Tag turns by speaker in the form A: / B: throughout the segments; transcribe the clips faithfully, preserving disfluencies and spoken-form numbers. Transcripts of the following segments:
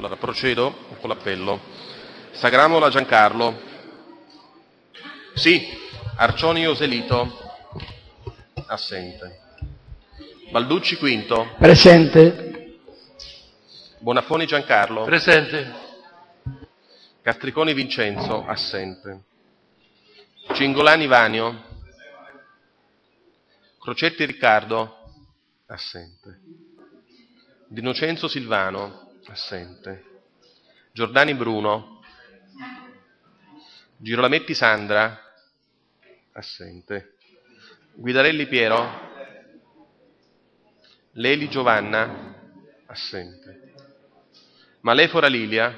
A: Allora, procedo con l'appello. Sagramola Giancarlo. Sì. Arcioni Joselito. Assente. Balducci Quinto.
B: Presente.
A: Bonafoni Giancarlo.
C: Presente.
A: Castriconi Vincenzo. Assente. Cingolani Vanio. Crocetti Riccardo. Assente. Di Innocenzo Silvano. Assente. Giordani Bruno. Girolametti Sandra. Assente. Guidarelli Piero. Leli Giovanna. Assente. Malefora Lilia.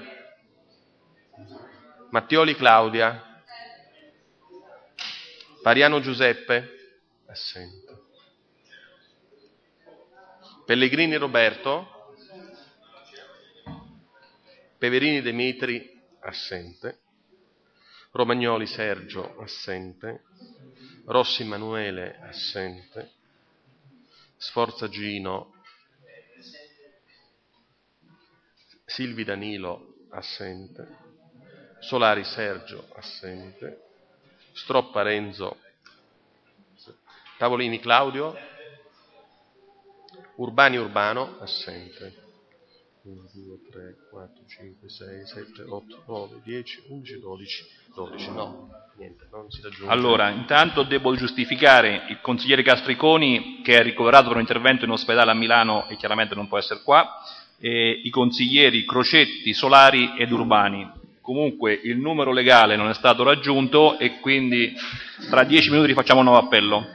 A: Mattioli Claudia. Pariano Giuseppe. Assente. Pellegrini Roberto. Peverini Demitri. Assente. Romagnoli Sergio. Assente. Rossi Emanuele. Assente. Sforza Gino. Silvi Danilo. Assente. Solari Sergio. Assente. Stroppa Renzo. Tavolini Claudio. Urbani Urbano. Assente. uno, due, tre, quattro, cinque, sei, sette, otto, nove, dieci, undici, dodici, dodici, no, niente, non si raggiunge.
D: Allora, intanto devo giustificare il consigliere Castriconi, che è ricoverato per un intervento in ospedale a Milano e chiaramente non può essere qua, e i consiglieri Crocetti, Solari ed Urbani. Comunque il numero legale non è stato raggiunto e quindi tra dieci minuti facciamo un nuovo appello.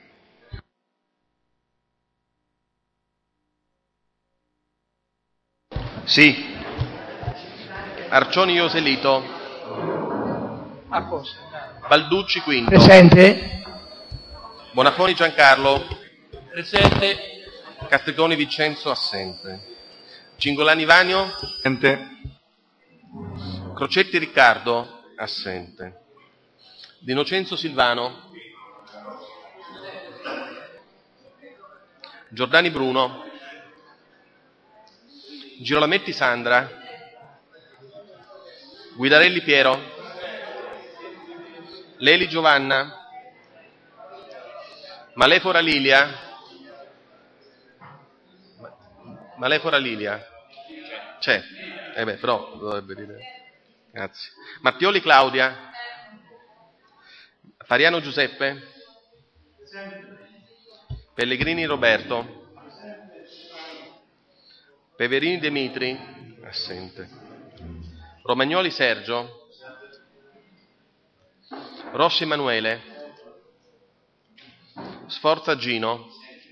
A: Sì. Arcioni Joselito.
B: A posto.
A: Balducci Quinto.
B: Presente.
A: Bonafoni Giancarlo.
C: Presente.
A: Castriconi Vincenzo. Assente. Cingolani Vanio.
E: Presente.
A: Crocetti Riccardo. Assente. Di Innocenzo Silvano. Giordani Bruno. Girolametti Sandra. Guidarelli Piero. Leli Giovanna. Malefora Lilia. Malefora Lilia. C'è. Eh beh, però dovrebbe dire. Grazie. Mattioli Claudia. Pariano Giuseppe. Pellegrini Roberto. Peverini Demitri. Assente. Romagnoli Sergio. Rossi Emanuele. Sforza Gino.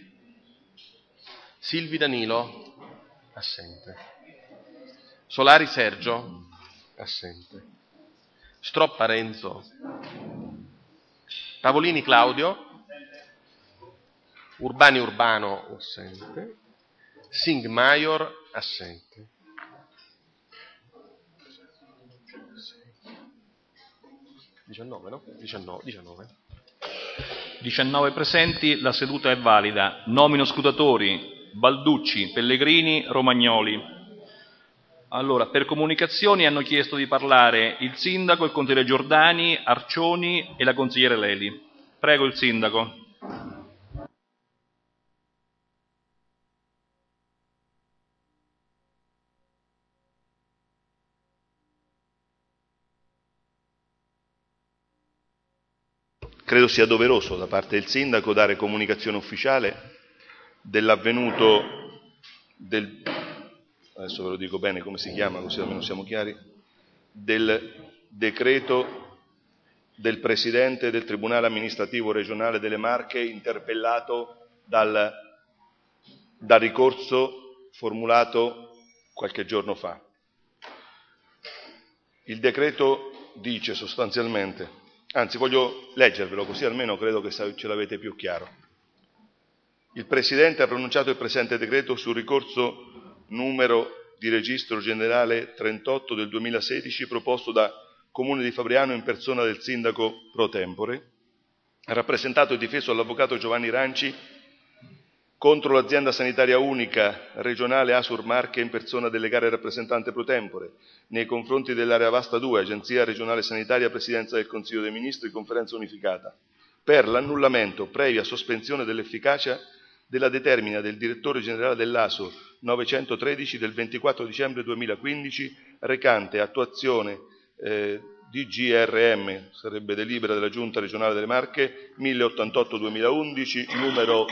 A: Silvi Danilo. Assente. Solari Sergio. Assente. Stroppa Renzo. Tavolini Claudio. Urbani Urbano. Assente. Singh Maior. Assente. diciannove, no? diciannove, diciannove.
D: diciannove presenti, la seduta è valida. Nomino scrutatori: Balducci, Pellegrini, Romagnoli. Allora, per comunicazioni hanno chiesto di parlare il sindaco, il consigliere Giordani, Arcioni e la consigliere Leli. Prego il sindaco.
E: Credo sia doveroso da parte del sindaco dare comunicazione ufficiale dell'avvenuto del, adesso ve lo dico bene come si chiama, così almeno siamo chiari, del decreto del Presidente del Tribunale Amministrativo Regionale delle Marche interpellato dal, dal ricorso formulato qualche giorno fa. Il decreto dice sostanzialmente, anzi voglio leggervelo così almeno credo che ce l'avete più chiaro. Il Presidente ha pronunciato il presente decreto sul ricorso numero di registro generale trentotto del duemilasedici proposto da Comune di Fabriano in persona del Sindaco pro tempore, ha rappresentato e difeso l'Avvocato Giovanni Ranci contro l'azienda sanitaria unica regionale Asur Marche in persona del legale rappresentante pro tempore, nei confronti dell'area Vasta due, Agenzia regionale sanitaria, Presidenza del Consiglio dei Ministri, Conferenza unificata, per l'annullamento, previa sospensione dell'efficacia della determina del direttore generale dell'Asur novecentotredici del ventiquattro dicembre duemilaquindici, recante attuazione eh, D G R M, sarebbe delibera della Giunta regionale delle Marche, mille ottantotto duemilaundici, numero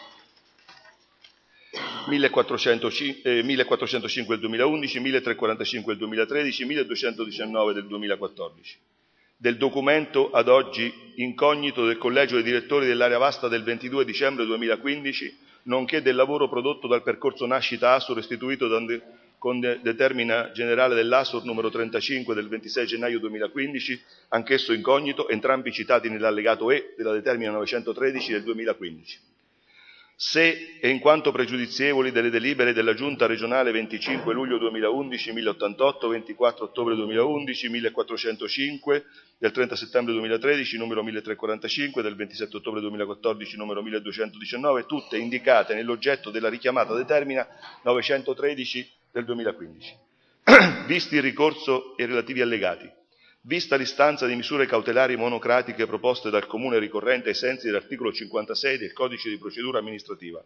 E: millequattrocentocinque del duemilaundici, milletrecentoquarantacinque del duemilatredici, milleduecentodiciannove del duemilaquattordici. Del documento ad oggi incognito del Collegio dei Direttori dell'Area Vasta del ventidue dicembre duemilaquindici, nonché del lavoro prodotto dal percorso Nascita Asur istituito de, con de, determina generale dell'Asur numero trentacinque del ventisei gennaio duemilaquindici, anch'esso incognito, entrambi citati nell'allegato E della determina novecentotredici del duemilaquindici. Se e in quanto pregiudizievoli delle delibere della Giunta regionale venticinque luglio duemilaundici, milleottantotto, ventiquattro ottobre duemilaundici, millequattrocentocinque del trenta settembre duemilatredici, numero milletrecentoquarantacinque, del ventisette ottobre duemilaquattordici, numero milleduecentodiciannove, tutte indicate nell'oggetto della richiamata determina novecentotredici del duemilaquindici. Visti il ricorso e i relativi allegati, vista l'istanza di misure cautelari monocratiche proposte dal Comune ricorrente ai sensi dell'articolo cinquantasei del Codice di procedura amministrativa,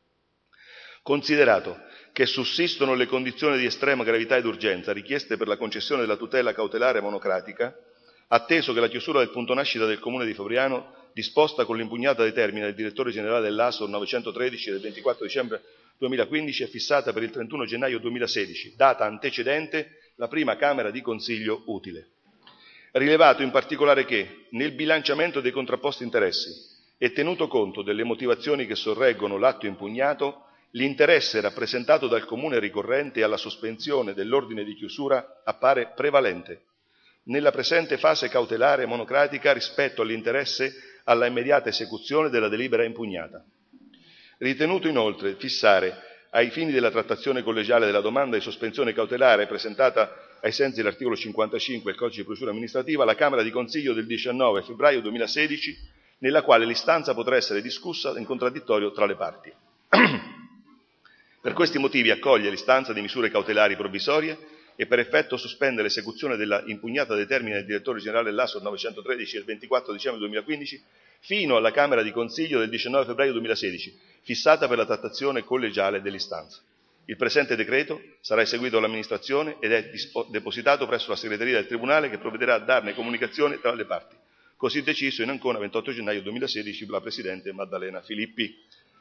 E: considerato che sussistono le condizioni di estrema gravità ed urgenza richieste per la concessione della tutela cautelare monocratica, atteso che la chiusura del punto nascita del Comune di Fabriano, disposta con l'impugnata determina del direttore generale dell'Asur novecentotredici del ventiquattro dicembre duemilaquindici, è fissata per il trentuno gennaio duemilasedici, data antecedente la prima Camera di Consiglio utile. Rilevato in particolare che, nel bilanciamento dei contrapposti interessi e tenuto conto delle motivazioni che sorreggono l'atto impugnato, l'interesse rappresentato dal Comune ricorrente alla sospensione dell'ordine di chiusura appare prevalente nella presente fase cautelare monocratica rispetto all'interesse alla immediata esecuzione della delibera impugnata. Ritenuto inoltre fissare, ai fini della trattazione collegiale della domanda di sospensione cautelare presentata ai sensi dell'articolo cinquantacinque del Codice di procedura amministrativa, la Camera di Consiglio del diciannove febbraio duemilasedici, nella quale l'istanza potrà essere discussa in contraddittorio tra le parti. Per questi motivi accoglie l'istanza di misure cautelari provvisorie e per effetto sospende l'esecuzione della impugnata determina del direttore generale dell'Asur novecentotredici del ventiquattro dicembre duemilaquindici fino alla Camera di Consiglio del diciannove febbraio duemilasedici, fissata per la trattazione collegiale dell'istanza. Il presente decreto sarà eseguito dall'amministrazione ed è depositato presso la segreteria del Tribunale, che provvederà a darne comunicazione tra le parti. Così deciso in Ancona ventotto gennaio duemilasedici la Presidente Maddalena Filippi.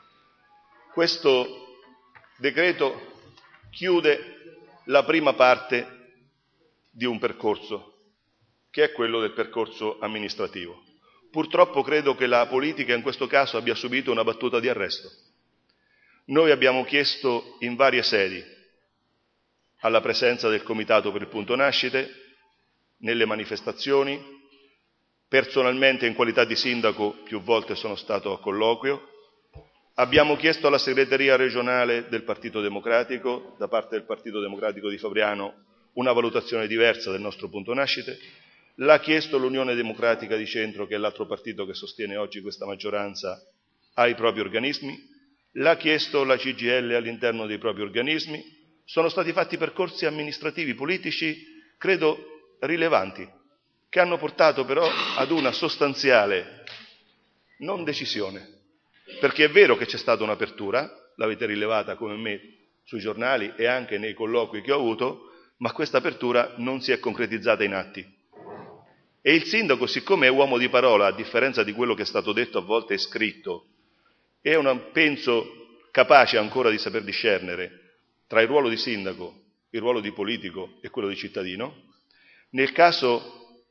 E: Questo decreto chiude la prima parte di un percorso, che è quello del percorso amministrativo. Purtroppo credo che la politica in questo caso abbia subito una battuta di arresto. Noi abbiamo chiesto in varie sedi, alla presenza del Comitato per il punto nascite, nelle manifestazioni, personalmente in qualità di sindaco più volte sono stato a colloquio, abbiamo chiesto alla segreteria regionale del Partito Democratico, da parte del Partito Democratico di Fabriano, una valutazione diversa del nostro punto nascite, l'ha chiesto l'Unione Democratica di Centro, che è l'altro partito che sostiene oggi questa maggioranza, ai propri organismi, l'ha chiesto la C G I L all'interno dei propri organismi. Sono stati fatti percorsi amministrativi, politici, credo rilevanti, che hanno portato però ad una sostanziale non decisione, perché è vero che c'è stata un'apertura, l'avete rilevata come me sui giornali e anche nei colloqui che ho avuto, ma questa apertura non si è concretizzata in atti. E il sindaco, siccome è uomo di parola, a differenza di quello che è stato detto a volte e scritto, è una, penso, capace ancora di saper discernere tra il ruolo di sindaco, il ruolo di politico e quello di cittadino. Nel caso,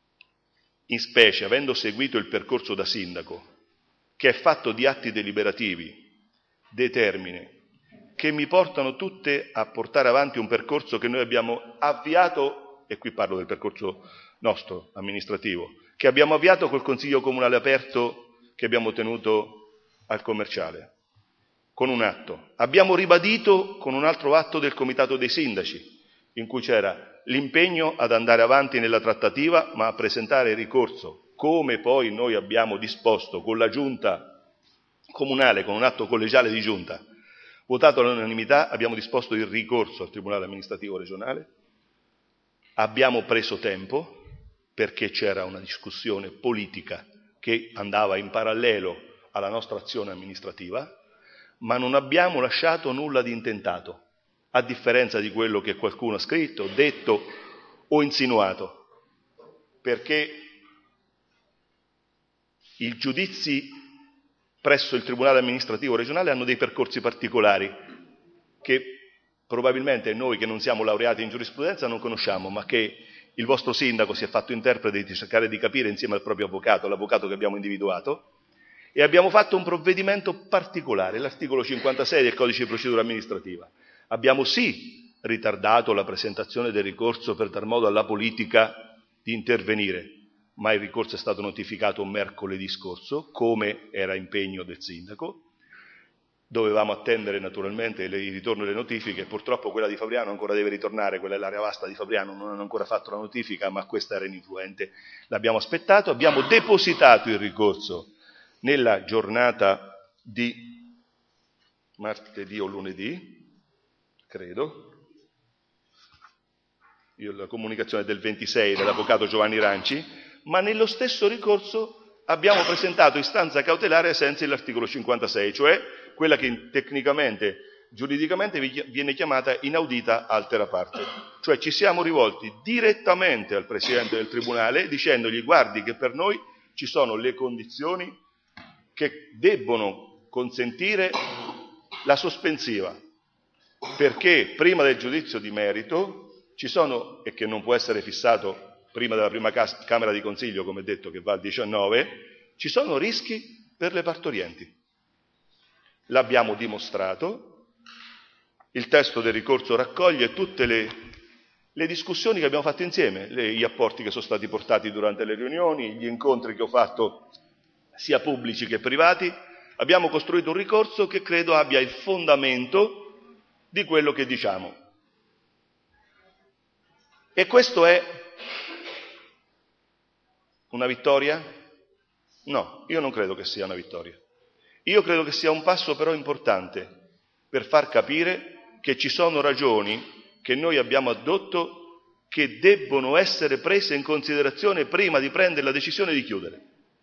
E: in specie, avendo seguito il percorso da sindaco, che è fatto di atti deliberativi, determine, che mi portano tutte a portare avanti un percorso che noi abbiamo avviato, e qui parlo del percorso nostro amministrativo, che abbiamo avviato col Consiglio Comunale aperto che abbiamo tenuto al Commerciale, con un atto. Abbiamo ribadito con un altro atto del Comitato dei Sindaci, in cui c'era l'impegno ad andare avanti nella trattativa, ma a presentare ricorso, come poi noi abbiamo disposto con la Giunta comunale con un atto collegiale di giunta, votato all'unanimità, abbiamo disposto il ricorso al Tribunale amministrativo regionale, abbiamo preso tempo perché c'era una discussione politica che andava in parallelo alla nostra azione amministrativa, ma non abbiamo lasciato nulla di intentato, a differenza di quello che qualcuno ha scritto, detto o insinuato, perché i giudizi presso il Tribunale amministrativo regionale hanno dei percorsi particolari che probabilmente noi che non siamo laureati in giurisprudenza non conosciamo, ma che il vostro sindaco si è fatto interprete di cercare di capire insieme al proprio avvocato, l'avvocato che abbiamo individuato, e abbiamo fatto un provvedimento particolare, l'articolo cinquantasei del Codice di procedura amministrativa. Abbiamo sì ritardato la presentazione del ricorso per dar modo alla politica di intervenire, ma il ricorso è stato notificato mercoledì scorso, come era impegno del sindaco. Dovevamo attendere naturalmente il ritorno delle notifiche, purtroppo quella di Fabriano ancora deve ritornare, quella è l'area vasta di Fabriano, non hanno ancora fatto la notifica, ma questa era ininfluente. L'abbiamo aspettato, abbiamo depositato il ricorso nella giornata di martedì o lunedì, credo, io la comunicazione del ventisei dell'avvocato Giovanni Ranci, ma nello stesso ricorso abbiamo presentato istanza cautelare ai sensi dell'articolo cinquantasei, cioè quella che tecnicamente, giuridicamente viene chiamata inaudita altera parte. Cioè ci siamo rivolti direttamente al Presidente del Tribunale dicendogli: guardi che per noi ci sono le condizioni che debbono consentire la sospensiva, perché prima del giudizio di merito ci sono, e che non può essere fissato prima della prima Camera di Consiglio, come detto, che va al diciannove, ci sono rischi per le partorienti. L'abbiamo dimostrato, il testo del ricorso raccoglie tutte le, le discussioni che abbiamo fatto insieme, le, gli apporti che sono stati portati durante le riunioni, gli incontri che ho fatto sia pubblici che privati. Abbiamo costruito un ricorso che credo abbia il fondamento di quello che diciamo. E questo è una vittoria? No, io non credo che sia una vittoria. Io credo che sia un passo però importante per far capire che ci sono ragioni che noi abbiamo addotto che debbono essere prese in considerazione prima di prendere la decisione di chiudere.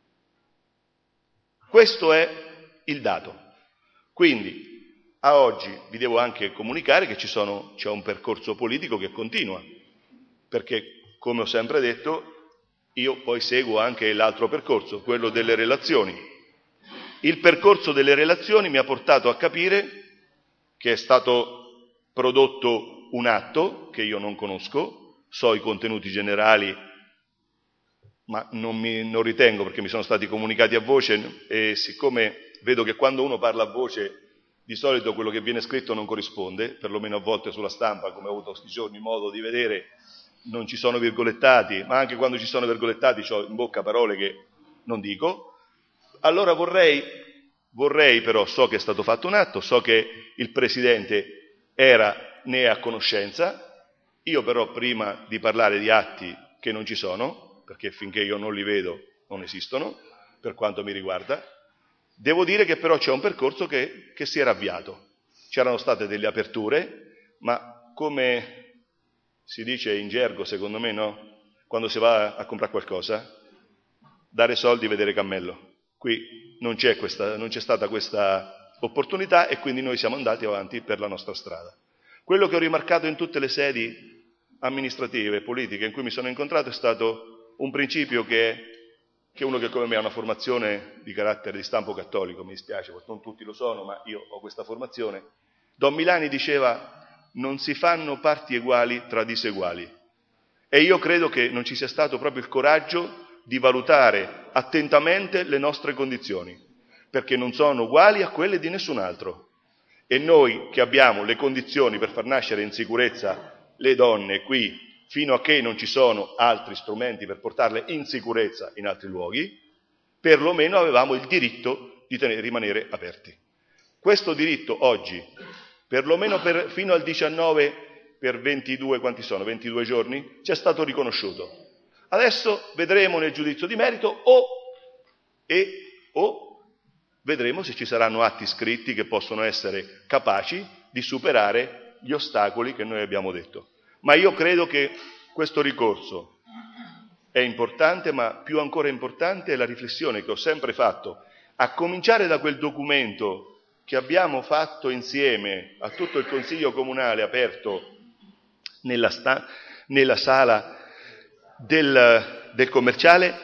E: Questo è il dato. Quindi a oggi vi devo anche comunicare che ci sono, c'è un percorso politico che continua, perché come ho sempre detto io poi seguo anche l'altro percorso, quello delle relazioni. Il percorso delle relazioni mi ha portato a capire che è stato prodotto un atto che io non conosco, so i contenuti generali, ma non, mi, non ritengo, perché mi sono stati comunicati a voce, e siccome vedo che quando uno parla a voce di solito quello che viene scritto non corrisponde, perlomeno a volte sulla stampa, come ho avuto questi giorni modo di vedere, non ci sono virgolettati, ma anche quando ci sono virgolettati ho in bocca parole che non dico. Allora vorrei, vorrei però, so che è stato fatto un atto, so che il Presidente era ne è a conoscenza, io però prima di parlare di atti che non ci sono, perché finché io non li vedo non esistono, per quanto mi riguarda, devo dire che però c'è un percorso che, che si era avviato. C'erano state delle aperture, ma come si dice in gergo, secondo me, no? Quando si va a comprare qualcosa, dare soldi, vedere cammello. Qui non c'è, questa, non c'è stata questa opportunità e quindi noi siamo andati avanti per la nostra strada. Quello che ho rimarcato in tutte le sedi amministrative e politiche in cui mi sono incontrato è stato un principio che, che uno che come me ha una formazione di carattere di stampo cattolico, mi dispiace, non tutti lo sono, ma io ho questa formazione. Don Milani diceva: non si fanno parti eguali tra diseguali. E io credo che non ci sia stato proprio il coraggio di valutare attentamente le nostre condizioni, perché non sono uguali a quelle di nessun altro. E noi che abbiamo le condizioni per far nascere in sicurezza le donne qui, fino a che non ci sono altri strumenti per portarle in sicurezza in altri luoghi, perlomeno avevamo il diritto di tenere, rimanere aperti. Questo diritto oggi, perlomeno per, fino al diciannove, per ventidue, quanti sono? ventidue giorni, ci è stato riconosciuto. Adesso vedremo nel giudizio di merito o, e, o vedremo se ci saranno atti scritti che possono essere capaci di superare gli ostacoli che noi abbiamo detto. Ma io credo che questo ricorso è importante, ma più ancora importante è la riflessione che ho sempre fatto, a cominciare da quel documento che abbiamo fatto insieme a tutto il Consiglio Comunale aperto nella, sta- nella sala del, del commerciale.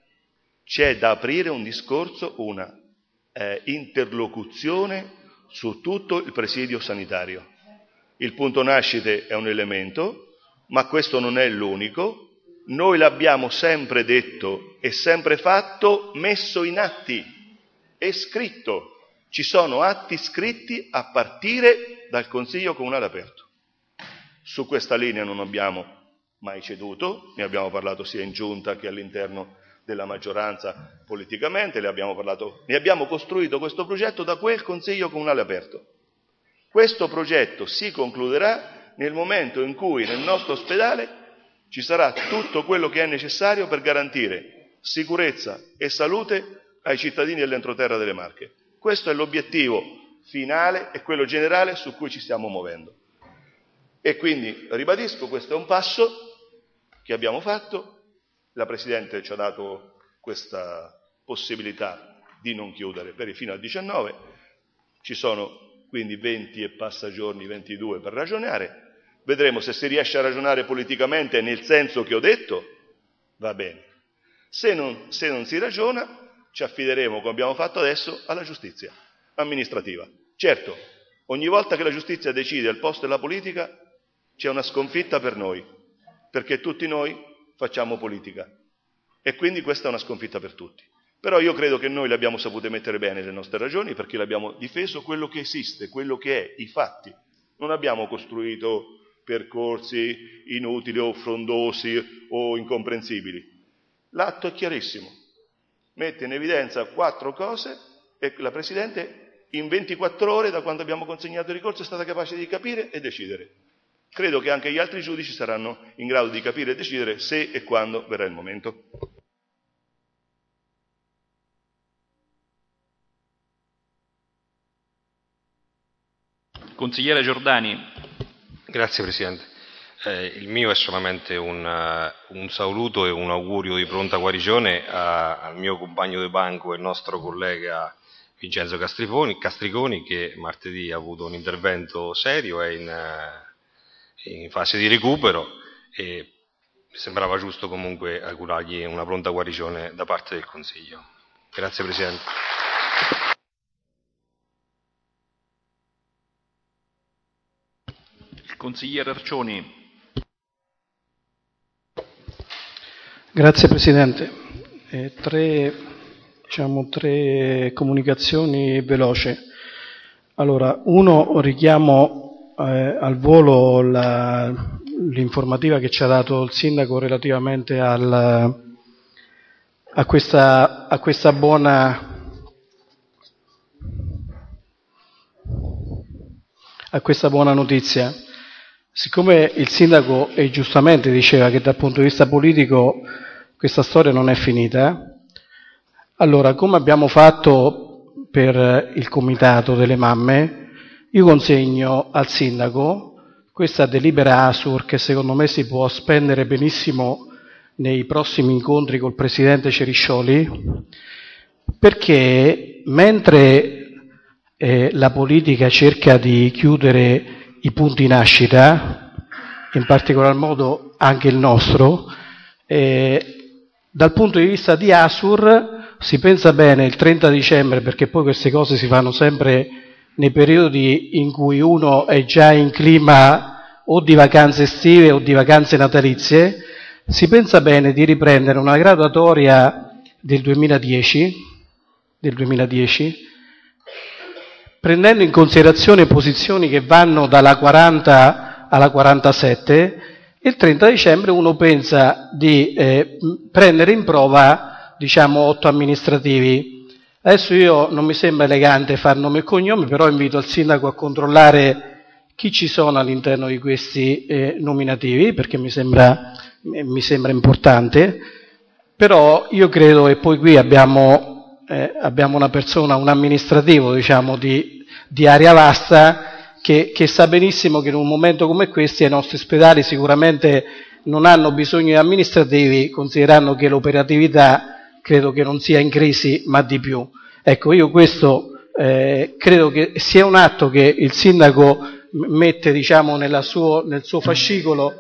E: C'è da aprire un discorso, una eh, interlocuzione su tutto il presidio sanitario. Il punto nascite è un elemento, ma questo non è l'unico. Noi l'abbiamo sempre detto e sempre fatto, messo in atti e scritto. Ci sono atti scritti a partire dal Consiglio Comunale aperto. Su questa linea non abbiamo mai ceduto, ne abbiamo parlato sia in giunta che all'interno della maggioranza politicamente, ne abbiamo parlato, ne abbiamo costruito questo progetto da quel Consiglio Comunale aperto. Questo progetto si concluderà nel momento in cui nel nostro ospedale ci sarà tutto quello che è necessario per garantire sicurezza e salute ai cittadini dell'entroterra delle Marche. Questo è l'obiettivo finale e quello generale su cui ci stiamo muovendo. E quindi, ribadisco, questo è un passo che abbiamo fatto. La Presidente ci ha dato questa possibilità di non chiudere per fino al diciannove. Ci sono quindi venti e passa giorni, ventidue per ragionare. Vedremo se si riesce a ragionare politicamente nel senso che ho detto, va bene. Se non, se non si ragiona, ci affideremo, come abbiamo fatto adesso, alla giustizia amministrativa. Certo, ogni volta che la giustizia decide al posto della politica c'è una sconfitta per noi, perché tutti noi facciamo politica e quindi questa è una sconfitta per tutti. Però io credo che noi le abbiamo sapute mettere bene le nostre ragioni, perché le abbiamo difeso quello che esiste, quello che è, i fatti. Non abbiamo costruito percorsi inutili o frondosi o incomprensibili. L'atto è chiarissimo, mette in evidenza quattro cose e la Presidente in ventiquattro ore da quando abbiamo consegnato il ricorso è stata capace di capire e decidere. Credo che anche gli altri giudici saranno in grado di capire e decidere se e quando verrà il momento.
D: Consigliere Giordani.
A: Grazie Presidente. Eh, il mio è solamente un, uh, un saluto e un augurio di pronta guarigione a, al mio compagno di banco e nostro collega Vincenzo Castriconi, Castriconi, che martedì ha avuto un intervento serio e in, uh, in fase di recupero, e mi sembrava giusto comunque augurargli una pronta guarigione da parte del Consiglio. Grazie Presidente.
D: Consigliere Arcioni.
B: Grazie Presidente. Eh, tre, diciamo, tre comunicazioni veloci. Allora, uno, richiamo eh, al volo la, l'informativa che ci ha dato il Sindaco relativamente al, a, questa, a questa buona a questa buona notizia. Siccome il Sindaco e giustamente diceva che dal punto di vista politico questa storia non è finita, allora come abbiamo fatto per il Comitato delle Mamme, io consegno al Sindaco questa delibera ASUR che secondo me si può spendere benissimo nei prossimi incontri col Presidente Ceriscioli, perché mentre eh, la politica cerca di chiudere i punti nascita, in particolar modo anche il nostro, eh, dal punto di vista di ASUR si pensa bene il trenta dicembre, perché poi queste cose si fanno sempre nei periodi in cui uno è già in clima o di vacanze estive o di vacanze natalizie, si pensa bene di riprendere una graduatoria del duemiladieci, del duemiladieci, prendendo in considerazione posizioni che vanno dalla quaranta alla quarantasette. Il trenta dicembre uno pensa di eh, prendere in prova, diciamo, otto amministrativi. Adesso io non mi sembra elegante far nome e cognome, però invito il Sindaco a controllare chi ci sono all'interno di questi eh, nominativi, perché mi sembra, mi sembra importante. Però io credo, e poi qui abbiamo eh, abbiamo una persona, un amministrativo diciamo di, di area vasta che, che sa benissimo che in un momento come questo i nostri ospedali sicuramente non hanno bisogno di amministrativi, considerando che l'operatività credo che non sia in crisi ma di più. Ecco, io questo eh, credo che sia un atto che il sindaco mette diciamo nella suo, nel suo fascicolo.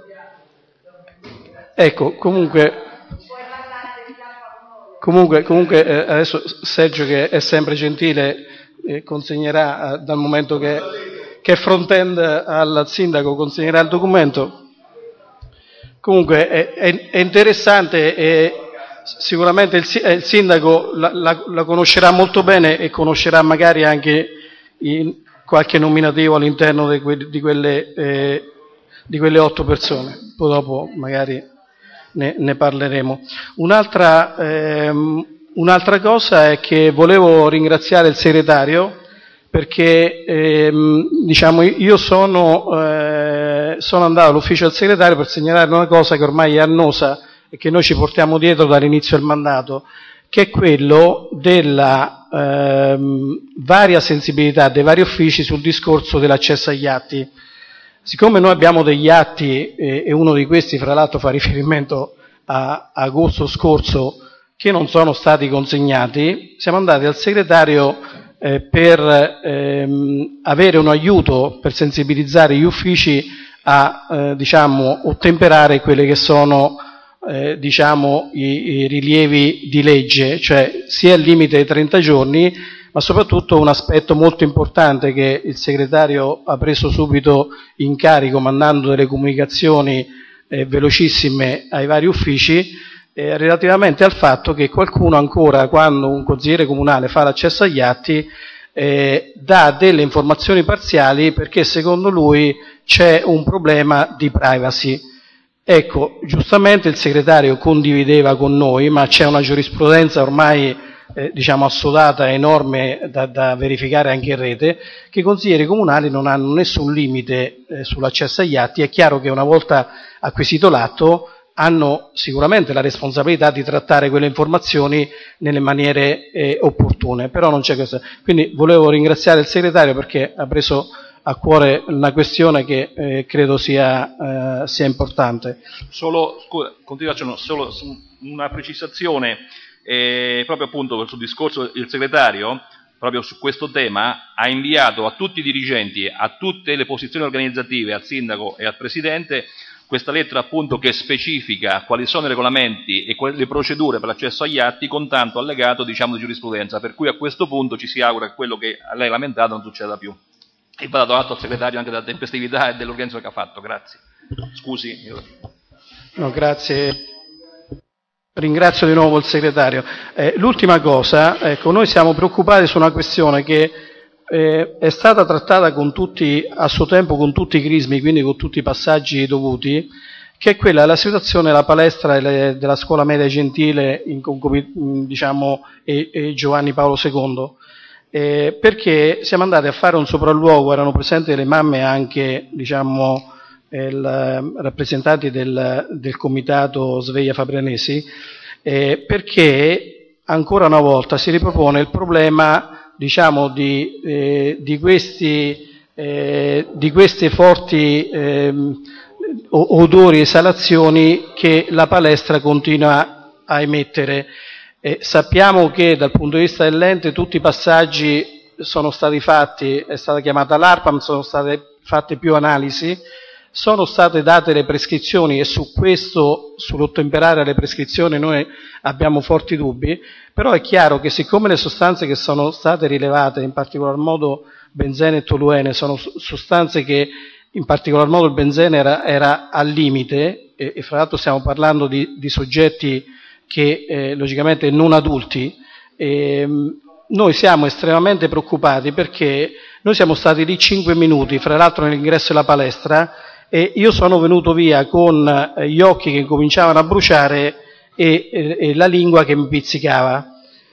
B: Ecco, comunque comunque, comunque eh, adesso Sergio, che è sempre gentile, eh, consegnerà, eh, dal momento che, che è front-end al sindaco, consegnerà il documento. Comunque è, è, è interessante e sicuramente il, il sindaco la, la, la conoscerà molto bene e conoscerà magari anche in qualche nominativo all'interno di, que, di, quelle, eh, di quelle otto persone. Poi dopo magari ne, ne parleremo. Un'altra, ehm, un'altra cosa è che volevo ringraziare il segretario perché ehm, diciamo io sono, eh, sono andato all'ufficio del segretario per segnalare una cosa che ormai è annosa e che noi ci portiamo dietro dall'inizio del mandato, che è quello della ehm, varia sensibilità dei vari uffici sul discorso dell'accesso agli atti. Siccome noi abbiamo degli atti, eh, e uno di questi fra l'altro fa riferimento a, a agosto scorso, che non sono stati consegnati, siamo andati al segretario eh, per ehm, avere un aiuto per sensibilizzare gli uffici a eh, diciamo ottemperare quelle che sono eh, diciamo i, i rilievi di legge, cioè sia il limite dei trenta giorni, ma soprattutto un aspetto molto importante che il segretario ha preso subito in carico mandando delle comunicazioni eh, velocissime ai vari uffici eh, relativamente al fatto che qualcuno ancora, quando un consigliere comunale fa l'accesso agli atti, eh, dà delle informazioni parziali perché secondo lui c'è un problema di privacy. Ecco, giustamente il segretario condivideva con noi, ma c'è una giurisprudenza ormai Eh, diciamo assodata, enorme, da, da verificare anche in rete, che i consiglieri comunali non hanno nessun limite eh, sull'accesso agli atti. È chiaro che una volta acquisito l'atto hanno sicuramente la responsabilità di trattare quelle informazioni nelle maniere eh, opportune, però non c'è questo. Quindi volevo ringraziare il segretario perché ha preso a cuore una questione che eh, credo sia, eh, sia importante.
D: Solo, scusa, continuazione, solo una precisazione. E proprio appunto sul discorso il segretario, proprio su questo tema, ha inviato a tutti i dirigenti, a tutte le posizioni organizzative, al sindaco e al presidente, questa lettera appunto che specifica quali sono i regolamenti e le procedure per l'accesso agli atti con tanto allegato diciamo di giurisprudenza, per cui a questo punto ci si augura che quello che lei ha lamentato non succeda più. E va dato atto al segretario anche della tempestività e dell'organizzazione che ha fatto. Grazie. Scusi.
B: No, grazie. Ringrazio di nuovo il segretario. Eh, l'ultima cosa, ecco, noi siamo preoccupati su una questione che eh, è stata trattata con tutti, a suo tempo con tutti i crismi, quindi con tutti i passaggi dovuti, che è quella della situazione della palestra delle, della scuola media Gentile in, diciamo, e, e Giovanni Paolo secondo. Eh, perché siamo andati a fare un sopralluogo, erano presenti le mamme anche, diciamo, Il, rappresentanti del, del comitato Sveglia Fabrianesi, eh, perché ancora una volta si ripropone il problema diciamo di, eh, di questi eh, di queste forti eh, odori e esalazioni che la palestra continua a emettere. Eh, sappiamo che dal punto di vista dell'ente tutti i passaggi sono stati fatti, è stata chiamata l'ARPAM, sono state fatte più analisi, sono state date le prescrizioni e su questo, sull'ottemperare alle prescrizioni, noi abbiamo forti dubbi, però è chiaro che siccome le sostanze che sono state rilevate, in particolar modo benzene e toluene, sono sostanze che in particolar modo il benzene era, era al limite, e, e fra l'altro stiamo parlando di, di soggetti che eh, logicamente non adulti, e, noi siamo estremamente preoccupati perché noi siamo stati lì cinque minuti, fra l'altro nell'ingresso della palestra, e io sono venuto via con gli occhi che cominciavano a bruciare e, e, e la lingua che mi pizzicava.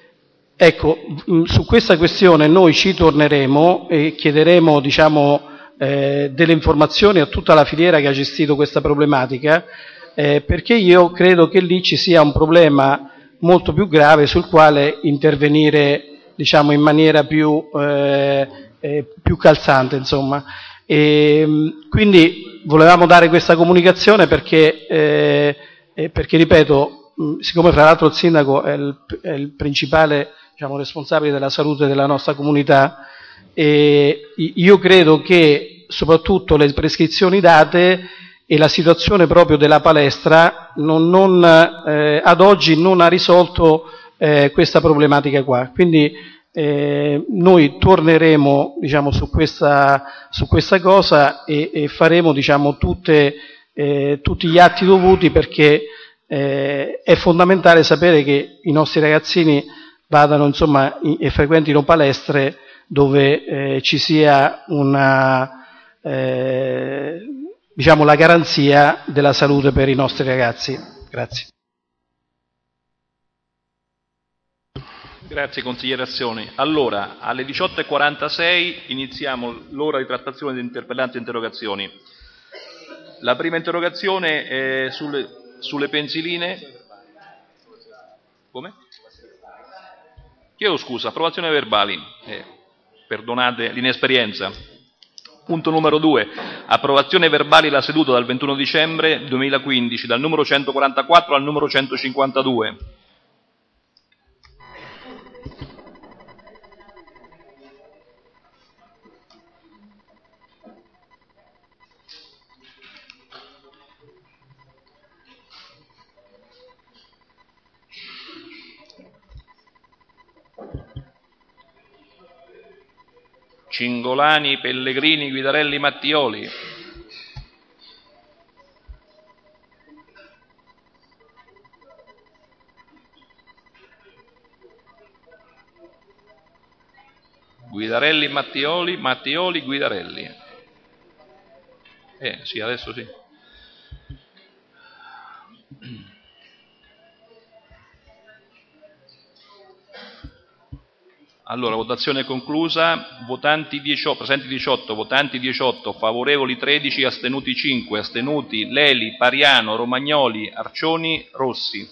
B: Ecco, su questa questione noi ci torneremo e chiederemo diciamo, eh, delle informazioni a tutta la filiera che ha gestito questa problematica, eh, perché io credo che lì ci sia un problema molto più grave sul quale intervenire, diciamo, in maniera più, eh, eh, più calzante, insomma. E, quindi volevamo dare questa comunicazione perché, eh, perché ripeto, siccome fra l'altro il sindaco è il, è il principale, diciamo, responsabile della salute della nostra comunità, e io credo che soprattutto le prescrizioni date e la situazione proprio della palestra non, non, eh, ad oggi non ha risolto eh, questa problematica qua. Quindi eh, noi torneremo, diciamo, su questa, su questa cosa e, e faremo, diciamo, tutte, eh, tutti gli atti dovuti, perché eh, è fondamentale sapere che i nostri ragazzini vadano, insomma, e frequentino palestre dove eh, ci sia una, eh, diciamo, la garanzia della salute per i nostri ragazzi. Grazie.
D: Grazie consigliere Azioni. Allora, alle diciotto e quarantasei iniziamo l'ora di trattazione di interpellanze e interrogazioni. La prima interrogazione è sulle, sulle pensiline. Come? Chiedo scusa, approvazione verbali. Eh, perdonate l'inesperienza. Punto numero due. Approvazione verbali della seduta dal ventuno dicembre duemilaquindici, dal numero centoquarantaquattro al numero centocinquantadue. Cingolani, Pellegrini, Guidarelli, Mattioli. Guidarelli, Mattioli, Mattioli, Guidarelli. Eh, sì, adesso sì. Allora, votazione conclusa, votanti diciotto, presenti diciotto, votanti diciotto, favorevoli tredici, astenuti cinque, astenuti Leli, Pariano, Romagnoli, Arcioni, Rossi.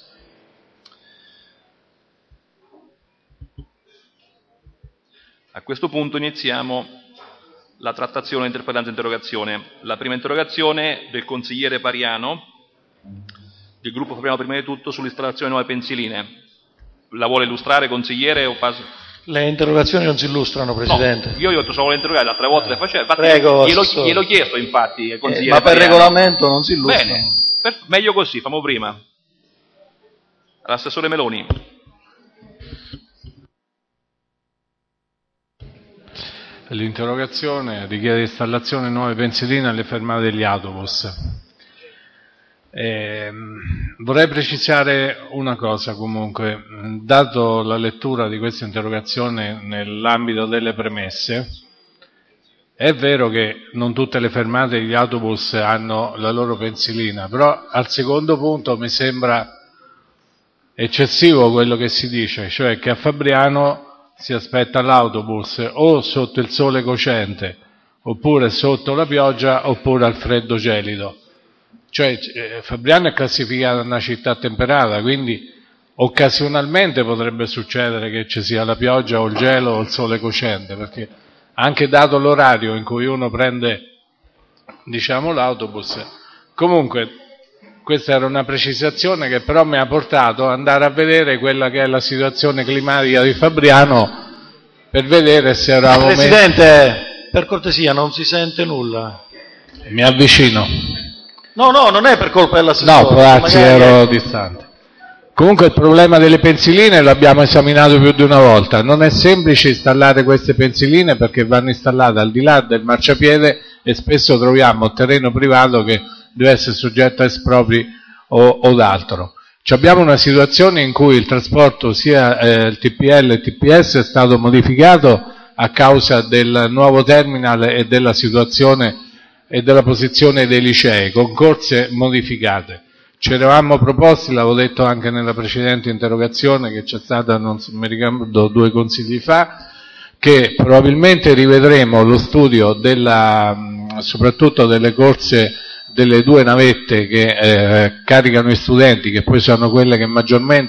D: A questo punto iniziamo la trattazione interpellanza e interrogazione. La prima interrogazione del consigliere Pariano, del gruppo Fabriano prima di tutto, sull'installazione di nuove pensiline. La vuole illustrare, consigliere, o passo?
C: Le interrogazioni non si illustrano, Presidente.
D: No, io gli ho detto solo le interrogate, altre volte le facevo. Infatti,
C: Prego,
D: glielo, glielo chiesto, infatti,
C: eh,
D: consigliere
C: ma per
D: Pariano.
C: regolamento non si illustrano.
D: Bene, per, meglio così, famo prima. All'assessore Meloni.
F: L'interrogazione richiede installazione di nuove pensiline alle fermate degli autobus. Eh, vorrei precisare una cosa comunque, dato la lettura di questa interrogazione nell'ambito delle premesse, è vero che non tutte le fermate degli autobus hanno la loro pensilina, però al secondo punto mi sembra eccessivo quello che si dice, cioè che a Fabriano si aspetta l'autobus o sotto il sole cocente, oppure sotto la pioggia, oppure al freddo gelido. Cioè eh, Fabriano è classificata una città temperata, quindi occasionalmente potrebbe succedere che ci sia la pioggia o il gelo o il sole cocente, perché anche dato l'orario in cui uno prende, diciamo, l'autobus. Comunque questa era una precisazione che però mi ha portato ad andare a vedere quella che è la situazione climatica di Fabriano, per vedere se eravamo...
C: Presidente, per cortesia, non si sente nulla.
F: Mi avvicino.
C: No, no, non è per colpa dell'assessore.
F: No, grazie,
C: magari...
F: ero distante. Comunque il problema delle pensiline lo abbiamo esaminato più di una volta. Non è semplice installare queste pensiline perché vanno installate al di là del marciapiede e spesso troviamo terreno privato che deve essere soggetto a espropri o, o altro. Abbiamo una situazione in cui il trasporto, sia eh, il T P L che il T P S, è stato modificato a causa del nuovo terminal e della situazione e della posizione dei licei, con corse modificate. Ci eravamo proposti, l'avevo detto anche nella precedente interrogazione che c'è stata, non mi ricordo, due consigli fa, che probabilmente rivedremo lo studio della, soprattutto delle corse delle due navette che eh, caricano gli studenti, che poi sono quelle che maggiormente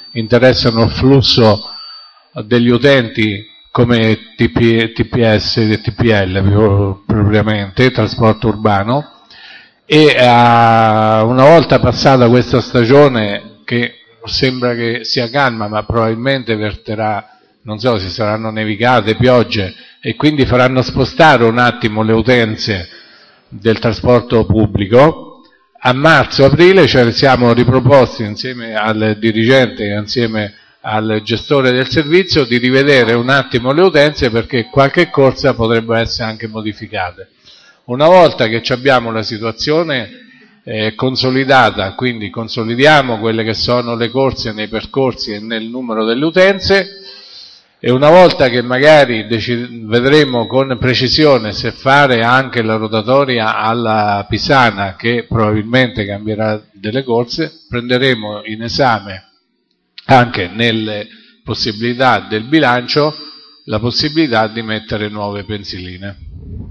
F: interessano il flusso degli utenti come T P S e T P L propriamente, trasporto urbano, e uh, una volta passata questa stagione, che sembra che sia calma ma probabilmente verterà, non so, ci saranno nevicate, piogge, e quindi faranno spostare un attimo le utenze del trasporto pubblico, a marzo-aprile ci siamo riproposti insieme al dirigente e insieme al gestore del servizio di rivedere un attimo le utenze, perché qualche corsa potrebbe essere anche modificate. Una volta che abbiamo la situazione eh, consolidata, quindi consolidiamo quelle che sono le corse nei percorsi e nel numero delle utenze, e una volta che magari decid- vedremo con precisione se fare anche la rotatoria alla Pisana, che probabilmente cambierà delle corse, prenderemo in esame anche nelle possibilità del bilancio la possibilità di mettere nuove pensiline.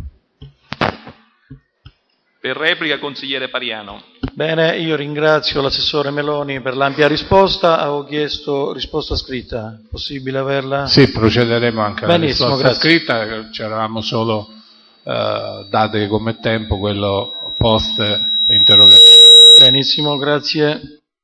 D: Per replica, consigliere Pariano.
C: Bene, io ringrazio l'assessore Meloni per l'ampia risposta. Avevo chiesto risposta scritta, possibile averla?
F: Sì, procederemo anche alla
C: Benissimo,
F: risposta
C: grazie.
F: scritta, ci eravamo solo eh, date come tempo quello post interrogazione.
C: Benissimo, grazie.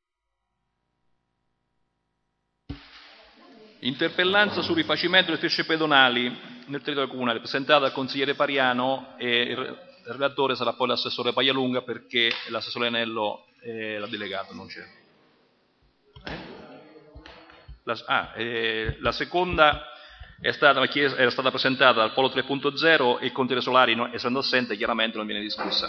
D: Interpellanza sul rifacimento delle strisce pedonali nel territorio comunale, presentata dal consigliere Pariano, e il relatore sarà poi l'assessore Paglialunga, perché l'assessore Anello eh, l'ha delegato, non c'è. Eh? La, ah, eh, la seconda è stata, chiesa, era stata presentata dal Polo tre punto zero e il consigliere Solari, no, essendo assente, chiaramente non viene discussa.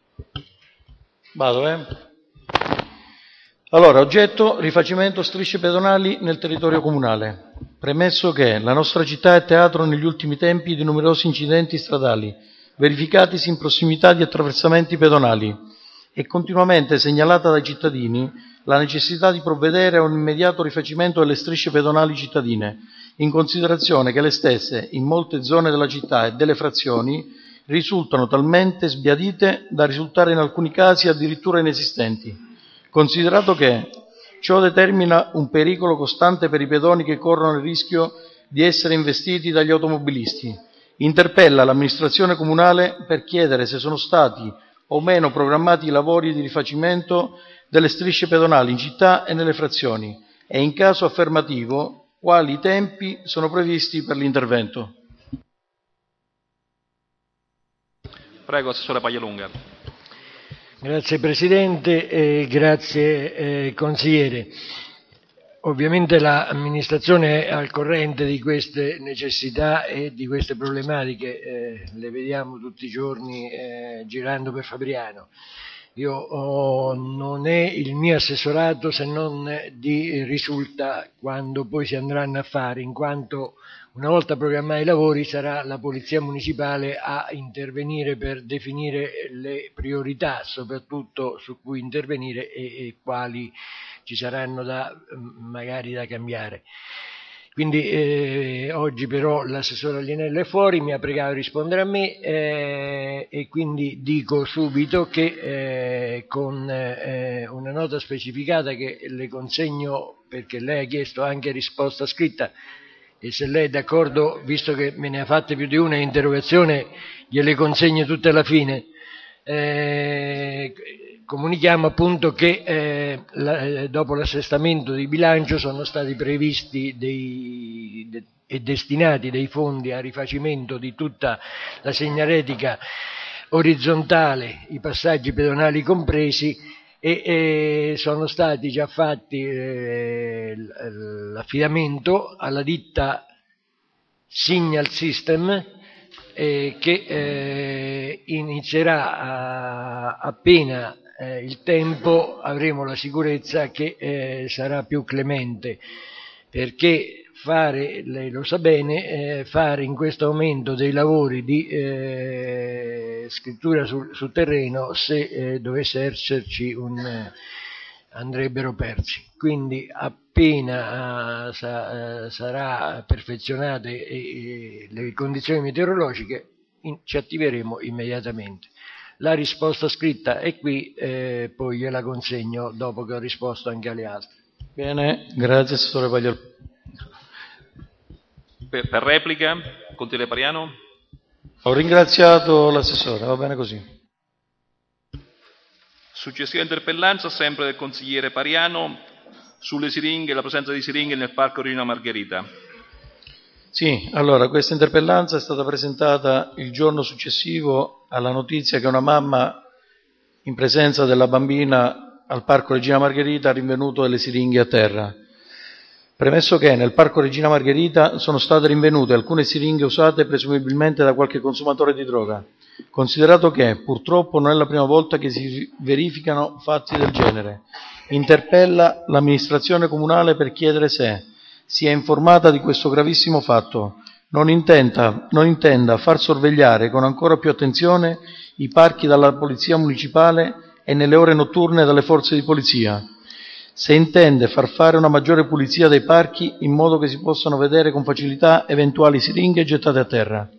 C: Vado, eh? Allora, oggetto, rifacimento strisce pedonali nel territorio comunale. Premesso che la nostra città è teatro negli ultimi tempi di numerosi incidenti stradali, verificatisi in prossimità di attraversamenti pedonali, e continuamente segnalata dai cittadini la necessità di provvedere a un immediato rifacimento delle strisce pedonali cittadine, in considerazione che le stesse, in molte zone della città e delle frazioni, risultano talmente sbiadite da risultare in alcuni casi addirittura inesistenti. Considerato che ciò determina un pericolo costante per i pedoni che corrono il rischio di essere investiti dagli automobilisti, interpella l'amministrazione comunale per chiedere se sono stati o meno programmati i lavori di rifacimento delle strisce pedonali in città e nelle frazioni, e in caso affermativo quali tempi sono previsti per l'intervento.
D: Prego, assessore Paglialunga.
G: Grazie Presidente e grazie eh, Consigliere. Ovviamente l'amministrazione è al corrente di queste necessità e di queste problematiche, eh, le vediamo tutti i giorni eh, girando per Fabriano. Io oh, non è il mio assessorato se non di risulta quando poi si andranno a fare, in quanto una volta programmati i lavori sarà la Polizia Municipale a intervenire per definire le priorità, soprattutto su cui intervenire e, e quali ci saranno da, magari da cambiare. Quindi eh, oggi però l'assessore Alienello è fuori, mi ha pregato di rispondere a me eh, e quindi dico subito che eh, con eh, una nota specificata che le consegno, perché lei ha chiesto anche risposta scritta, e se lei è d'accordo, visto che me ne ha fatte più di una interrogazione, gliele consegno tutte alla fine. Eh, comunichiamo appunto che eh, la, dopo l'assestamento di bilancio sono stati previsti dei, de, e destinati dei fondi a rifacimento di tutta la segnaletica orizzontale, i passaggi pedonali compresi, e, e sono stati già fatti eh, l'affidamento alla ditta Signal System eh, che eh, inizierà a, appena eh, il tempo avremo la sicurezza che eh, sarà più clemente, perché fare, lei lo sa bene, eh, fare in questo momento dei lavori di eh, scrittura sul, sul terreno, se eh, dovesse esserci un eh, andrebbero persi. Quindi appena uh, sa, uh, sarà perfezionate eh, le condizioni meteorologiche in, ci attiveremo immediatamente. La risposta scritta è qui, eh, poi gliela consegno dopo che ho risposto anche alle altre.
C: Bene, grazie Assessore Pagliarucca.
D: Per, per replica, consigliere Pariano.
C: Ho ringraziato l'assessore, va bene così.
D: Successiva interpellanza, sempre del consigliere Pariano, sulle siringhe, la presenza di siringhe nel Parco Regina Margherita.
C: Sì, allora, questa interpellanza è stata presentata il giorno successivo alla notizia che una mamma, in presenza della bambina al Parco Regina Margherita, ha rinvenuto delle siringhe a terra. Premesso che nel Parco Regina Margherita sono state rinvenute alcune siringhe usate presumibilmente da qualche consumatore di droga, considerato che purtroppo non è la prima volta che si verificano fatti del genere, interpella l'amministrazione comunale per chiedere se sia informata di questo gravissimo fatto, non intenda, non intenda far sorvegliare con ancora più attenzione i parchi dalla Polizia Municipale e nelle ore notturne dalle forze di polizia, se intende far fare una maggiore pulizia dei parchi in modo che si possano vedere con facilità eventuali siringhe gettate a terra.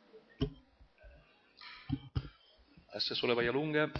D: Assessore Paglialunga.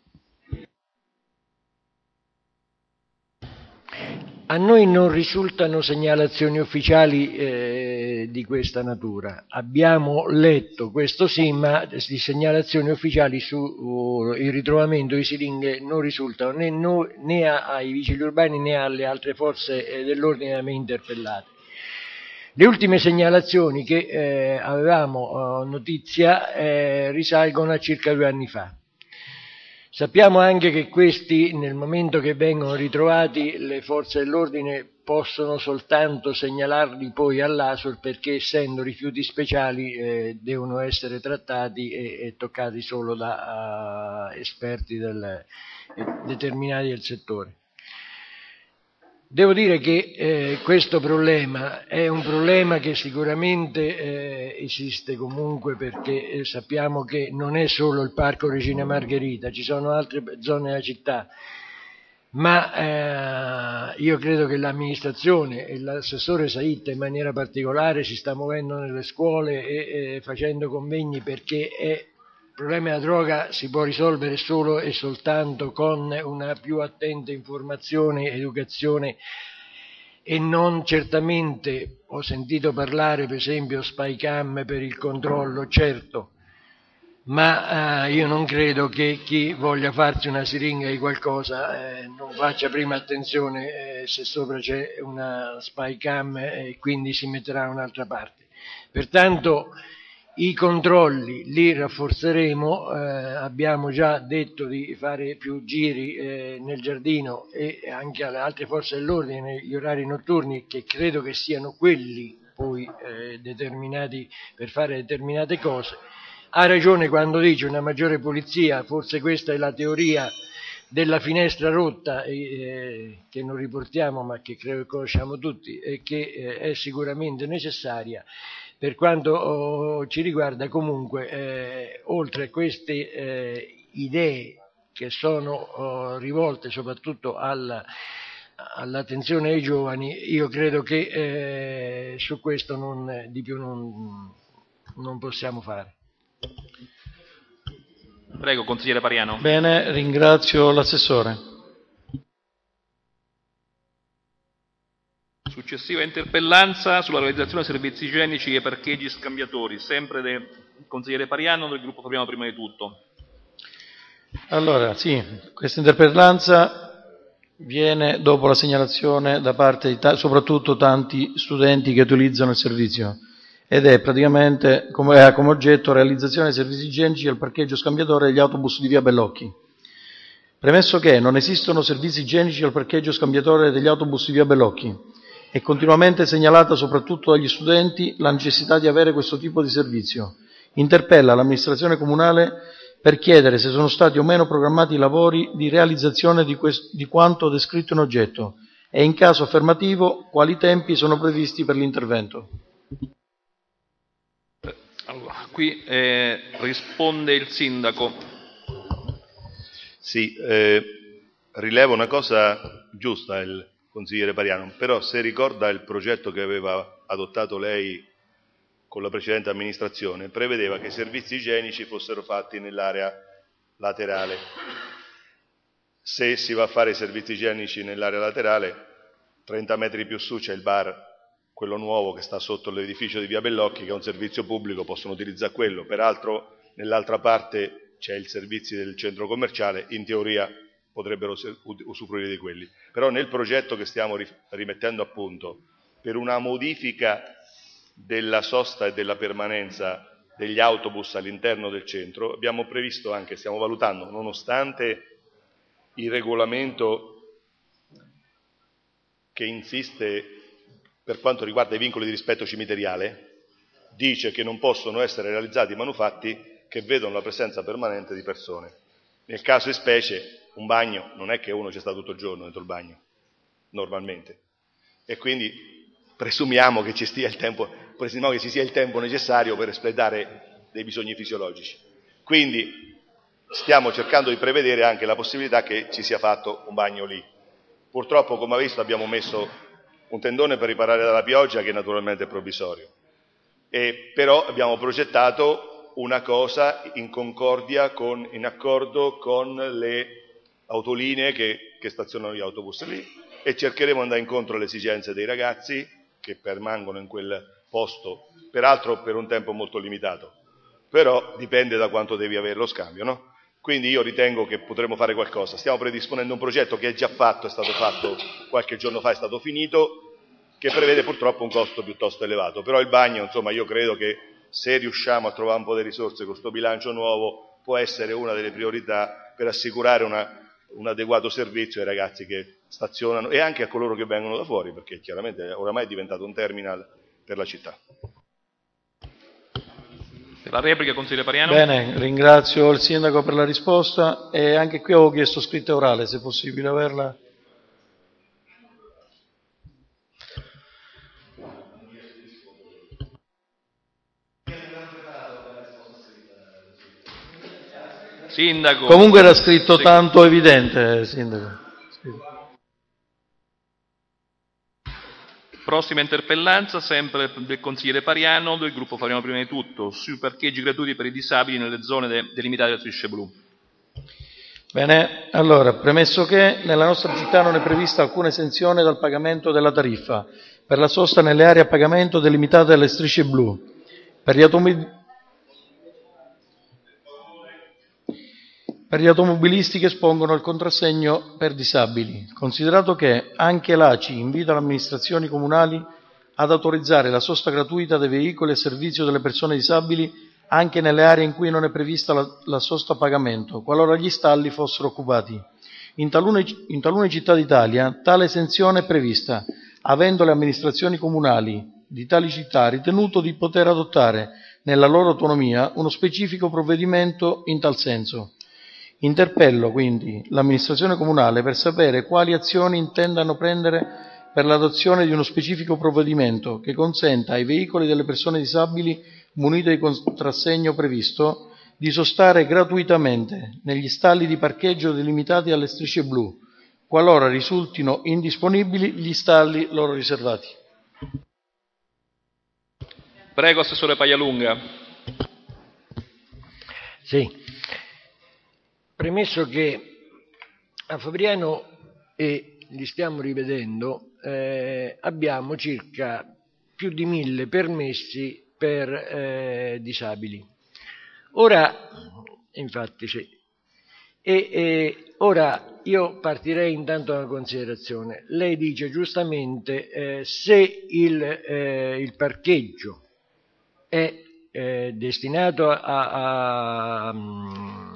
G: A noi non risultano segnalazioni ufficiali eh, di questa natura. Abbiamo letto, questo sì, ma di segnalazioni ufficiali sul uh, ritrovamento di siringhe non risultano né, no, né a, ai vigili urbani né alle altre forze eh, dell'ordine da me interpellate. Le ultime segnalazioni che eh, avevamo eh, notizia eh, risalgono a circa due anni fa. Sappiamo anche che questi, nel momento che vengono ritrovati, le forze dell'ordine possono soltanto segnalarli poi all'A S O R perché, essendo rifiuti speciali, eh, devono essere trattati e, e toccati solo da uh, esperti del, eh, determinati del settore. Devo dire che eh, questo problema è un problema che sicuramente eh, esiste comunque, perché eh, sappiamo che non è solo il Parco Regina Margherita, ci sono altre zone della città, ma eh, io credo che l'amministrazione e l'assessore Saitta in maniera particolare si sta muovendo nelle scuole e, e facendo convegni, perché è il problema della droga si può risolvere solo e soltanto con una più attenta informazione, educazione, e non certamente, ho sentito parlare per esempio Spycam per il controllo, certo, ma eh, io non credo che chi voglia farsi una siringa di qualcosa eh, non faccia prima attenzione eh, se sopra c'è una Spycam e eh, quindi si metterà da un'altra parte. Pertanto i controlli li rafforzeremo, eh, abbiamo già detto di fare più giri eh, nel giardino e anche alle altre forze dell'ordine negli orari notturni, che credo che siano quelli poi eh, determinati per fare determinate cose. Ha ragione quando dice una maggiore pulizia, forse questa è la teoria della finestra rotta eh, che non riportiamo ma che credo che conosciamo tutti e che eh, è sicuramente necessaria. Per quanto oh, ci riguarda, comunque, eh, oltre a queste eh, idee che sono oh, rivolte soprattutto al, all'attenzione ai giovani, io credo che eh, su questo non, di più non, non possiamo fare.
D: Prego, consigliere Pariano.
C: Bene, ringrazio l'assessore.
D: Successiva interpellanza sulla realizzazione di servizi igienici e parcheggi scambiatori, sempre del consigliere Pariano, del gruppo Fabiano prima di tutto.
C: Allora, sì, questa interpellanza viene dopo la segnalazione da parte di ta- soprattutto tanti studenti che utilizzano il servizio, ed è praticamente come, ha come oggetto realizzazione di servizi igienici al parcheggio scambiatore degli autobus di via Bellocchi. Premesso che non esistono servizi igienici al parcheggio scambiatore degli autobus di via Bellocchi, è continuamente segnalata soprattutto dagli studenti la necessità di avere questo tipo di servizio. Interpella l'amministrazione comunale per chiedere se sono stati o meno programmati i lavori di realizzazione di, quest- di quanto descritto in oggetto e, in caso affermativo, quali tempi sono previsti per l'intervento.
D: Allora, qui eh, risponde il sindaco.
E: Sì, eh, rilevo una cosa giusta il consigliere Pariano, però se ricorda il progetto che aveva adottato lei con la precedente amministrazione, prevedeva che i servizi igienici fossero fatti nell'area laterale. Se si va a fare i servizi igienici nell'area laterale, trenta metri più su c'è il bar, quello nuovo che sta sotto l'edificio di Via Bellocchi, che è un servizio pubblico, possono utilizzare quello. Peraltro nell'altra parte c'è il servizio del centro commerciale, in teoria potrebbero usufruire di quelli. Però nel progetto che stiamo rimettendo a punto, per una modifica della sosta e della permanenza degli autobus all'interno del centro, abbiamo previsto anche, stiamo valutando, nonostante il regolamento che insiste per quanto riguarda i vincoli di rispetto cimiteriale, dice che non possono essere realizzati manufatti che vedono la presenza permanente di persone. Nel caso di specie, un bagno, non è che uno ci sta tutto il giorno dentro il bagno, normalmente. E quindi presumiamo che ci stia il tempo, presumiamo che ci sia il tempo necessario per espletare dei bisogni fisiologici. Quindi stiamo cercando di prevedere anche la possibilità che ci sia fatto un bagno lì. Purtroppo, come ha visto, abbiamo messo un tendone per riparare dalla pioggia, che naturalmente è provvisorio. E però abbiamo progettato una cosa in concordia, con, in accordo con le autolinee che, che stazionano gli autobus lì, e cercheremo di andare incontro alle esigenze dei ragazzi che permangono in quel posto, peraltro per un tempo molto limitato, però dipende da quanto devi avere lo scambio, no? Quindi io ritengo che potremo fare qualcosa. Stiamo predisponendo un progetto che è già fatto, è stato fatto qualche giorno fa, è stato finito, che prevede purtroppo un costo piuttosto elevato. Però il bagno, insomma, io credo che se riusciamo a trovare un po' di risorse con questo bilancio nuovo, può essere una delle priorità per assicurare una, un adeguato servizio ai ragazzi che stazionano e anche a coloro che vengono da fuori, perché chiaramente oramai è diventato un terminal per la città.
D: La replica, consigliere Pariano.
C: Bene, ringrazio il sindaco per la risposta e anche qui avevo chiesto scritta orale, se è possibile averla.
D: Sindaco.
C: Comunque era scritto tanto evidente, sindaco.
D: Prossima interpellanza, sempre del consigliere Pariano, del gruppo Pariano prima di tutto, sui parcheggi gratuiti per i disabili nelle zone de- delimitate da strisce blu.
C: Bene, allora, premesso che nella nostra città non è prevista alcuna esenzione dal pagamento della tariffa per la sosta nelle aree a pagamento delimitate dalle strisce blu, per gli, automi- per gli automobilisti che espongono il contrassegno per disabili, considerato che anche l'A C I invita le amministrazioni comunali ad autorizzare la sosta gratuita dei veicoli a servizio delle persone disabili anche nelle aree in cui non è prevista la, la sosta a pagamento, qualora gli stalli fossero occupati. In talune, in talune città d'Italia tale esenzione è prevista, avendo le amministrazioni comunali di tali città ritenuto di poter adottare, nella loro autonomia, uno specifico provvedimento in tal senso. Interpello quindi l'amministrazione comunale per sapere quali azioni intendano prendere per l'adozione di uno specifico provvedimento che consenta ai veicoli delle persone disabili muniti di contrassegno previsto di sostare gratuitamente negli stalli di parcheggio delimitati alle strisce blu, qualora risultino indisponibili gli stalli loro riservati.
D: Prego, Assessore Paglialunga.
G: Sì. Premesso che a Fabriano, e li stiamo rivedendo, eh, abbiamo circa più di mille permessi per eh, disabili. Ora, infatti sì, e, e ora io partirei intanto da una considerazione. Lei dice giustamente eh, se il, eh, il parcheggio è eh, destinato a, a, a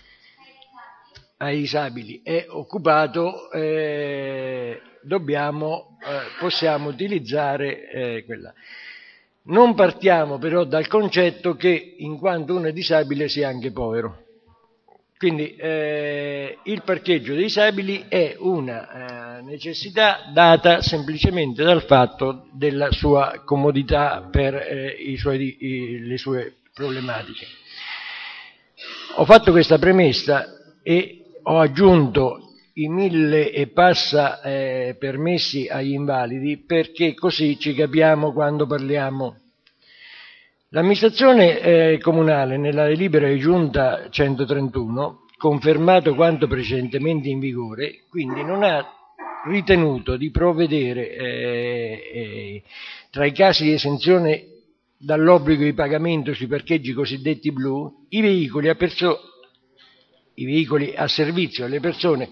G: ai disabili è occupato, eh, dobbiamo, eh, possiamo utilizzare eh, quella. Non partiamo però dal concetto che in quanto uno è disabile sia anche povero. Quindi eh, il parcheggio dei disabili è una eh, necessità data semplicemente dal fatto della sua comodità per eh, i suoi, i, le sue problematiche. Ho fatto questa premessa e ho aggiunto i mille e passa eh, permessi agli invalidi perché così ci capiamo quando parliamo. L'amministrazione eh, comunale nella delibera di giunta centotrentuno, confermato quanto precedentemente in vigore, quindi non ha ritenuto di provvedere eh, eh, tra i casi di esenzione dall'obbligo di pagamento sui parcheggi cosiddetti blu i veicoli a, perso- i veicoli a servizio alle persone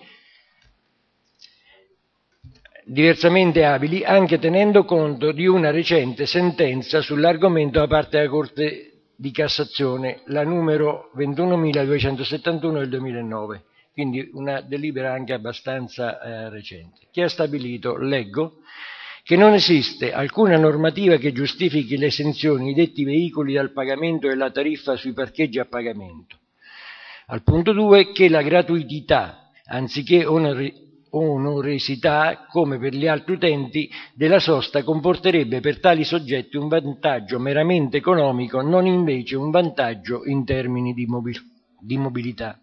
G: diversamente abili, anche tenendo conto di una recente sentenza sull'argomento da parte della Corte di Cassazione, la numero ventunomiladuecentosettantuno del duemilanove, quindi una delibera anche abbastanza eh, recente, che ha stabilito, leggo, che non esiste alcuna normativa che giustifichi l'esenzione di detti veicoli dal pagamento della tariffa sui parcheggi a pagamento. Al punto due, che la gratuità, anziché oneri- onerosità, come per gli altri utenti della sosta, comporterebbe per tali soggetti un vantaggio meramente economico, non invece un vantaggio in termini di, mobil- di mobilità.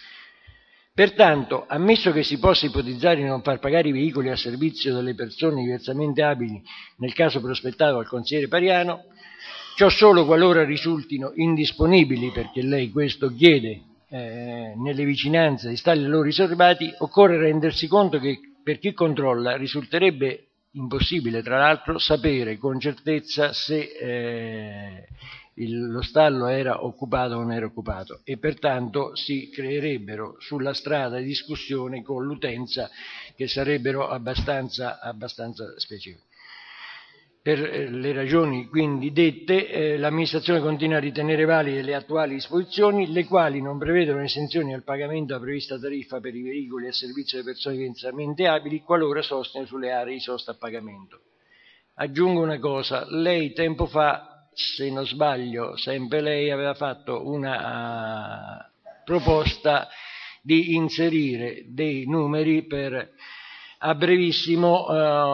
G: Pertanto, ammesso che si possa ipotizzare di non far pagare i veicoli a servizio delle persone diversamente abili nel caso prospettato dal consigliere Pariano, ciò solo qualora risultino indisponibili, perché lei questo chiede, eh, nelle vicinanze di stalli loro riservati, occorre rendersi conto che per chi controlla risulterebbe impossibile, tra l'altro, sapere con certezza se eh, il, lo stallo era occupato o non era occupato, e pertanto si creerebbero sulla strada discussioni con l'utenza che sarebbero abbastanza, abbastanza spiacevoli. Per le ragioni quindi dette, eh, l'amministrazione continua a ritenere valide le attuali disposizioni, le quali non prevedono esenzioni al pagamento della prevista tariffa per i veicoli a servizio delle persone diversamente abili, qualora sostino sulle aree di sosta a pagamento. Aggiungo una cosa: lei tempo fa, se non sbaglio, sempre lei aveva fatto una uh, proposta di inserire dei numeri per, a brevissimo,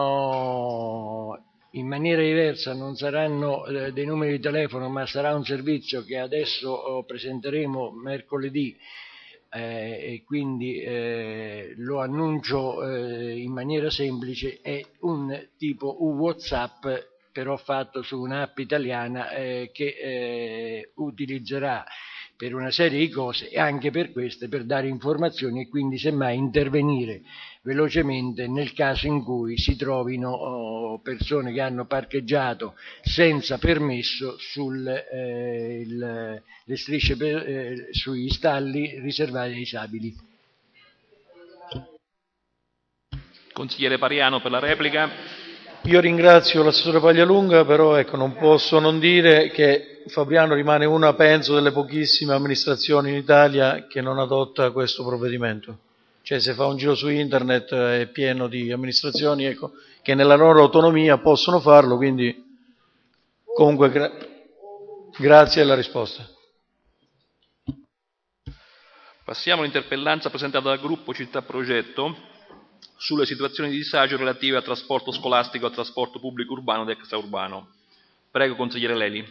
G: uh, in maniera diversa, non saranno eh, dei numeri di telefono, ma sarà un servizio che adesso oh, presenteremo mercoledì, eh, e quindi eh, lo annuncio eh, in maniera semplice. È un tipo WhatsApp, però fatto su un'app italiana eh, che eh, utilizzerà per una serie di cose, e anche per queste, per dare informazioni e quindi semmai intervenire velocemente nel caso in cui si trovino oh, persone che hanno parcheggiato senza permesso sul, eh, il, le strisce per, eh, sugli stalli riservati ai disabili.
D: Consigliere Pariano per la replica.
C: Io ringrazio l'assessore Paglialunga, però ecco, non posso non dire che Fabriano rimane una, penso, delle pochissime amministrazioni in Italia che non adotta questo provvedimento. Cioè, se fa un giro su internet è pieno di amministrazioni, ecco, che nella loro autonomia possono farlo, quindi comunque gra- grazie alla risposta.
D: Passiamo all'interpellanza presentata dal gruppo Città Progetto sulle situazioni di disagio relative al trasporto scolastico e al trasporto pubblico urbano ed extraurbano. Prego, consigliere Leli.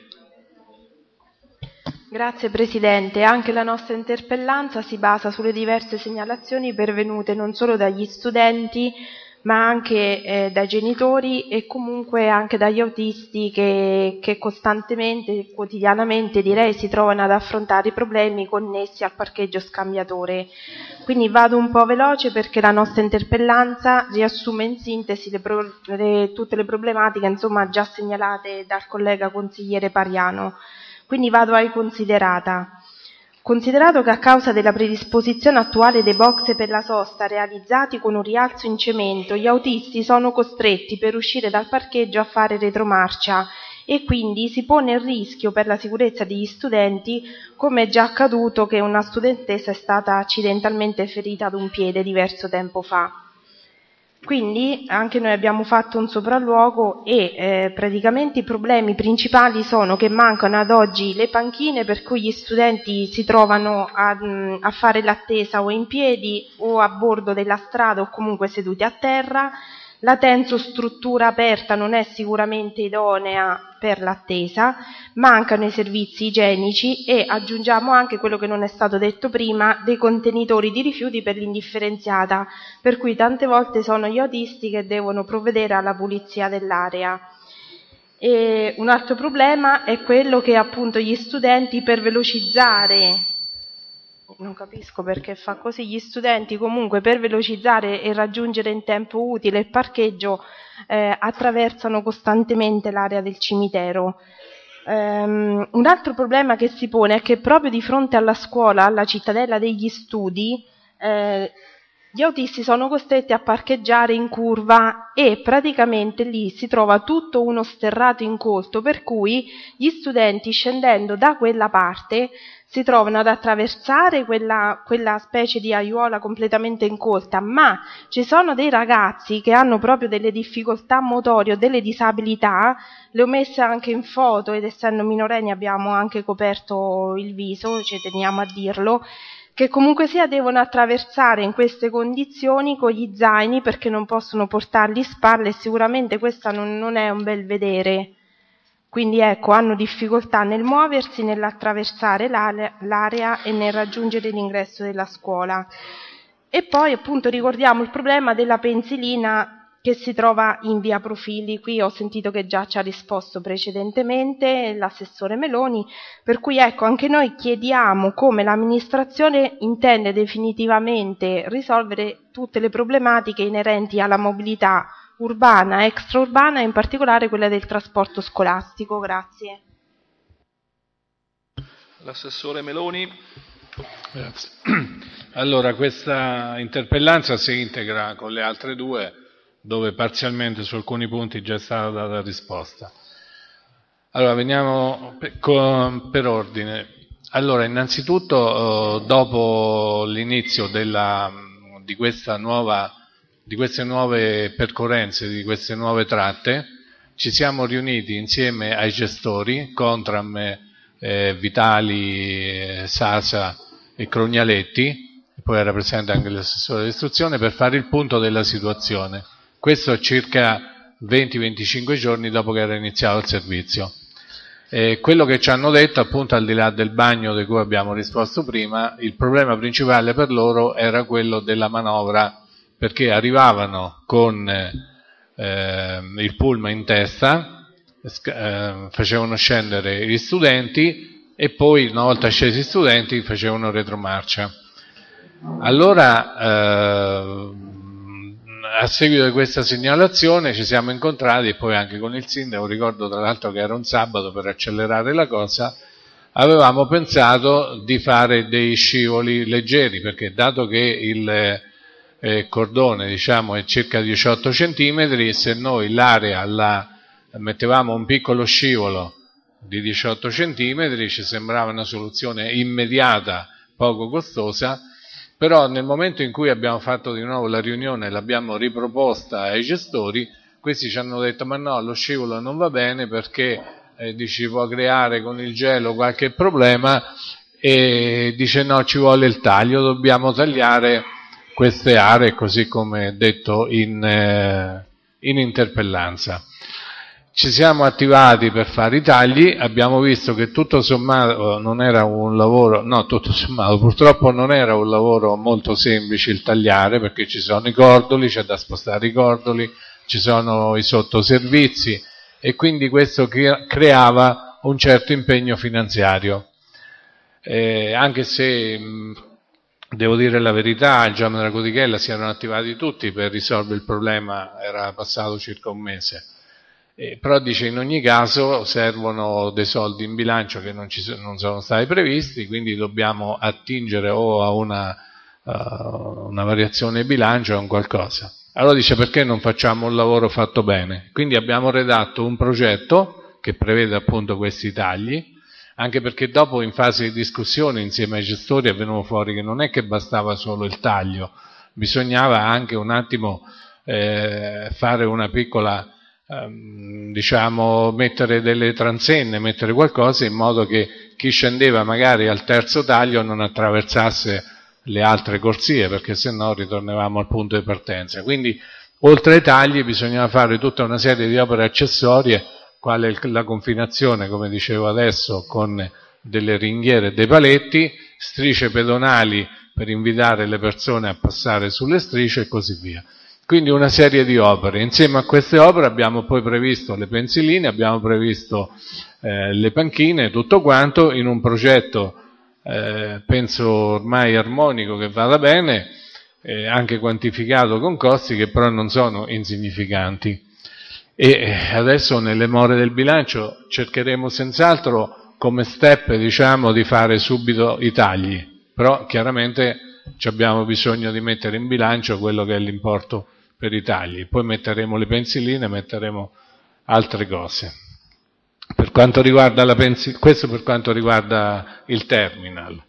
H: Grazie Presidente. Anche la nostra interpellanza si basa sulle diverse segnalazioni pervenute non solo dagli studenti, ma anche eh, dai genitori e comunque anche dagli autisti che, che costantemente, quotidianamente direi, si trovano ad affrontare i problemi connessi al parcheggio scambiatore. Quindi vado un po' veloce perché la nostra interpellanza riassume in sintesi le pro, le, tutte le problematiche insomma già segnalate dal collega consigliere Pariano. Quindi vado ai considerata. Considerato che a causa della predisposizione attuale dei box per la sosta realizzati con un rialzo in cemento, gli autisti sono costretti per uscire dal parcheggio a fare retromarcia e quindi si pone il rischio per la sicurezza degli studenti, come è già accaduto che una studentessa è stata accidentalmente ferita ad un piede diverso tempo fa. Quindi anche noi abbiamo fatto un sopralluogo e eh, praticamente i problemi principali sono che mancano ad oggi le panchine per cui gli studenti si trovano a, a fare l'attesa o in piedi o a bordo della strada o comunque seduti a terra. La tensostruttura aperta non è sicuramente idonea per l'attesa, mancano i servizi igienici e aggiungiamo anche quello che non è stato detto prima, dei contenitori di rifiuti per l'indifferenziata, per cui tante volte sono gli autisti che devono provvedere alla pulizia dell'area. E un altro problema è quello che appunto gli studenti, per velocizzare non capisco perché fa così. Gli studenti comunque per velocizzare e raggiungere in tempo utile il parcheggio eh, attraversano costantemente l'area del cimitero. Um, un altro problema che si pone è che proprio di fronte alla scuola, alla cittadella degli studi, eh, gli autisti sono costretti a parcheggiare in curva e praticamente lì si trova tutto uno sterrato incolto, per cui gli studenti scendendo da quella parte si trovano ad attraversare quella, quella specie di aiuola completamente incolta, ma ci sono dei ragazzi che hanno proprio delle difficoltà motorie o delle disabilità, le ho messe anche in foto ed essendo minorenni abbiamo anche coperto il viso, ci teniamo a dirlo, che comunque sia devono attraversare in queste condizioni con gli zaini perché non possono portarli in spalle e sicuramente questo non, non è un bel vedere. Quindi ecco, hanno difficoltà nel muoversi, nell'attraversare l'area, l'area e nel raggiungere l'ingresso della scuola. E poi appunto ricordiamo il problema della pensilina che si trova in via Profili. Qui ho sentito che già ci ha risposto precedentemente l'assessore Meloni, per cui ecco anche noi chiediamo come l'amministrazione intende definitivamente risolvere tutte le problematiche inerenti alla mobilità urbana, extraurbana e in particolare quella del trasporto scolastico. Grazie.
D: L'assessore Meloni.
F: Grazie. Allora, questa interpellanza si integra con le altre due, dove parzialmente su alcuni punti già è stata data risposta. Allora, veniamo per, con, per ordine. Allora, innanzitutto, dopo l'inizio della, di questa nuova di queste nuove percorrenze, di queste nuove tratte, ci siamo riuniti insieme ai gestori, Contram, eh, Vitali, Sasa e Crognaletti, poi era presente anche l'assessore dell'istruzione, per fare il punto della situazione. Questo circa venti venticinque giorni dopo che era iniziato il servizio. Eh, quello che ci hanno detto, appunto, al di là del bagno di cui abbiamo risposto prima, il problema principale per loro era quello della manovra, perché arrivavano con eh, il pullman in testa, eh, facevano scendere gli studenti e poi una volta scesi gli studenti facevano retromarcia. Allora, eh, a seguito di questa segnalazione ci siamo incontrati e poi anche con il sindaco, ricordo tra l'altro che era un sabato per accelerare la cosa, avevamo pensato di fare dei scivoli leggeri, perché dato che il Eh, cordone diciamo è circa diciotto centimetri, se noi l'area la mettevamo un piccolo scivolo di diciotto centimetri ci sembrava una soluzione immediata, poco costosa, però nel momento in cui abbiamo fatto di nuovo la riunione e l'abbiamo riproposta ai gestori, questi ci hanno detto ma no, lo scivolo non va bene perché eh, dici, può creare con il gelo qualche problema, e dice no, ci vuole il taglio, dobbiamo tagliare queste aree, così come detto in, eh, in interpellanza. Ci siamo attivati per fare i tagli, abbiamo visto che tutto sommato non era un lavoro, no, tutto sommato, purtroppo non era un lavoro molto semplice il tagliare, perché ci sono i cordoli, c'è da spostare i cordoli, ci sono i sottoservizi, e quindi questo creava un certo impegno finanziario. Eh, anche se... Mh, Devo dire la verità, al Giacomo della Cotichella si erano attivati tutti per risolvere il problema, era passato circa un mese. Eh, però dice in ogni caso servono dei soldi in bilancio che non, ci, non sono stati previsti, quindi dobbiamo attingere o a una, uh, una variazione di bilancio o a un qualcosa. Allora dice perché non facciamo un lavoro fatto bene? Quindi abbiamo redatto un progetto che prevede appunto questi tagli, anche perché dopo in fase di discussione insieme ai gestori è venuto fuori che non è che bastava solo il taglio, bisognava anche un attimo eh, fare una piccola, ehm, diciamo, mettere delle transenne, mettere qualcosa in modo che chi scendeva magari al terzo taglio non attraversasse le altre corsie, perché se no ritornavamo al punto di partenza. Quindi oltre ai tagli bisognava fare tutta una serie di opere accessorie, quale la confinazione, come dicevo adesso, con delle ringhiere e dei paletti, strisce pedonali per invitare le persone a passare sulle strisce e così via. Quindi una serie di opere. Insieme a queste opere abbiamo poi previsto le pensiline, abbiamo previsto eh, le panchine, tutto quanto in un progetto eh, penso ormai armonico, che vada bene, eh, anche quantificato con costi che però non sono insignificanti. E adesso nelle more del bilancio cercheremo senz'altro come step, diciamo, di fare subito i tagli, però chiaramente abbiamo bisogno di mettere in bilancio quello che è l'importo per i tagli, poi metteremo le pensiline, metteremo altre cose. Per quanto riguarda la pensil- questo per quanto riguarda il terminal.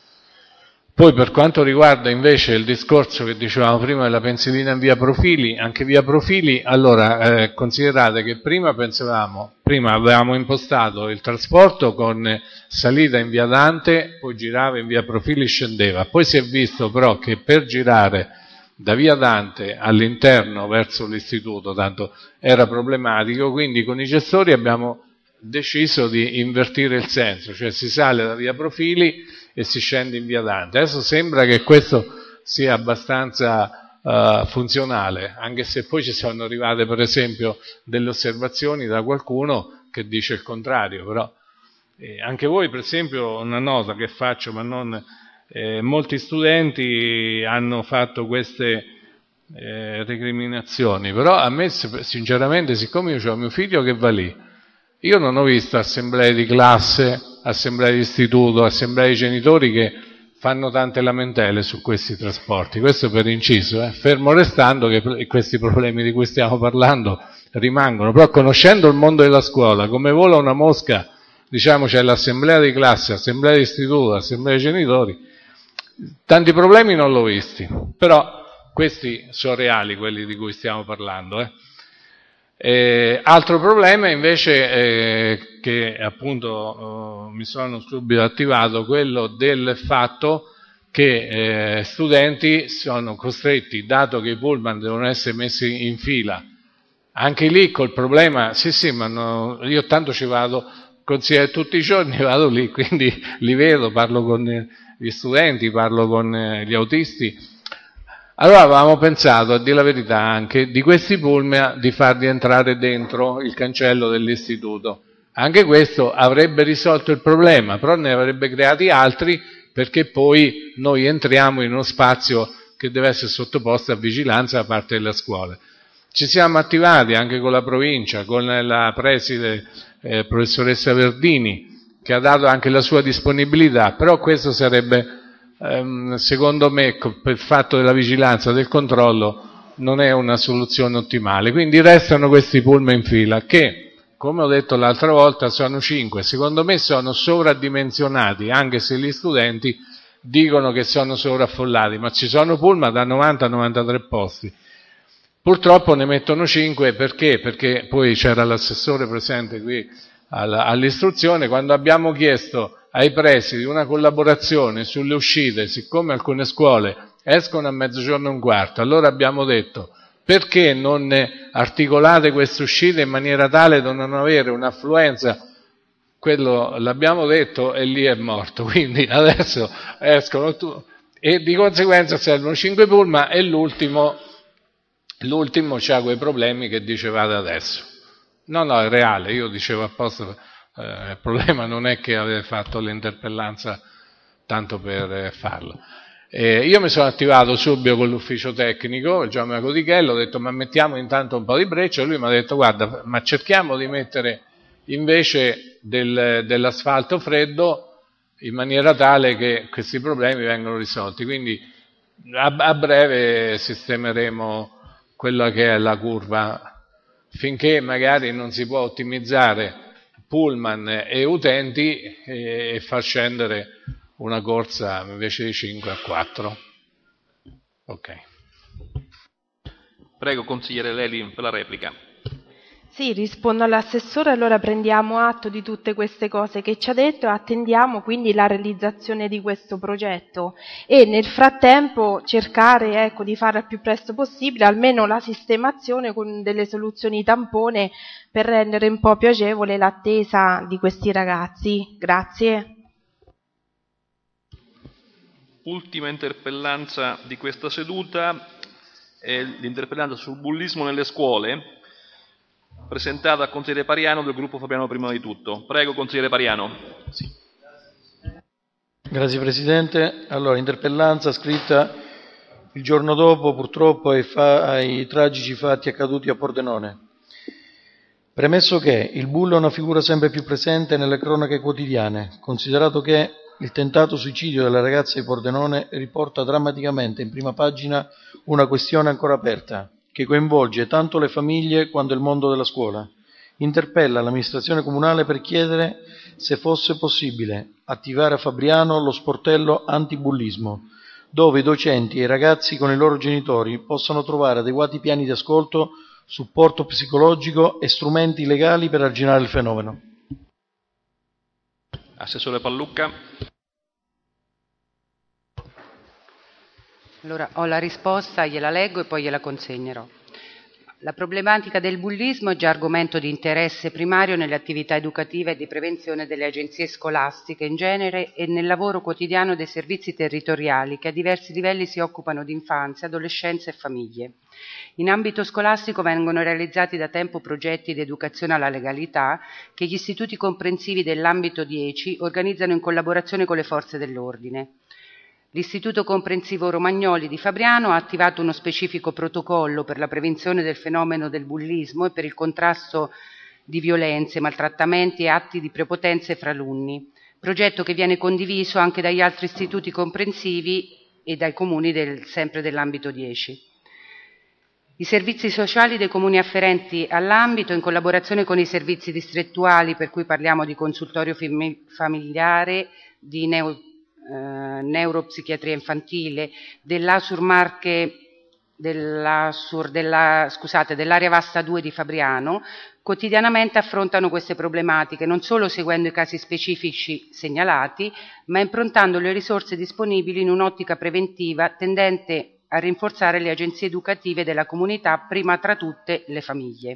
F: Poi per quanto riguarda invece il discorso che dicevamo prima della pensilina in via Profili, anche via Profili, allora eh, considerate che prima pensavamo, prima avevamo impostato il trasporto con salita in via Dante, poi girava in via Profili e scendeva, poi si è visto però che per girare da via Dante all'interno verso l'istituto, tanto era problematico, quindi con i gestori abbiamo deciso di invertire il senso, cioè si sale da via Profili e si scende in via Dante. Adesso sembra che questo sia abbastanza uh, funzionale, anche se poi ci sono arrivate per esempio delle osservazioni da qualcuno che dice il contrario, però eh, anche voi per esempio, una nota che faccio, ma non eh, molti studenti hanno fatto queste eh, recriminazioni, però a me sinceramente, siccome io ho mio figlio che va lì, io non ho visto assemblee di classe, assemblee di istituto, assemblee di genitori che fanno tante lamentele su questi trasporti, questo per inciso, eh? Fermo restando che questi problemi di cui stiamo parlando rimangono, però conoscendo il mondo della scuola, come vola una mosca, diciamo c'è l'assemblea di classe, assemblea di istituto, assemblea di genitori, tanti problemi non l'ho visti, però questi sono reali, quelli di cui stiamo parlando, eh? Eh, altro problema invece eh, che appunto eh, mi sono subito attivato, quello del fatto che eh, studenti sono costretti, dato che i pullman devono essere messi in fila, anche lì col problema, sì sì, ma no, io tanto ci vado, consigliere tutti i giorni, vado lì, quindi li vedo, parlo con gli studenti, parlo con eh, gli autisti. Allora avevamo pensato, a dire la verità anche, di questi pullman di farli entrare dentro il cancello dell'istituto. Anche questo avrebbe risolto il problema, però ne avrebbe creati altri, perché poi noi entriamo in uno spazio che deve essere sottoposto a vigilanza da parte delle scuole. Ci siamo attivati anche con la provincia, con la preside eh, professoressa Verdini, che ha dato anche la sua disponibilità, però questo sarebbe... secondo me per il fatto della vigilanza, del controllo, non è una soluzione ottimale, quindi restano questi pullman in fila che, come ho detto l'altra volta, sono cinque, secondo me sono sovradimensionati, anche se gli studenti dicono che sono sovraffollati, ma ci sono pullman da novanta a novantatré posti, purtroppo ne mettono cinque, perché? Perché poi c'era l'assessore presente qui all'istruzione, quando abbiamo chiesto ai presidi una collaborazione sulle uscite, siccome alcune scuole escono a mezzogiorno e un quarto, allora abbiamo detto perché non articolate queste uscite in maniera tale da non avere un'affluenza, quello l'abbiamo detto e lì è morto, quindi adesso escono tu, e di conseguenza servono cinque pullman e l'ultimo, l'ultimo c'ha quei problemi che dicevate adesso. No, no, è reale, io dicevo apposta, eh, il problema non è che avete fatto l'interpellanza tanto per eh, farlo. Eh, io mi sono attivato subito con l'ufficio tecnico, il Giacomo Cotichello, ho detto ma mettiamo intanto un po' di breccia, e lui mi ha detto guarda, ma cerchiamo di mettere invece del, dell'asfalto freddo in maniera tale che questi problemi vengano risolti, quindi a, a breve sistemeremo quella che è la curva, finché magari non si può ottimizzare pullman e utenti e, e far scendere una corsa invece di cinque a quattro. Ok.
D: Prego, consigliere Leli, per la replica.
H: Sì, rispondo all'assessore, allora prendiamo atto di tutte queste cose che ci ha detto e attendiamo quindi la realizzazione di questo progetto e nel frattempo cercare ecco, di fare al più presto possibile almeno la sistemazione con delle soluzioni tampone per rendere un po' più agevole l'attesa di questi ragazzi. Grazie.
D: Ultima interpellanza di questa seduta è l'interpellanza sul bullismo nelle scuole, presentata dal consigliere Pariano del gruppo Fabiano Prima di Tutto. Prego, consigliere Pariano. Sì.
C: Grazie Presidente. Allora, interpellanza scritta il giorno dopo purtroppo ai, fa- ai tragici fatti accaduti a Pordenone. Premesso che il bullo è una figura sempre più presente nelle cronache quotidiane, considerato che il tentato suicidio della ragazza di Pordenone riporta drammaticamente in prima pagina una questione ancora aperta, che coinvolge tanto le famiglie quanto il mondo della scuola, interpella l'amministrazione comunale per chiedere se fosse possibile attivare a Fabriano lo sportello antibullismo, dove i docenti e i ragazzi con i loro genitori possano trovare adeguati piani di ascolto, supporto psicologico e strumenti legali per arginare il fenomeno.
D: Assessore Pallucca.
I: Allora, ho la risposta, gliela leggo e poi gliela consegnerò. La problematica del bullismo è già argomento di interesse primario nelle attività educative e di prevenzione delle agenzie scolastiche in genere e nel lavoro quotidiano dei servizi territoriali che a diversi livelli si occupano di infanzia, adolescenza e famiglie. In ambito scolastico vengono realizzati da tempo progetti di educazione alla legalità che gli istituti comprensivi dell'ambito dieci organizzano in collaborazione con le forze dell'ordine. L'Istituto Comprensivo Romagnoli di Fabriano ha attivato uno specifico protocollo per la prevenzione del fenomeno del bullismo e per il contrasto di violenze, maltrattamenti e atti di prepotenza fra alunni, progetto che viene condiviso anche dagli altri istituti comprensivi e dai comuni del, sempre dell'ambito dieci. I servizi sociali dei comuni afferenti all'ambito, in collaborazione con i servizi distrettuali, per cui parliamo di consultorio familiare, di neo Eh, neuropsichiatria infantile, dell'Asur Marche, dell'Asur, della, scusate, dell'area Vasta due di Fabriano, quotidianamente affrontano queste problematiche, non solo seguendo i casi specifici segnalati, ma improntando le risorse disponibili in un'ottica preventiva tendente a rinforzare le agenzie educative della comunità, prima tra tutte le famiglie.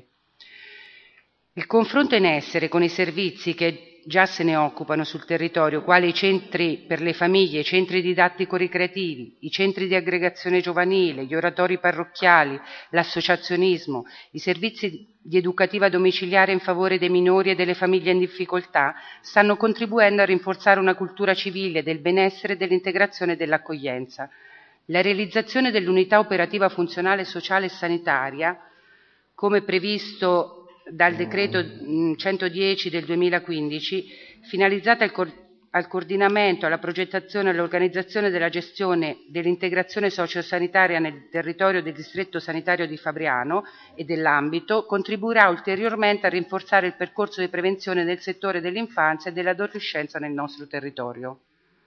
I: Il confronto in essere con i servizi che già se ne occupano sul territorio, quali i centri per le famiglie, i centri didattico-ricreativi, i centri di aggregazione giovanile, gli oratori parrocchiali, l'associazionismo, i servizi di educativa domiciliare in favore dei minori e delle famiglie in difficoltà, stanno contribuendo a rinforzare una cultura civile del benessere, dell'integrazione e dell'accoglienza. La realizzazione dell'unità operativa funzionale sociale e sanitaria, come previsto dal decreto centodieci del duemilaquindici, finalizzata al, co- al coordinamento, alla progettazione e all'organizzazione della gestione dell'integrazione sociosanitaria nel territorio del distretto sanitario di Fabriano e dell'ambito, contribuirà ulteriormente a rinforzare il percorso di prevenzione nel settore dell'infanzia e dell'adolescenza nel nostro territorio.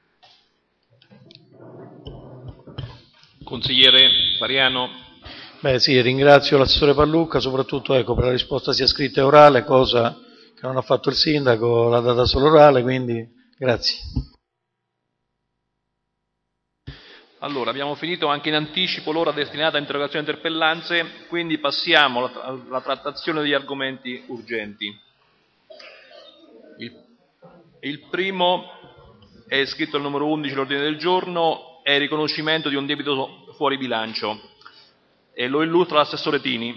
D: Consigliere Fabriano.
C: Beh sì, ringrazio l'assessore Pallucca, soprattutto ecco, per la risposta sia scritta e orale, cosa che non ha fatto il sindaco, l'ha data solo orale, quindi grazie.
D: Allora, abbiamo finito anche in anticipo l'ora destinata a interrogazioni e interpellanze, quindi passiamo alla, alla trattazione degli argomenti urgenti. Il, il primo è scritto al numero undici l'ordine del giorno, è il riconoscimento di un debito fuori bilancio. E lo illustra l'assessore Tini.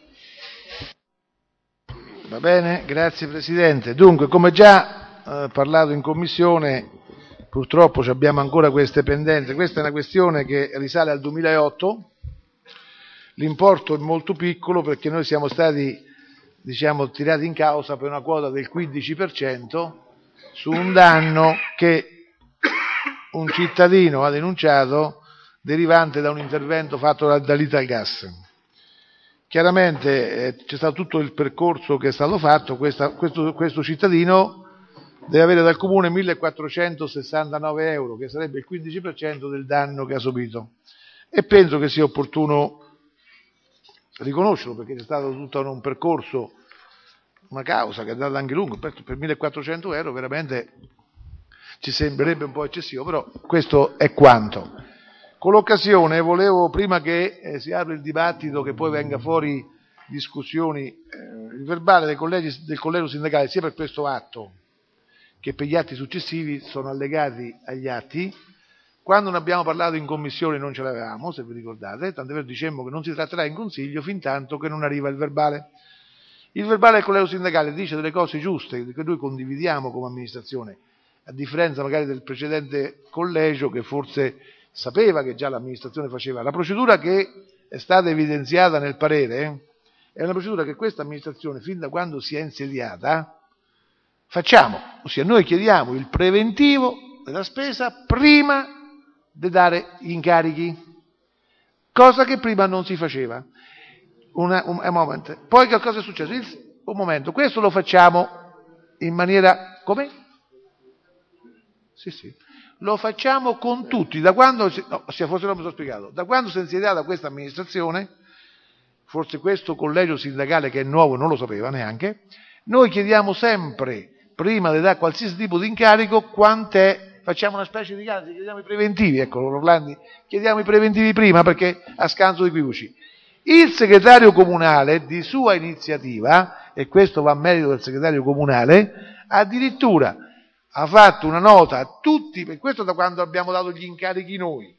J: Va bene, grazie Presidente. Dunque, come già eh, parlato in Commissione, purtroppo abbiamo ancora queste pendenze. Questa è una questione che risale al duemilaotto, l'importo è molto piccolo perché noi siamo stati, diciamo, tirati in causa per una quota del quindici per cento su un danno che un cittadino ha denunciato derivante da un intervento fatto da, dall'Italgas. Chiaramente eh, c'è stato tutto il percorso che è stato fatto, questa, questo, questo cittadino deve avere dal Comune millequattrocentosessantanove euro, che sarebbe il quindici per cento del danno che ha subito, e penso che sia opportuno riconoscerlo, perché c'è stato tutto un percorso, una causa che è andata anche lungo, per, per millequattrocento euro veramente ci sembrerebbe un po' eccessivo, però questo è quanto. Con l'occasione volevo, prima che eh, si apra il dibattito, che poi venga fuori discussioni, eh, il verbale dei collegi, del collegio sindacale, sia per questo atto che per gli atti successivi, sono allegati agli atti. Quando ne abbiamo parlato in commissione non ce l'avevamo, se vi ricordate, tant'è vero dicemmo che non si tratterà in consiglio fin tanto che non arriva il verbale. Il verbale del collegio sindacale dice delle cose giuste che noi condividiamo come amministrazione, a differenza magari del precedente collegio che forse sapeva che già l'amministrazione faceva. La procedura che è stata evidenziata nel parere è una procedura che questa amministrazione, fin da quando si è insediata, facciamo, ossia noi chiediamo il preventivo della spesa prima di dare gli incarichi, cosa che prima non si faceva. Una, un, un momento. Poi che cosa è successo? Il, un momento, questo lo facciamo in maniera, come? Sì, sì. Lo facciamo con tutti, da quando, no, forse non mi sono spiegato, da quando si è insediata questa amministrazione, forse questo collegio sindacale che è nuovo non lo sapeva neanche, noi chiediamo sempre, prima di dare qualsiasi tipo di incarico, quant'è, facciamo una specie di gara, chiediamo i preventivi, ecco Orlandi, chiediamo i preventivi prima perché a scanso di Quiuci. Il segretario comunale, di sua iniziativa, e questo va a merito del segretario comunale, addirittura ha fatto una nota a tutti, per questo da quando abbiamo dato gli incarichi noi,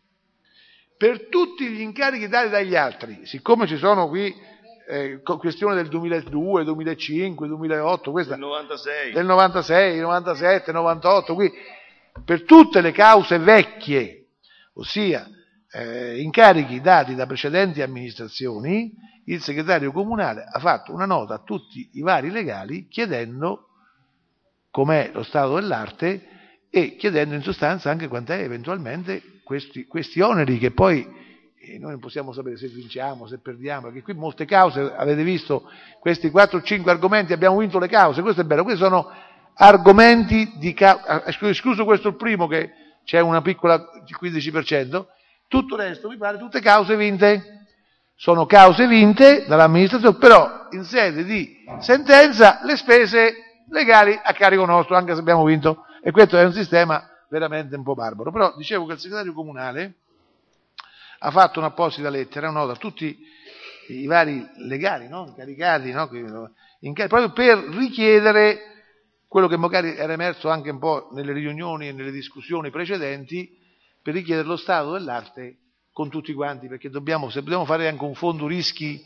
J: per tutti gli incarichi dati dagli altri, siccome ci sono qui eh, questioni del duemiladue, duemilacinque, duemilaotto, questa,
E: del novantasei,
J: del novantasei, novantasette, novantotto, qui, per tutte le cause vecchie, ossia eh, incarichi dati da precedenti amministrazioni, il segretario comunale ha fatto una nota a tutti i vari legali chiedendo com'è lo stato dell'arte e chiedendo in sostanza anche quant'è eventualmente questi, questi oneri che poi eh, noi non possiamo sapere se vinciamo, se perdiamo, perché qui molte cause, avete visto questi quattro o cinque argomenti, abbiamo vinto le cause, questo è bello, questi sono argomenti di causa, escluso questo il primo che c'è una piccola quindici per cento, tutto il resto mi pare tutte cause vinte, sono cause vinte dall'amministrazione, però in sede di sentenza le spese legali a carico nostro, anche se abbiamo vinto, e questo è un sistema veramente un po' barbaro. Però dicevo che il segretario comunale ha fatto un'apposita lettera, una nota a tutti i vari legali, no? Incaricati, no? proprio per richiedere quello che magari era emerso anche un po' nelle riunioni e nelle discussioni precedenti, per richiedere lo stato dell'arte con tutti quanti, perché dobbiamo, se dobbiamo fare anche un fondo rischi,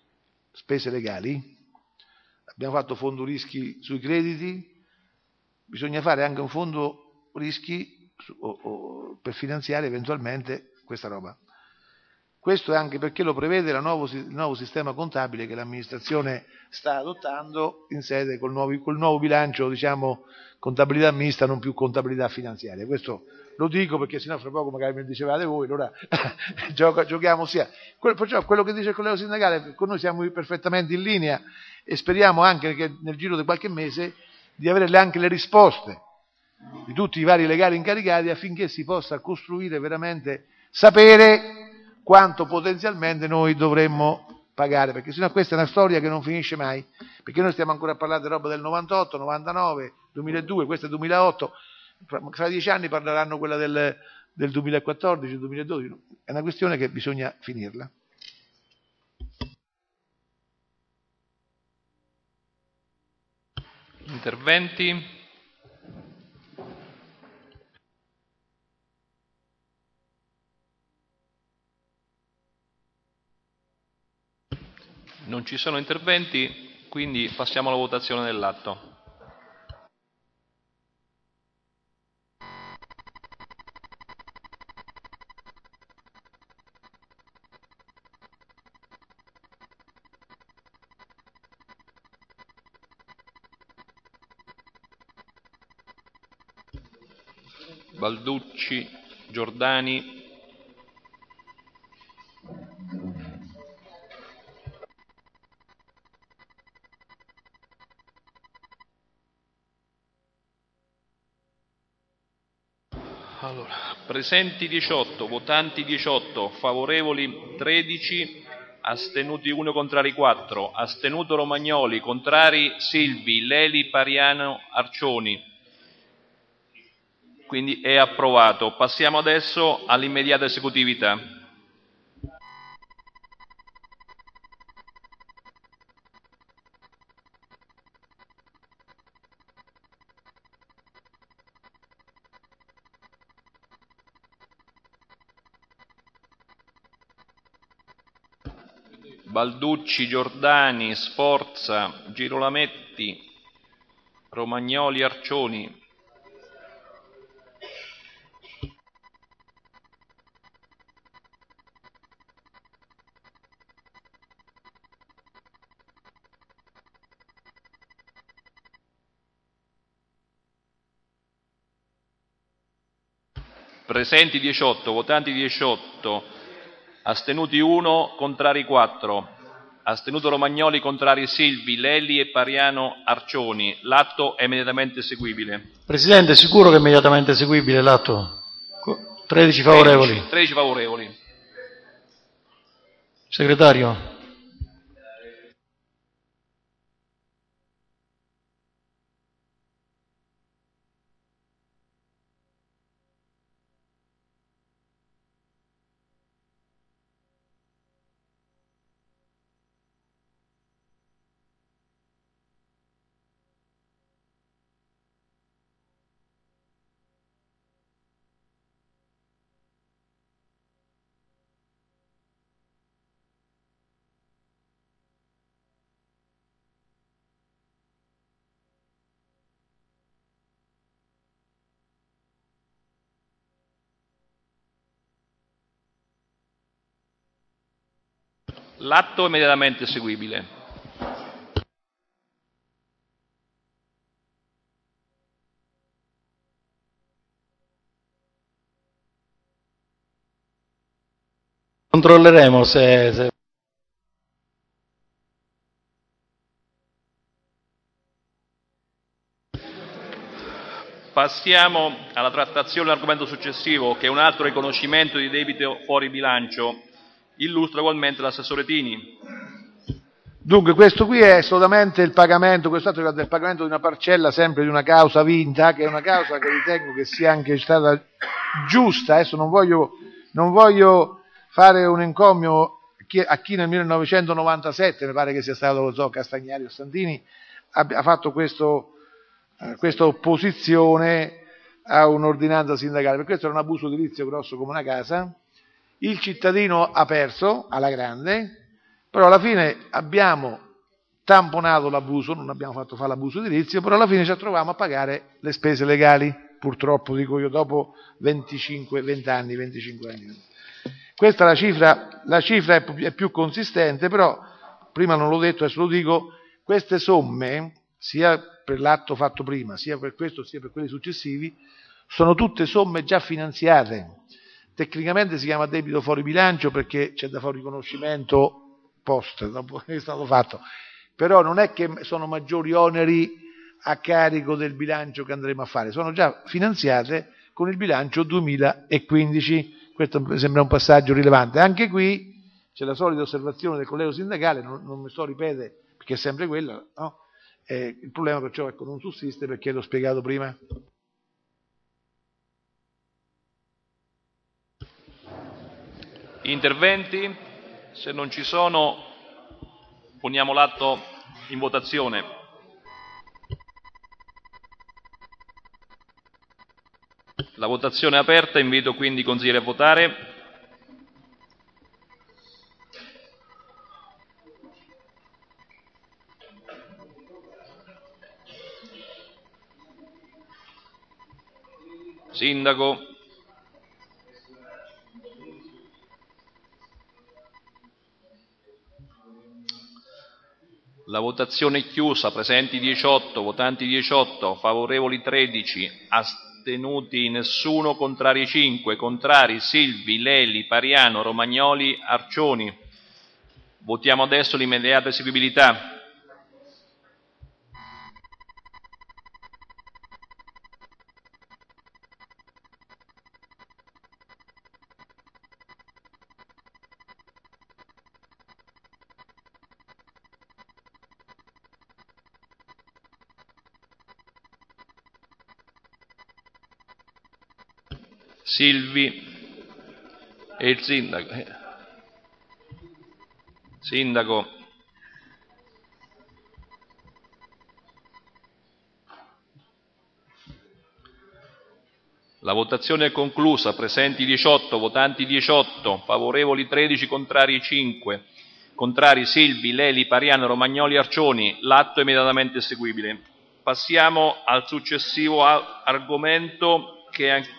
J: spese legali, abbiamo fatto fondo rischi sui crediti, bisogna fare anche un fondo rischi su, o, o, per finanziare eventualmente questa roba. Questo è anche perché lo prevede la nuovo, il nuovo sistema contabile che l'amministrazione sta adottando in sede col nuovo, col nuovo bilancio, diciamo, contabilità mista, non più contabilità finanziaria. Questo lo dico perché sennò fra poco magari mi dicevate voi, allora giochiamo sia. Perciò quello che dice il collega sindacale, con noi siamo perfettamente in linea e speriamo anche che nel giro di qualche mese di avere anche le risposte di tutti i vari legali incaricati affinché si possa costruire veramente, sapere quanto potenzialmente noi dovremmo pagare, perché sennò questa è una storia che non finisce mai, perché noi stiamo ancora a parlare di roba del novantotto, novantanove, duemiladue, questo è duemilaotto, tra dieci anni parleranno quella del, del duemilaquattordici, duemiladodici, è una questione che bisogna finirla.
D: Interventi? Non ci sono interventi, quindi passiamo alla votazione dell'atto. Balducci, Giordani. Allora, presenti diciotto, votanti diciotto, favorevoli tredici, astenuti uno, contrari quattro, astenuto Romagnoli, contrari Silvi, Leli, Pariano, Arcioni. Quindi è approvato. Passiamo adesso all'immediata esecutività. Balducci, Giordani, Sforza, Girolametti, Romagnoli, Arcioni. Presenti diciotto, votanti diciotto, astenuti uno, contrari quattro. Astenuto Romagnoli, contrari Silvi, Lelli e Pariano Arcioni. L'atto è immediatamente eseguibile.
C: Presidente, è sicuro che è immediatamente eseguibile l'atto? tredici favorevoli.
D: tredici, tredici favorevoli.
C: Segretario.
D: L'atto è immediatamente eseguibile.
C: Controlleremo se... se...
D: Passiamo alla trattazione dell'argomento successivo, che è un altro riconoscimento di debito fuori bilancio. Illustra ugualmente l'assessore Tini.
J: Dunque, questo qui è assolutamente il pagamento, questo atto riguarda il pagamento di una parcella, sempre di una causa vinta, che è una causa che ritengo che sia anche stata giusta. Adesso non voglio, non voglio fare un encomio a chi nel millenovecentonovantasette, mi pare che sia stato, lo so, Castagnari o Santini, ha fatto questo, eh, questa opposizione a un'ordinanza sindacale, per questo era un abuso edilizio grosso come una casa. Il cittadino ha perso alla grande, però alla fine abbiamo tamponato l'abuso, non abbiamo fatto fare l'abuso edilizio, però alla fine ci troviamo a pagare le spese legali, purtroppo dico io, dopo venticinque, venti anni, venticinque anni. Questa è la cifra, la cifra è, è più consistente, però prima non l'ho detto, adesso lo dico, queste somme, sia per l'atto fatto prima, sia per questo, sia per quelli successivi, sono tutte somme già finanziate. Tecnicamente si chiama debito fuori bilancio perché c'è da fare un riconoscimento post, dopo che è stato fatto, però non è che sono maggiori oneri a carico del bilancio che andremo a fare, sono già finanziate con il bilancio duemilaquindici. Questo mi sembra un passaggio rilevante. Anche qui c'è la solita osservazione del collega sindacale, non, non mi sto a ripetere perché è sempre quella, no? Eh, il problema perciò ecco, non sussiste perché l'ho spiegato prima.
D: Interventi? Se non ci sono, poniamo l'atto in votazione. La votazione è aperta, invito quindi i consiglieri a votare. Sindaco. La votazione è chiusa, presenti diciotto, votanti diciotto, favorevoli tredici, astenuti nessuno, contrari cinque, contrari Silvi, Leli, Pariano, Romagnoli, Arcioni. Votiamo adesso l'immediata eseguibilità. Silvi e il sindaco. Sindaco. La votazione è conclusa, presenti diciotto, votanti diciotto, favorevoli tredici, contrari cinque, contrari Silvi, Leli, Pariano, Romagnoli, Arcioni. L'atto è immediatamente eseguibile. Passiamo al successivo argomento che è...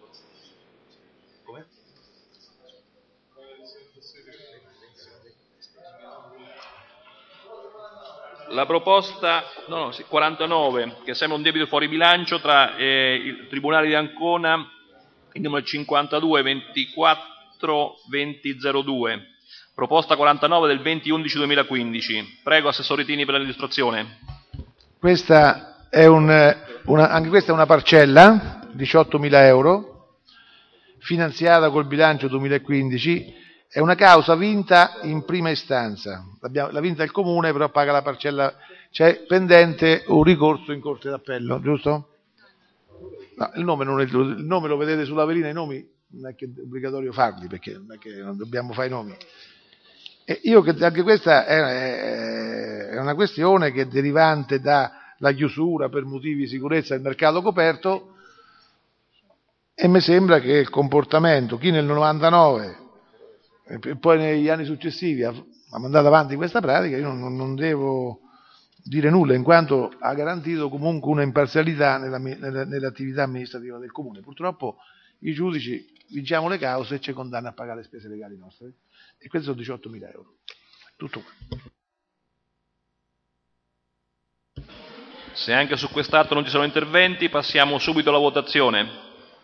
D: La proposta no, no, quarantanove, che sembra un debito fuori bilancio tra eh, il Tribunale di Ancona il numero cinquantadue ventiquattro venti zero due, proposta quarantanove del venti undici duemilaquindici. Prego, Assessore Tini, per l'illustrazione.
J: Questa è un, una, anche questa è una parcella, diciottomila euro, finanziata col bilancio duemilaquindici, è una causa vinta in prima istanza, l'ha vinta il Comune, però paga la parcella, c'è pendente un ricorso in Corte d'Appello, giusto? No, il nome, non è, il nome lo vedete sulla velina, i nomi non è che è obbligatorio farli, perché non è che non dobbiamo fare i nomi. E io che anche questa è, è una questione che è derivante dalla chiusura per motivi di sicurezza del mercato coperto, e mi sembra che il comportamento, chi nel novantanove e poi negli anni successivi ha, ha mandato avanti questa pratica, io non, non devo dire nulla, in quanto ha garantito comunque una imparzialità nella, nella, nell'attività amministrativa del Comune. Purtroppo i giudici vinciamo le cause e ci condannano a pagare le spese legali nostre, e questi sono diciottomila euro. Tutto qua.
D: Se anche su quest'atto non ci sono interventi, passiamo subito alla votazione.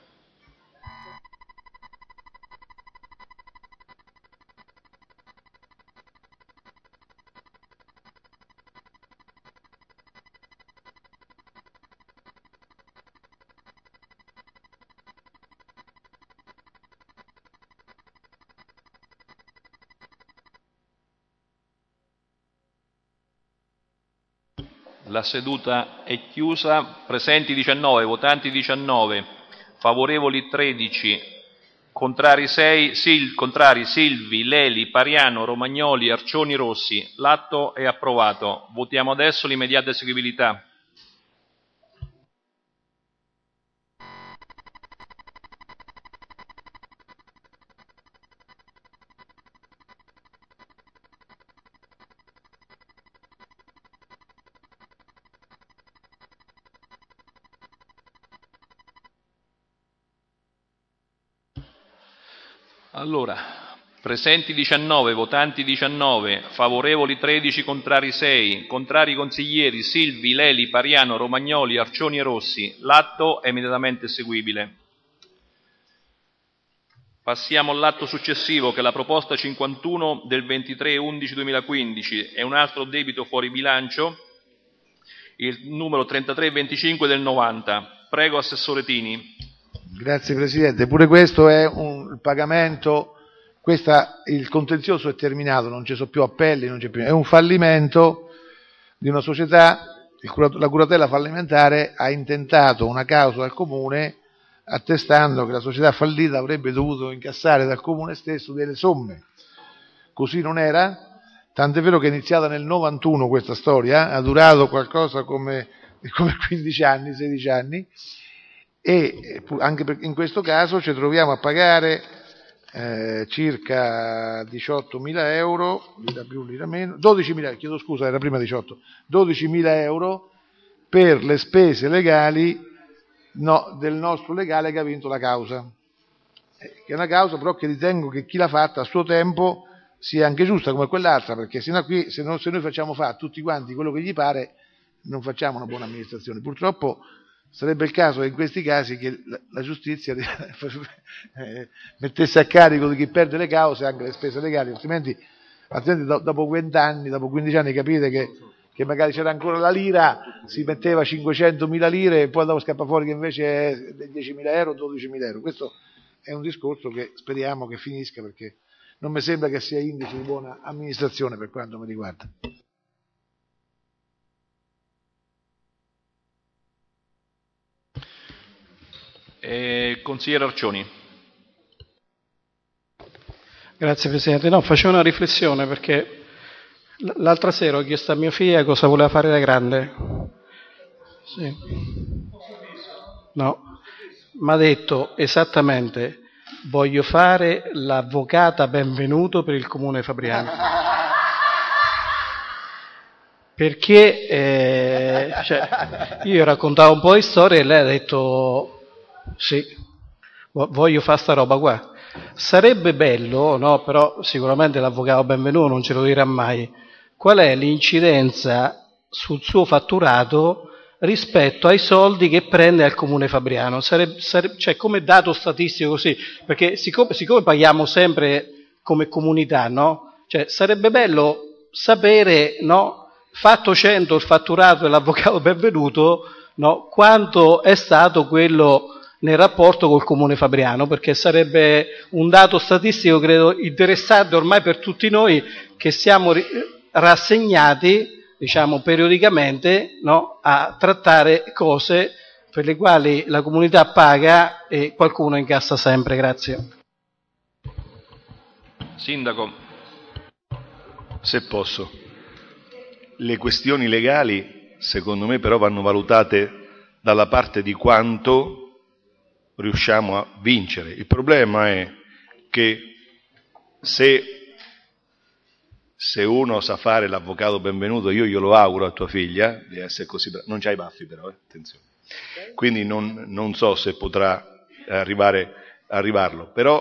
D: La seduta è chiusa. Presenti diciannove, votanti diciannove, favorevoli tredici, contrari sei, Sil, contrari Silvi, Leli, Pariano, Romagnoli, Arcioni, Rossi. L'atto è approvato. Votiamo adesso l'immediata eseguibilità. Allora, presenti diciannove, votanti diciannove, favorevoli tredici, contrari sei, contrari consiglieri Silvi, Leli, Pariano, Romagnoli, Arcioni e Rossi. L'atto è immediatamente eseguibile. Passiamo all'atto successivo, che è la proposta cinquantuno del ventitré undici duemilaquindici, è un altro debito fuori bilancio, il numero trentatré venticinque del novanta. Prego, Assessore Tini.
J: Grazie Presidente, pure questo è un il pagamento, questa, il contenzioso è terminato, non ci sono più appelli, non c'è più, è un fallimento di una società, il, la curatela fallimentare ha intentato una causa al Comune attestando che la società fallita avrebbe dovuto incassare dal Comune stesso delle somme, così non era, tant'è vero che è iniziata nel novantuno questa storia, ha durato qualcosa come, come quindici anni, sedici anni, e anche in questo caso ci troviamo a pagare eh, circa diciottomila euro, lira più, lira meno, dodicimila, chiedo scusa, era prima diciotto, dodicimila euro per le spese legali no, del nostro legale che ha vinto la causa, eh, che è una causa però che ritengo che chi l'ha fatta a suo tempo sia anche giusta come quell'altra, perché sennò qui, se, non, se noi facciamo fare a tutti quanti quello che gli pare, non facciamo una buona amministrazione. Purtroppo sarebbe il caso in questi casi che la, la giustizia eh, mettesse a carico di chi perde le cause anche le spese legali, altrimenti, altrimenti dopo vent'anni, dopo quindici anni capite che, che magari c'era ancora la lira, si metteva cinquecentomila lire e poi dopo scappa fuori che invece è diecimila euro, dodicimila euro. Questo è un discorso che speriamo che finisca, perché non mi sembra che sia indice di buona amministrazione per quanto mi riguarda.
D: Eh, consigliere Arcioni.
B: Grazie Presidente. No, facevo una riflessione perché l'altra sera ho chiesto a mia figlia cosa voleva fare da grande. Sì. No, mi ha detto esattamente: voglio fare l'avvocata Benvenuto per il Comune Fabriano. Perché eh, cioè, io raccontavo un po' di storie e lei ha detto sì, voglio fare sta roba qua. Sarebbe bello, no? Però sicuramente l'avvocato Benvenuto non ce lo dirà mai, qual è l'incidenza sul suo fatturato rispetto ai soldi che prende al Comune Fabriano, sarebbe, sarebbe, cioè come dato statistico così, perché siccome, siccome paghiamo sempre come comunità, no? Cioè, sarebbe bello sapere, no? Fatto cento il fatturato dell'avvocato Benvenuto, no? Quanto è stato quello nel rapporto col Comune Fabriano, perché sarebbe un dato statistico credo interessante ormai per tutti noi che siamo rassegnati, diciamo periodicamente, no, a trattare cose per le quali la comunità paga e qualcuno incassa sempre. Grazie.
D: Sindaco.
E: Se posso. Le questioni legali, secondo me, però vanno valutate dalla parte di quanto riusciamo a vincere. Il problema è che se Se uno sa fare l'avvocato Benvenuto, io glielo auguro a tua figlia di essere così brava. Non c'hai i baffi però, eh? Attenzione. Quindi non, non so se potrà arrivare arrivarlo, però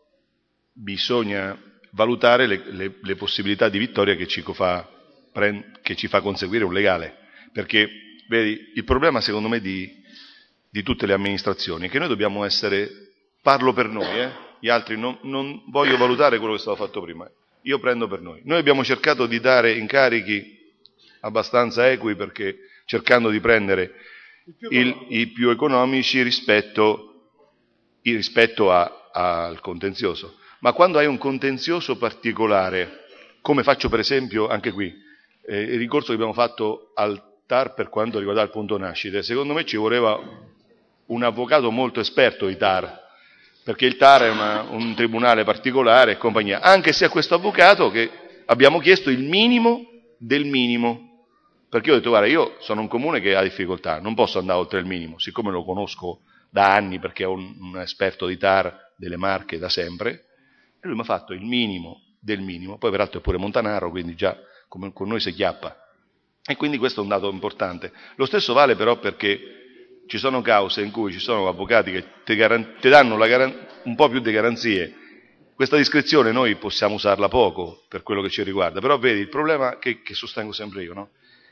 E: bisogna valutare le, le, le possibilità di vittoria che ci, fa, che ci fa conseguire un legale. Perché, vedi, il problema secondo me di, di tutte le amministrazioni è che noi dobbiamo essere, parlo per noi, eh? Gli altri non, non voglio valutare quello che è stato fatto prima. Io prendo per noi. Noi abbiamo cercato di dare incarichi abbastanza equi perché cercando di prendere il, i più economici rispetto, rispetto a, a, al contenzioso. Ma quando hai un contenzioso particolare, come faccio per esempio anche qui, eh, il ricorso che abbiamo fatto al T A R per quanto riguarda il punto nascite, secondo me ci voleva un avvocato molto esperto di T A R, perché il T A R è una, un tribunale particolare e compagnia, anche se a questo avvocato che abbiamo chiesto il minimo del minimo, perché io ho detto guarda io sono un comune che ha difficoltà, non posso andare oltre il minimo, siccome lo conosco da anni perché è un, un esperto di T A R delle Marche da sempre, e lui mi ha fatto il minimo del minimo, poi peraltro è pure montanaro, quindi già come con noi si chiappa, e quindi questo è un dato importante. Lo stesso vale però perché ci sono cause in cui ci sono avvocati che ti, garan- ti danno la garan- un po' più di garanzie. Questa discrezione noi possiamo usarla poco per quello che ci riguarda, però vedi il problema che, che sostengo sempre io, no?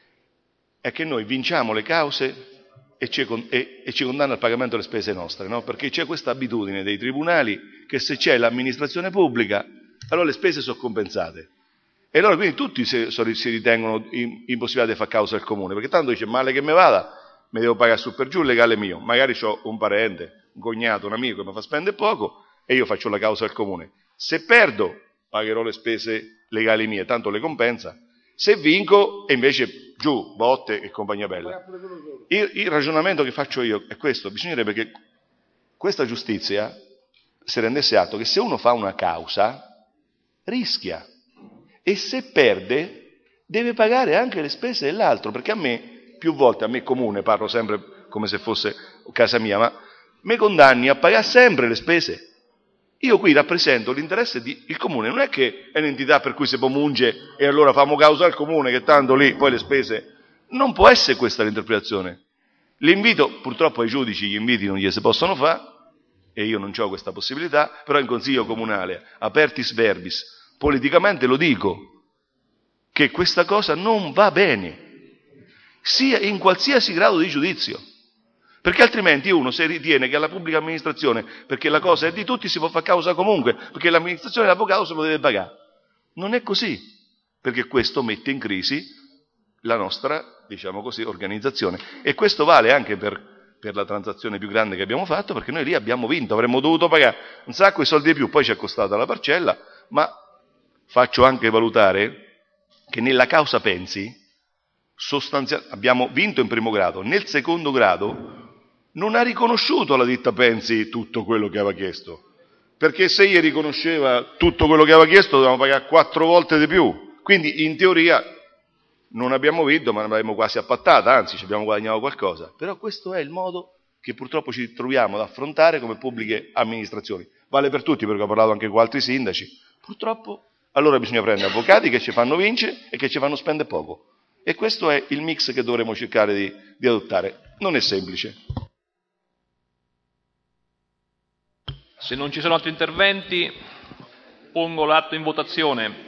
E: È che noi vinciamo le cause e ci, con- e, e ci condanna al pagamento delle spese nostre, no? Perché c'è questa abitudine dei tribunali che se c'è l'amministrazione pubblica allora le spese sono compensate. E allora quindi tutti si, si ritengono impossibilitati di fare causa al comune, perché tanto dice male che mi vada, mi devo pagare su per giù il legale mio, magari ho un parente, un cognato, un amico che mi fa spendere poco e io faccio la causa al comune. Se perdo pagherò le spese legali mie, tanto le compensa, se vinco e invece giù, botte e compagnia bella. Il, il ragionamento che faccio io è questo, bisognerebbe che questa giustizia si rendesse atto che se uno fa una causa rischia e se perde deve pagare anche le spese dell'altro, perché a me più volte, a me comune, parlo sempre come se fosse casa mia, ma mi condanni a pagare sempre le spese. Io qui rappresento l'interesse di il comune, non è che è un'entità per cui si pomunge e allora famo causa al comune che tanto lì poi le spese. Non può essere questa l'interpretazione. L'invito, purtroppo ai giudici gli inviti non gli si possono fare e io non ho questa possibilità, però in consiglio comunale, apertis verbis, politicamente lo dico, che questa cosa non va bene, sia in qualsiasi grado di giudizio, perché altrimenti uno se ritiene che alla pubblica amministrazione, perché la cosa è di tutti, si può fare causa comunque, perché l'amministrazione dell'avvocato se lo deve pagare. Non è così, perché questo mette in crisi la nostra, diciamo così, organizzazione. E questo vale anche per, per la transazione più grande che abbiamo fatto, perché noi lì abbiamo vinto, avremmo dovuto pagare un sacco di soldi di più, poi ci è costata la parcella, ma faccio anche valutare che nella causa Pensi sostanzialmente abbiamo vinto in primo grado, nel secondo grado non ha riconosciuto alla ditta Pensi tutto quello che aveva chiesto, perché se gli riconosceva tutto quello che aveva chiesto dovevamo pagare quattro volte di più, quindi in teoria non abbiamo vinto ma l'abbiamo quasi appattata, anzi ci abbiamo guadagnato qualcosa, però questo è il modo che purtroppo ci troviamo ad affrontare come pubbliche amministrazioni, vale per tutti perché ho parlato anche con altri sindaci, purtroppo allora bisogna prendere avvocati che ci fanno vincere e che ci fanno spendere poco. E questo è il mix che dovremo cercare di, di adottare. Non è semplice.
D: Se non ci sono altri interventi, pongo l'atto in votazione.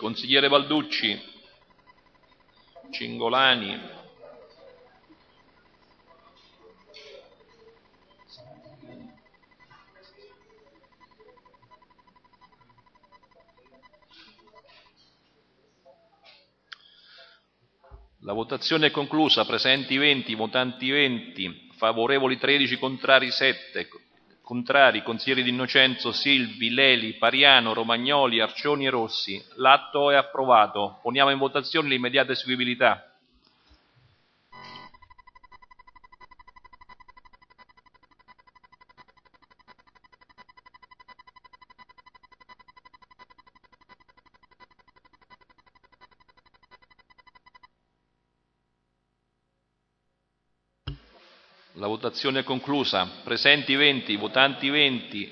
D: consigliere Balducci, Cingolani, la votazione è conclusa, presenti venti, votanti venti, favorevoli tredici, contrari sette, contrari consiglieri D'Innocenzo, Silvi, Leli, Pariano, Romagnoli, Arcioni e Rossi. L'atto è approvato. Poniamo in votazione l'immediata eseguibilità. La votazione è conclusa. Presenti venti, votanti venti,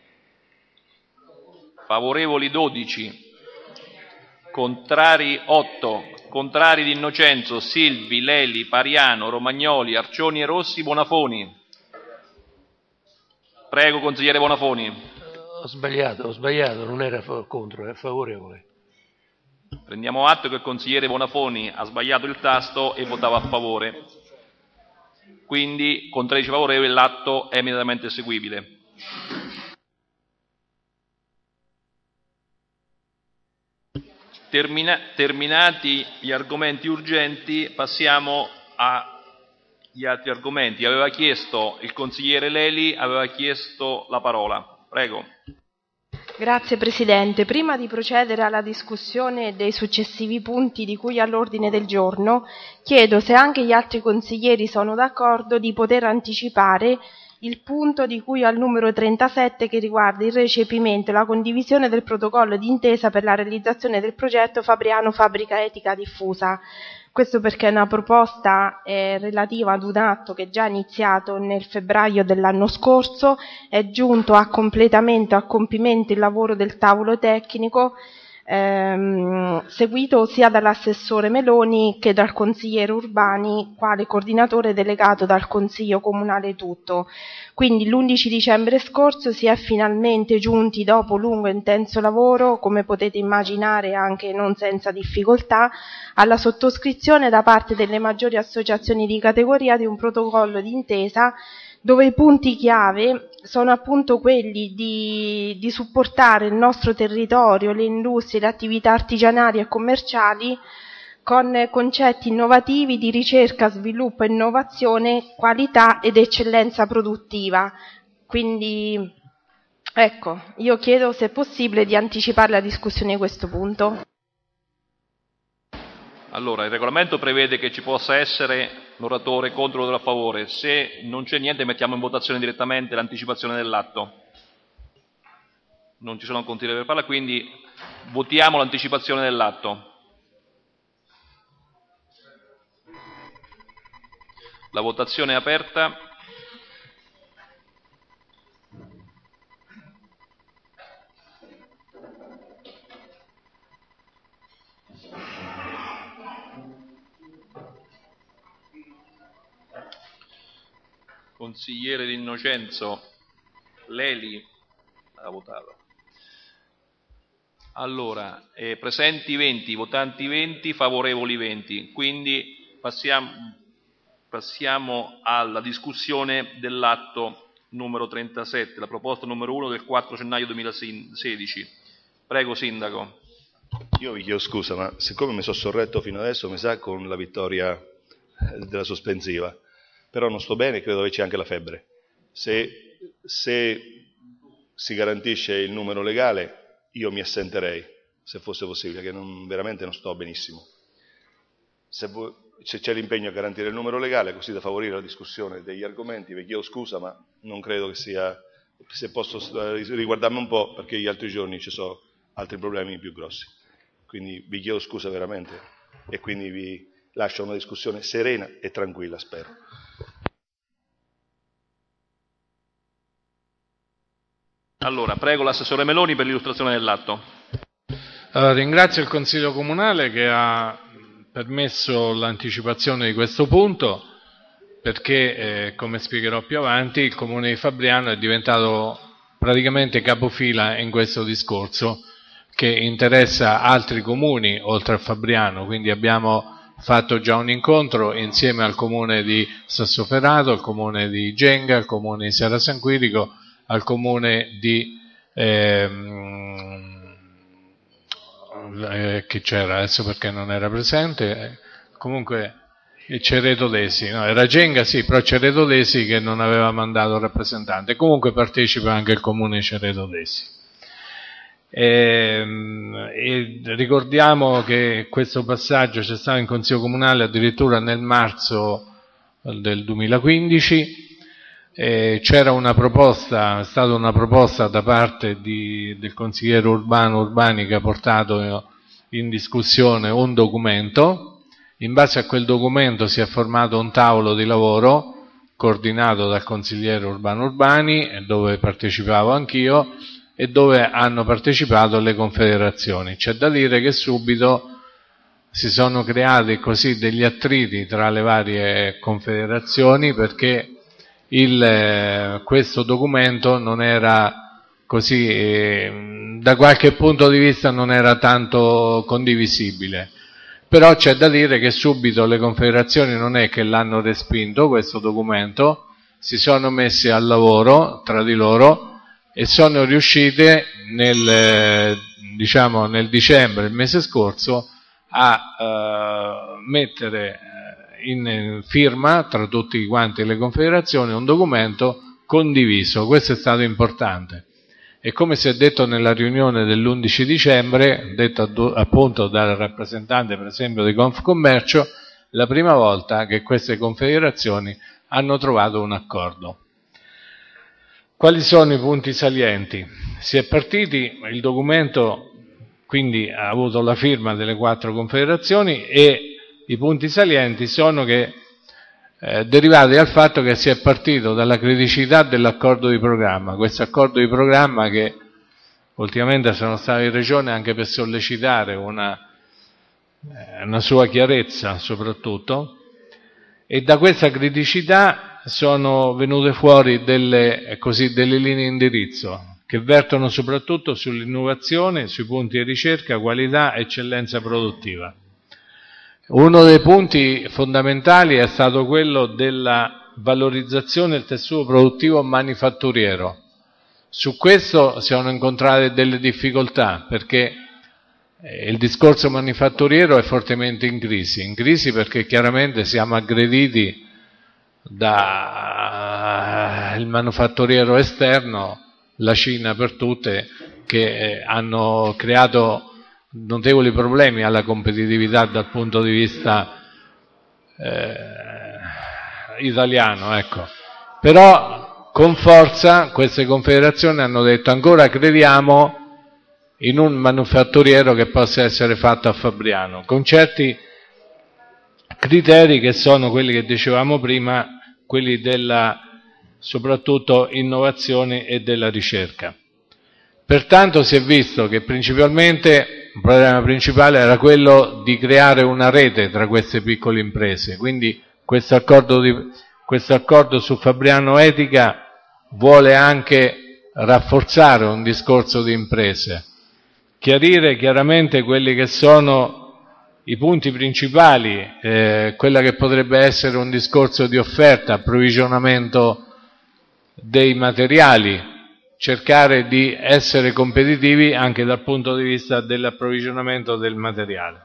D: favorevoli dodici, contrari otto, contrari D'Innocenzo, Silvi, Leli, Pariano, Romagnoli, Arcioni e Rossi. Bonafoni. Prego, consigliere Bonafoni.
K: Ho sbagliato, ho sbagliato, non era contro, è favorevole.
D: Prendiamo atto che il consigliere Bonafoni ha sbagliato il tasto e votava a favore. Quindi, con tredici favorevoli, l'atto è immediatamente eseguibile. Termina, terminati gli argomenti urgenti, passiamo agli altri argomenti. Aveva chiesto il consigliere Leli, aveva chiesto la parola. Prego.
H: Grazie Presidente. Prima di procedere alla discussione dei successivi punti di cui all'ordine del giorno, chiedo se anche gli altri consiglieri sono d'accordo di poter anticipare il punto di cui al numero trentasette che riguarda il recepimento e la condivisione del protocollo d'intesa per la realizzazione del progetto Fabriano Fabbrica Etica Diffusa. Questo perché è una proposta eh, relativa ad un atto che è già iniziato nel febbraio dell'anno scorso, è giunto a completamento, a compimento il lavoro del tavolo tecnico, ehm, seguito sia dall'assessore Meloni che dal consigliere Urbani, quale coordinatore delegato dal Consiglio Comunale tutto. Quindi l'undici dicembre scorso si è finalmente giunti, dopo lungo e intenso lavoro, come potete immaginare anche non senza difficoltà, alla sottoscrizione da parte delle maggiori associazioni di categoria di un protocollo d'intesa dove i punti chiave sono appunto quelli di, di supportare il nostro territorio, le industrie, le attività artigianali e commerciali con concetti innovativi di ricerca, sviluppo, innovazione, qualità ed eccellenza produttiva. Quindi, ecco, io chiedo se è possibile di anticipare la discussione di questo punto.
D: Allora, il regolamento prevede che ci possa essere l'oratore contro o a favore. Se non c'è niente, mettiamo in votazione direttamente l'anticipazione dell'atto. Non ci sono conti per farla, quindi votiamo l'anticipazione dell'atto. La votazione è aperta. Consigliere D'Innocenzo, Leli ha votato. Allora, eh, presenti venti, votanti venti, favorevoli venti. Quindi passiamo, passiamo alla discussione dell'atto numero trentasette, la proposta numero uno del quattro gennaio duemilasedici. Prego, Sindaco.
E: Io vi chiedo scusa, ma siccome mi sono sorretto fino adesso, mi sa con la vittoria della sospensiva, però non sto bene e credo che c'è anche la febbre. Se, se si garantisce il numero legale, io mi assenterei, se fosse possibile, che non, veramente non sto benissimo. Se, voi, se c'è l'impegno a garantire il numero legale, così da favorire la discussione degli argomenti, vi chiedo scusa, ma non credo che sia, se posso riguardarmi un po', perché gli altri giorni ci sono altri problemi più grossi. Quindi vi chiedo scusa veramente e quindi vi lascio una discussione serena e tranquilla, spero.
D: Allora, prego l'assessore Meloni per l'illustrazione dell'atto.
F: Allora, ringrazio il Consiglio Comunale che ha permesso l'anticipazione di questo punto perché, eh, come spiegherò più avanti, il Comune di Fabriano è diventato praticamente capofila in questo discorso che interessa altri comuni oltre a Fabriano, quindi abbiamo fatto già un incontro insieme al comune di Sassoferrato, al comune di Genga, al comune di Serra San Quirico, al comune di ehm, eh, che c'era adesso perché non era presente, eh, comunque Cereto Desi, no, era Genga sì, però Cereto Desi che non aveva mandato rappresentante, comunque partecipa anche il comune di Cereto Desi. E, e ricordiamo che questo passaggio c'è stato in Consiglio Comunale addirittura nel marzo del duemilaquindici, e c'era una proposta, è stata una proposta da parte di, del consigliere Urbano Urbani che ha portato in discussione un documento. In base a quel documento si è formato un tavolo di lavoro coordinato dal consigliere Urbano Urbani, dove partecipavo anch'io, e dove hanno partecipato le confederazioni. C'è da dire che subito si sono creati così degli attriti tra le varie confederazioni perché il, questo documento non era così, eh, da qualche punto di vista non era tanto condivisibile. Però c'è da dire che subito le confederazioni non è che l'hanno respinto questo documento, si sono messi al lavoro tra di loro e sono riuscite nel, diciamo, nel dicembre, il mese scorso, a uh, mettere in firma tra tutti quanti le confederazioni un documento condiviso. Questo è stato importante. E come si è detto nella riunione dell'undici dicembre, detto appunto dal rappresentante per esempio di Confcommercio, la prima volta che queste confederazioni hanno trovato un accordo. Quali sono i punti salienti? Si è partiti, il documento quindi ha avuto la firma delle quattro confederazioni e i punti salienti sono che eh, derivati dal fatto che si è partito dalla criticità dell'accordo di programma, questo accordo di programma che ultimamente sono stato in Regione anche per sollecitare una, eh, una sua chiarezza soprattutto, e da questa criticità sono venute fuori delle, così, delle linee di indirizzo che vertono soprattutto sull'innovazione, sui punti di ricerca, qualità e eccellenza produttiva. Uno dei punti fondamentali è stato quello della valorizzazione del tessuto produttivo manifatturiero. Su questo si sono incontrate delle difficoltà perché il discorso manifatturiero è fortemente in crisi, in crisi perché chiaramente siamo aggrediti dal manufatturiero esterno, la Cina per tutte, che hanno creato notevoli problemi alla competitività dal punto di vista eh, italiano, ecco. Però con forza queste confederazioni hanno detto ancora crediamo in un manufatturiero che possa essere fatto a Fabriano, con certi criteri che sono quelli che dicevamo prima, quelli della soprattutto innovazione e della ricerca. Pertanto si è visto che principalmente il problema principale era quello di creare una rete tra queste piccole imprese, quindi questo accordo, di, questo accordo su Fabriano Etica vuole anche rafforzare un discorso di imprese, chiarire chiaramente quelli che sono i punti principali, eh, quella che potrebbe essere un discorso di offerta, approvvigionamento dei materiali, cercare di essere competitivi anche dal punto di vista dell'approvvigionamento del materiale.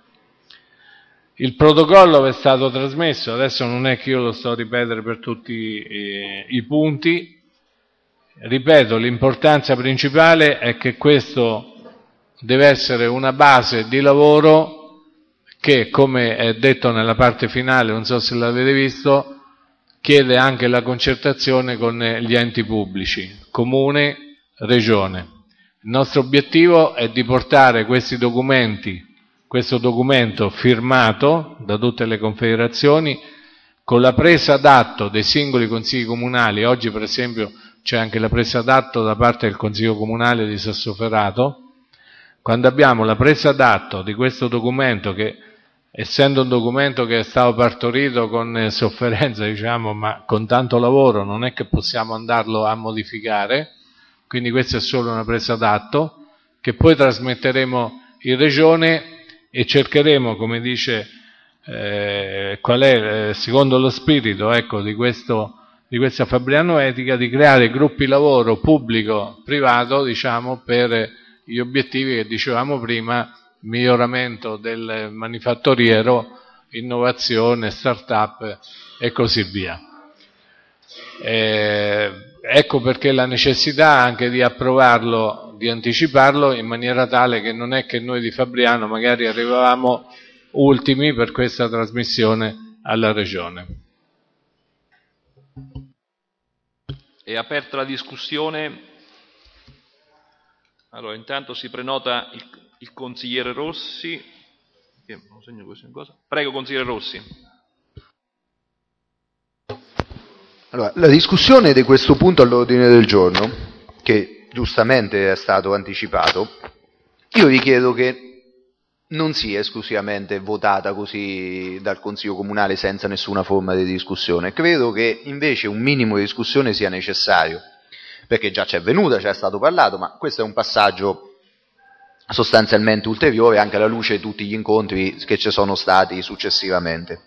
F: Il protocollo è stato trasmesso, adesso non è che io lo sto a ripetere per tutti eh, i punti, ripeto, l'importanza principale è che questo deve essere una base di lavoro che, come è detto nella parte finale, non so se l'avete visto, chiede anche la concertazione con gli enti pubblici, comune, regione. Il nostro obiettivo è di portare questi documenti, questo documento firmato da tutte le confederazioni, con la presa d'atto dei singoli consigli comunali. Oggi per esempio c'è anche la presa d'atto da parte del Consiglio Comunale di Sassoferrato. Quando abbiamo la presa d'atto di questo documento, che essendo un documento che è stato partorito con sofferenza, diciamo, ma con tanto lavoro, non è che possiamo andarlo a modificare, quindi questa è solo una presa d'atto che poi trasmetteremo in Regione e cercheremo, come dice, eh, qual è, eh, secondo lo spirito, ecco, di, questo, di questa Fabriano Etica, di creare gruppi lavoro pubblico-privato, diciamo, per gli obiettivi che dicevamo prima, miglioramento del manifatturiero, innovazione, start-up e così via. Eh, ecco perché la necessità anche di approvarlo, di anticiparlo, in maniera tale che non è che noi di Fabriano magari arrivavamo ultimi per questa trasmissione alla Regione.
D: È aperta la discussione. Allora, intanto si prenota il, il consigliere Rossi. Prego, consigliere Rossi.
L: Allora, la discussione di questo punto all'ordine del giorno, che giustamente è stato anticipato, io vi chiedo che non sia esclusivamente votata così dal Consiglio Comunale senza nessuna forma di discussione. Credo che invece un minimo di discussione sia necessario, perché già c'è venuta, già è stato parlato, ma questo è un passaggio sostanzialmente ulteriore anche alla luce di tutti gli incontri che ci sono stati successivamente.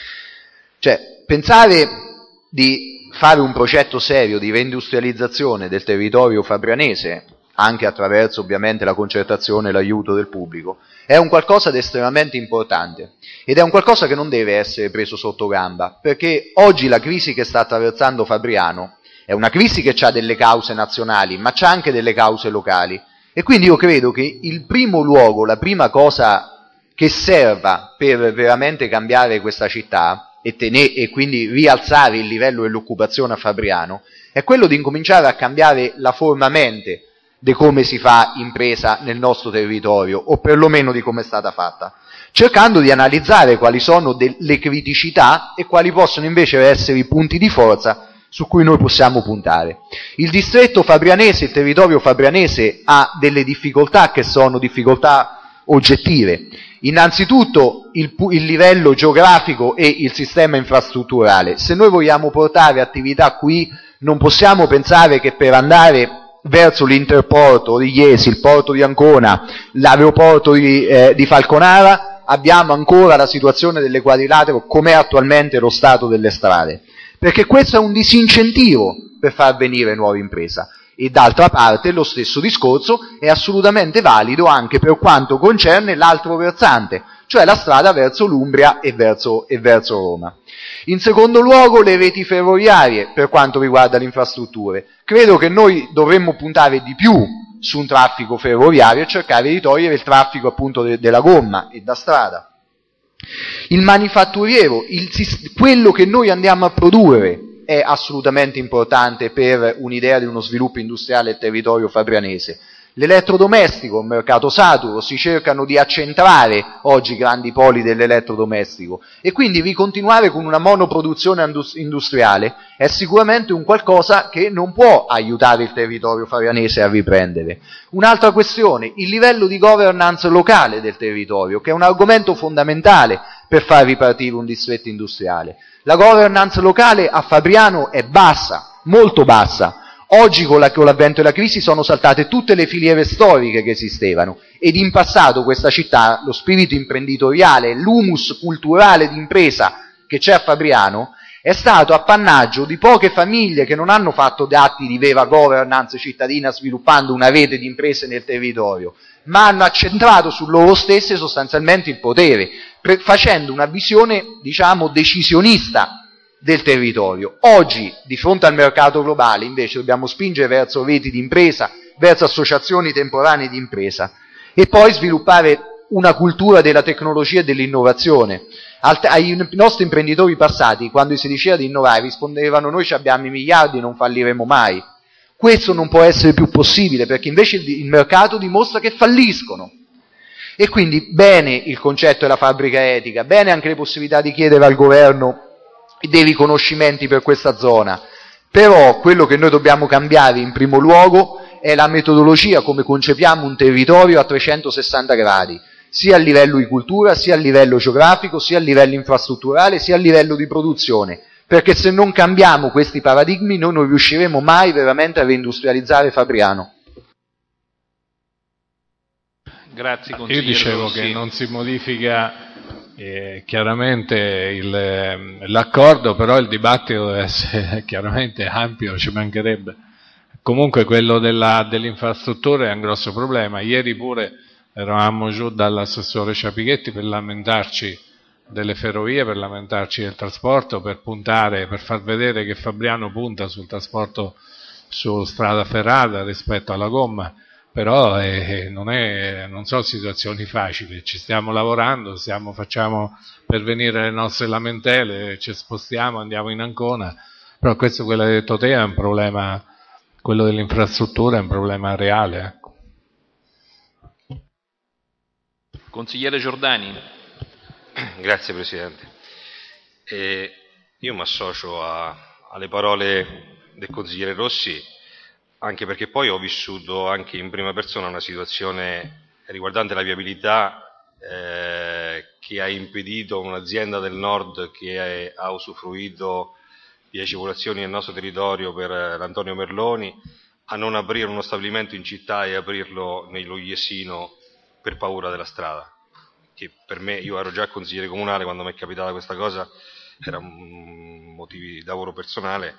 L: Cioè, pensare di fare un progetto serio di reindustrializzazione del territorio fabrianese, anche attraverso ovviamente la concertazione e l'aiuto del pubblico, è un qualcosa di estremamente importante ed è un qualcosa che non deve essere preso sotto gamba, perché oggi la crisi che sta attraversando Fabriano è una crisi che ha delle cause nazionali, ma c'ha anche delle cause locali, e quindi io credo che il primo luogo, la prima cosa che serva per veramente cambiare questa città e, tenere, e quindi rialzare il livello dell'occupazione a Fabriano è quello di incominciare a cambiare la forma mente di come si fa impresa nel nostro territorio, o perlomeno di come è stata fatta, cercando di analizzare quali sono de- le criticità e quali possono invece essere i punti di forza su cui noi possiamo puntare. Il distretto fabrianese, il territorio fabrianese ha delle difficoltà che sono difficoltà oggettive. Innanzitutto il, il livello geografico e il sistema infrastrutturale. Se noi vogliamo portare attività qui, non possiamo pensare che per andare verso l'interporto di Iesi, il porto di Ancona, l'aeroporto di, eh, di Falconara, abbiamo ancora la situazione delle quadrilatero come è attualmente lo stato delle strade, perché questo è un disincentivo per far venire nuova impresa. E d'altra parte lo stesso discorso è assolutamente valido anche per quanto concerne l'altro versante, cioè la strada verso l'Umbria e verso, e verso Roma. In secondo luogo le reti ferroviarie per quanto riguarda le infrastrutture. Credo che noi dovremmo puntare di più su un traffico ferroviario e cercare di togliere il traffico appunto de- della gomma e da strada. Il manifatturiero, il, quello che noi andiamo a produrre è assolutamente importante per un'idea di uno sviluppo industriale del territorio fabrianese. L'elettrodomestico, un mercato saturo, si cercano di accentrare oggi i grandi poli dell'elettrodomestico e quindi ricontinuare con una monoproduzione industriale è sicuramente un qualcosa che non può aiutare il territorio fabrianese a riprendere. Un'altra questione, il livello di governance locale del territorio, che è un argomento fondamentale per far ripartire un distretto industriale. La governance locale a Fabriano è bassa, molto bassa. Oggi con, la, con l'avvento della crisi sono saltate tutte le filiere storiche che esistevano ed in passato questa città, lo spirito imprenditoriale, l'humus culturale di impresa che c'è a Fabriano è stato appannaggio di poche famiglie che non hanno fatto atti di vera governance cittadina sviluppando una rete di imprese nel territorio, ma hanno accentrato su loro stesse sostanzialmente il potere, pre- facendo una visione, diciamo, decisionista del territorio. Oggi, di fronte al mercato globale, invece dobbiamo spingere verso reti di impresa, verso associazioni temporanee di impresa e poi sviluppare una cultura della tecnologia e dell'innovazione. Alt- ai nostri imprenditori passati, quando si diceva di innovare, rispondevano: noi abbiamo i miliardi, non falliremo mai. Questo non può essere più possibile, perché invece il, il mercato dimostra che falliscono. E quindi bene il concetto della fabbrica etica, bene anche le possibilità di chiedere al governo dei riconoscimenti per questa zona, però quello che noi dobbiamo cambiare in primo luogo è la metodologia come concepiamo un territorio a trecentosessanta gradi, sia a livello di cultura, sia a livello geografico, sia a livello infrastrutturale, sia a livello di produzione, perché se non cambiamo questi paradigmi noi non riusciremo mai veramente a reindustrializzare Fabriano.
D: Grazie, consigliere
F: Io dicevo
D: Rossi.
F: che non si modifica eh, chiaramente il, l'accordo, però il dibattito deve essere chiaramente ampio, ci mancherebbe. Comunque quello della, dell'infrastruttura è un grosso problema. Ieri pure eravamo giù dall'assessore Ciapighetti per lamentarci delle ferrovie, per lamentarci del trasporto, per puntare, per far vedere che Fabriano punta sul trasporto su strada ferrata rispetto alla gomma. Però eh, non, è, non sono situazioni facili, ci stiamo lavorando, stiamo, facciamo pervenire le nostre lamentele, ci spostiamo, andiamo in Ancona, però questo, quello che hai detto te, è un problema, quello dell'infrastruttura è un problema reale.
D: Consigliere Giordani.
A: Grazie Presidente. Eh, io mi associo a, alle parole del consigliere Rossi, anche perché poi ho vissuto anche in prima persona una situazione riguardante la viabilità eh, che ha impedito a un'azienda del nord che è, ha usufruito di agevolazioni nel nostro territorio per l'Antonio Merloni a non aprire uno stabilimento in città e aprirlo nello Jesino per paura della strada, che per me, io ero già consigliere comunale quando mi è capitata questa cosa, era un motivo di lavoro personale.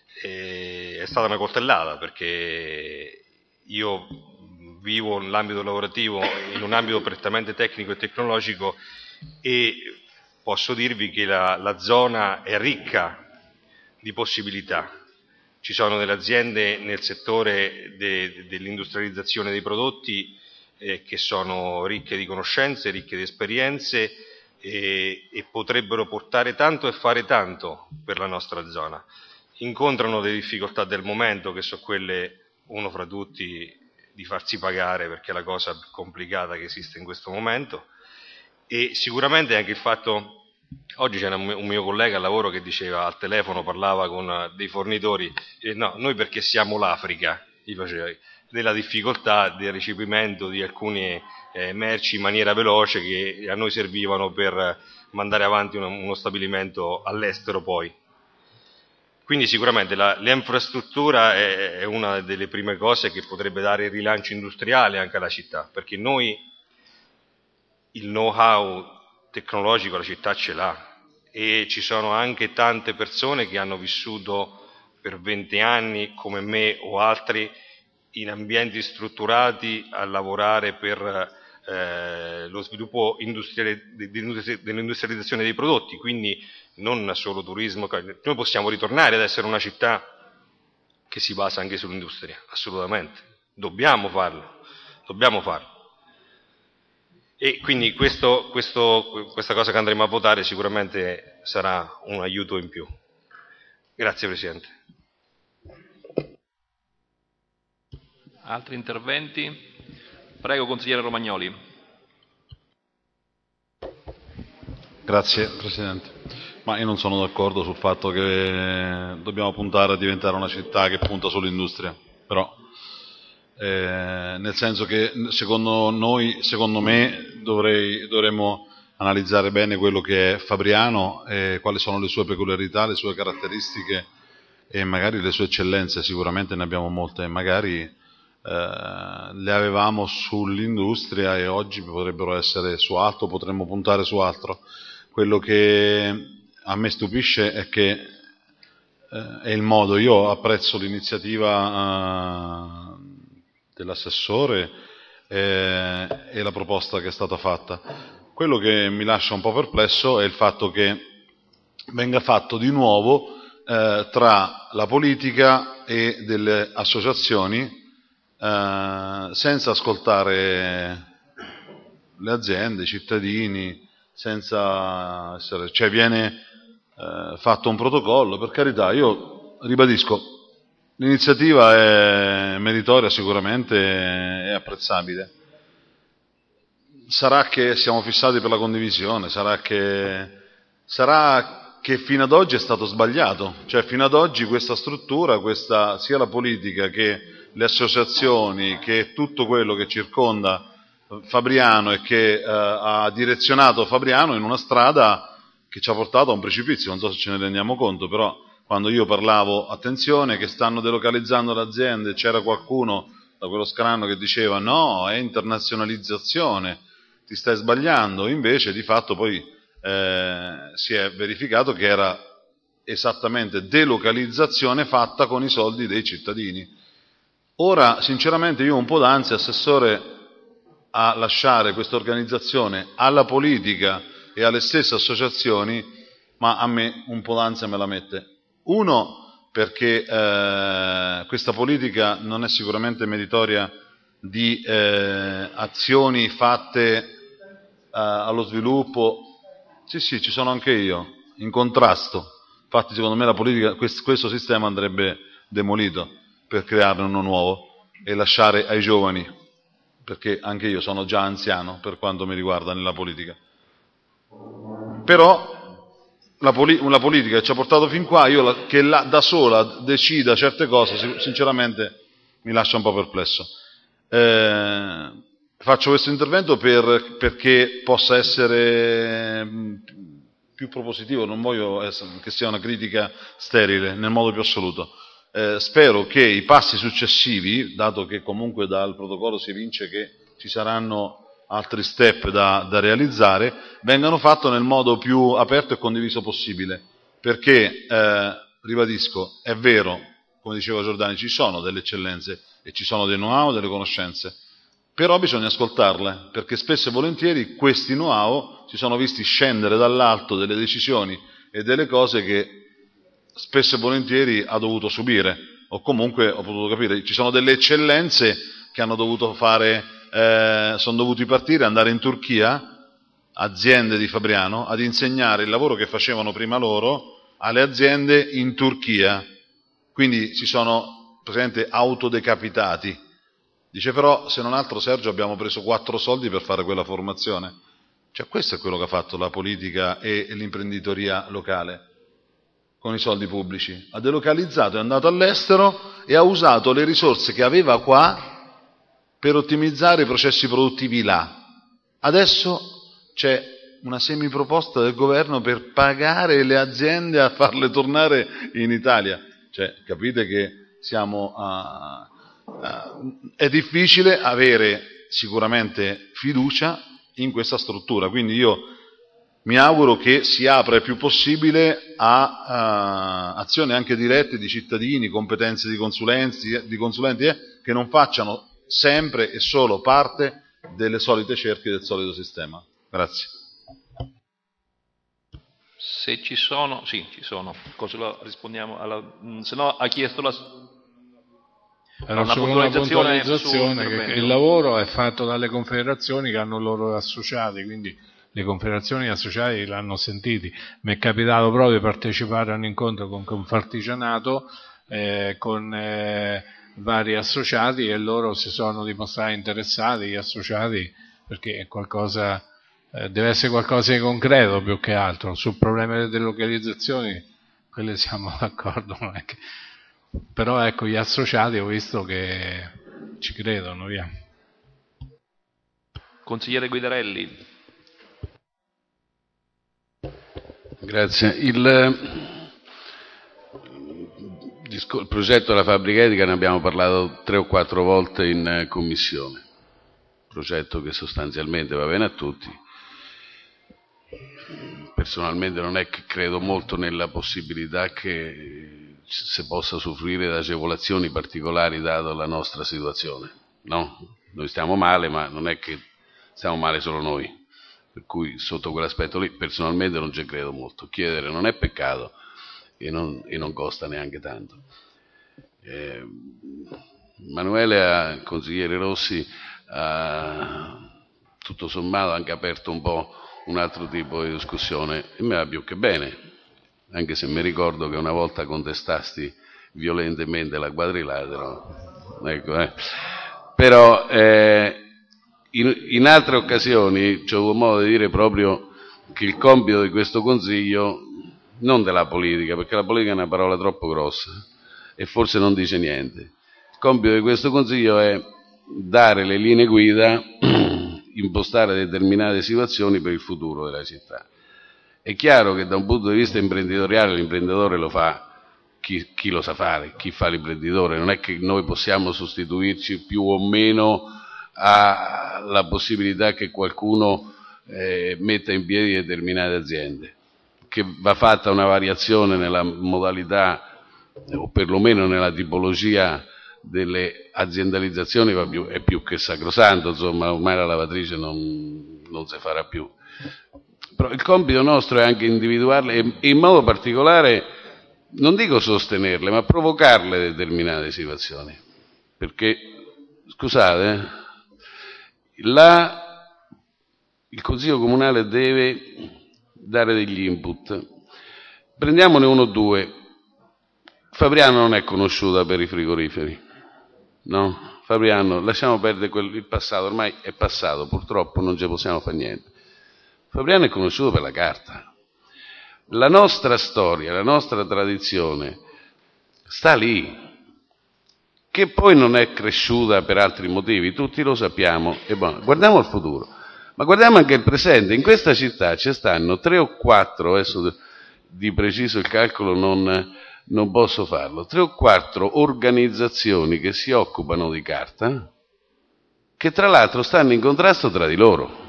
A: E è stata una coltellata, perché io vivo nell'ambito lavorativo in un ambito prettamente tecnico e tecnologico e posso dirvi che la, la zona è ricca di possibilità. Ci sono delle aziende nel settore de, dell'industrializzazione dei prodotti eh, che sono ricche di conoscenze, ricche di esperienze e, e potrebbero portare tanto e fare tanto per la nostra zona. Incontrano le difficoltà del momento, che sono quelle, uno fra tutti, di farsi pagare, perché è la cosa più complicata che esiste in questo momento, e sicuramente anche il fatto, oggi c'era un mio collega al lavoro che diceva al telefono, parlava con dei fornitori, e no, noi perché siamo l'Africa, gli faceva, della difficoltà del recepimento di alcune eh, merci in maniera veloce che a noi servivano per mandare avanti uno, uno stabilimento all'estero poi. Quindi sicuramente la, l'infrastruttura è, è una delle prime cose che potrebbe dare il rilancio industriale anche alla città, perché noi il know-how tecnologico la città ce l'ha e ci sono anche tante persone che hanno vissuto per venti anni come me o altri in ambienti strutturati a lavorare per eh, lo sviluppo industriale, dell'industrializzazione dei prodotti, quindi non solo turismo. Noi possiamo ritornare ad essere una città che si basa anche sull'industria, assolutamente, dobbiamo farlo, dobbiamo farlo. E quindi questo, questo, questa cosa che andremo a votare sicuramente sarà un aiuto in più. Grazie Presidente.
D: Altri interventi? Prego, consigliere Romagnoli.
M: Grazie Presidente. Ma io non sono d'accordo sul fatto che dobbiamo puntare a diventare una città che punta sull'industria, però eh, nel senso che secondo noi, secondo me, dovrei, dovremmo analizzare bene quello che è Fabriano, e quali sono le sue peculiarità, le sue caratteristiche e magari le sue eccellenze. Sicuramente ne abbiamo molte, magari Eh, le avevamo sull'industria e oggi potrebbero essere su altro, potremmo puntare su altro. Quello che a me stupisce è che eh, è il modo. Io apprezzo l'iniziativa eh, dell'assessore eh, e la proposta che è stata fatta. Quello che mi lascia un po' perplesso è il fatto che venga fatto di nuovo eh, tra la politica e delle associazioni, Uh, senza ascoltare le aziende, i cittadini, senza essere, cioè viene uh, fatto un protocollo, per carità. Io ribadisco, l'iniziativa è meritoria, sicuramente è apprezzabile. Sarà che siamo fissati per la condivisione, sarà che sarà che fino ad oggi è stato sbagliato, cioè fino ad oggi questa struttura, questa, sia la politica che le associazioni, che tutto quello che circonda Fabriano e che eh, ha direzionato Fabriano in una strada che ci ha portato a un precipizio. Non so se ce ne rendiamo conto, però quando io parlavo, attenzione che stanno delocalizzando le aziende, c'era qualcuno da quello scranno che diceva no, è internazionalizzazione, ti stai sbagliando, invece di fatto poi eh, si è verificato che era esattamente delocalizzazione fatta con i soldi dei cittadini. Ora, sinceramente, io ho un po' d'ansia, Assessore, a lasciare questa organizzazione alla politica e alle stesse associazioni, ma a me un po' d'ansia me la mette. Uno, perché eh, questa politica non è sicuramente meritoria di eh, azioni fatte eh, allo sviluppo. Sì, sì, ci sono anche io, in contrasto. Infatti, secondo me la politica, questo, questo sistema andrebbe demolito per crearne uno nuovo e lasciare ai giovani, perché anche io sono già anziano per quanto mi riguarda nella politica. Però la, poli- la politica ci ha portato fin qua, io la, che la, da sola decida certe cose, sinceramente mi lascia un po' perplesso. Eh, faccio questo intervento per, perché possa essere più propositivo, non voglio essere, che sia una critica sterile nel modo più assoluto. Eh, spero che i passi successivi, dato che comunque dal protocollo si evince che ci saranno altri step da, da realizzare, vengano fatti nel modo più aperto e condiviso possibile, perché, eh, ribadisco, è vero, come diceva Giordani, ci sono delle eccellenze e ci sono dei know-how, delle conoscenze, però bisogna ascoltarle, perché spesso e volentieri questi know-how si sono visti scendere dall'alto delle decisioni e delle cose che spesso e volentieri ha dovuto subire, o comunque ho potuto capire, ci sono delle eccellenze che hanno dovuto fare, eh, sono dovuti partire, andare in Turchia, aziende di Fabriano, ad insegnare il lavoro che facevano prima loro alle aziende in Turchia, quindi si sono praticamente autodecapitati. Dice però, se non altro Sergio, abbiamo preso quattro soldi per fare quella formazione. Cioè questo è quello che ha fatto la politica e l'imprenditoria locale con i soldi pubblici. Ha delocalizzato, è andato all'estero e ha usato le risorse che aveva qua per ottimizzare i processi produttivi là. Adesso c'è una semiproposta del governo per pagare le aziende a farle tornare in Italia. Cioè, capite che siamo a... Uh, è difficile avere sicuramente fiducia in questa struttura, quindi io mi auguro che si apra il più possibile a uh, azioni anche dirette di cittadini, competenze di consulenti, di consulenti eh, che non facciano sempre e solo parte delle solite cerchie del solito sistema. Grazie.
D: Se ci sono, sì, ci sono. Cosa lo rispondiamo? Alla, se no ha chiesto la...
F: Era una solo una puntualizzazione che, che il lavoro è fatto dalle confederazioni che hanno loro associati, quindi le confederazioni associate l'hanno sentiti. Mi è capitato proprio di partecipare a un incontro con Confartigianato eh, con eh, vari associati e loro si sono dimostrati interessati, gli associati, perché è qualcosa, eh, deve essere qualcosa di concreto più che altro. Sul problema delle delocalizzazioni, quelle siamo d'accordo, non è che... Però ecco, gli associati ho visto che ci credono, via.
D: Consigliere Guidarelli.
N: Grazie. Il, il progetto della fabbrica etica ne abbiamo parlato tre o quattro volte in commissione, progetto che sostanzialmente va bene a tutti. Personalmente non è che credo molto nella possibilità che si possa usufruire di agevolazioni particolari dato la nostra situazione, no? Noi stiamo male, ma non è che stiamo male solo noi, per cui sotto quell'aspetto lì personalmente non ci credo molto. Chiedere non è peccato e non, e non costa neanche tanto. Eh, Manuele, il consigliere Rossi, ha tutto sommato anche aperto un po' un altro tipo di discussione e mi va più che bene. Anche se mi ricordo che una volta contestasti violentemente la quadrilatero, ecco, eh. Però eh, in, in altre occasioni ho avuto modo di dire proprio che il compito di questo Consiglio, non della politica, perché la politica è una parola troppo grossa e forse non dice niente, il compito di questo Consiglio è dare le linee guida, impostare determinate situazioni per il futuro della città. È chiaro che da un punto di vista imprenditoriale l'imprenditore lo fa chi, chi lo sa fare, chi fa l'imprenditore, non è che noi possiamo sostituirci più o meno alla possibilità che qualcuno eh, metta in piedi determinate aziende, che va fatta una variazione nella modalità o perlomeno nella tipologia delle aziendalizzazioni va più, è più che sacrosanto, insomma ormai la lavatrice non, non si farà più. Però il compito nostro è anche individuarle e in modo particolare, non dico sostenerle, ma provocarle determinate situazioni. Perché, scusate, la, il Consiglio Comunale deve dare degli input. Prendiamone uno o due. Fabriano non è conosciuta per i frigoriferi, no? Fabriano, lasciamo perdere quel, il passato, ormai è passato, purtroppo non ci possiamo fare niente. Fabriano è conosciuto per la carta. La nostra storia, la nostra tradizione sta lì, che poi non è cresciuta per altri motivi, tutti lo sappiamo. E buono. Guardiamo al futuro, ma guardiamo anche il presente. In questa città ci stanno tre o quattro, adesso di preciso il calcolo non, non posso farlo, tre o quattro organizzazioni che si occupano di carta, che tra l'altro stanno in contrasto tra di loro.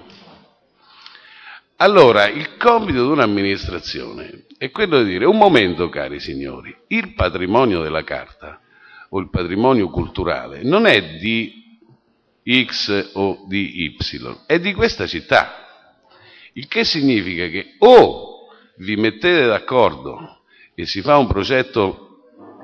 N: Allora, il compito di un'amministrazione è quello di dire, un momento cari signori, il patrimonio della carta o il patrimonio culturale non è di X o di Y, è di questa città, il che significa che o vi mettete d'accordo e si fa un progetto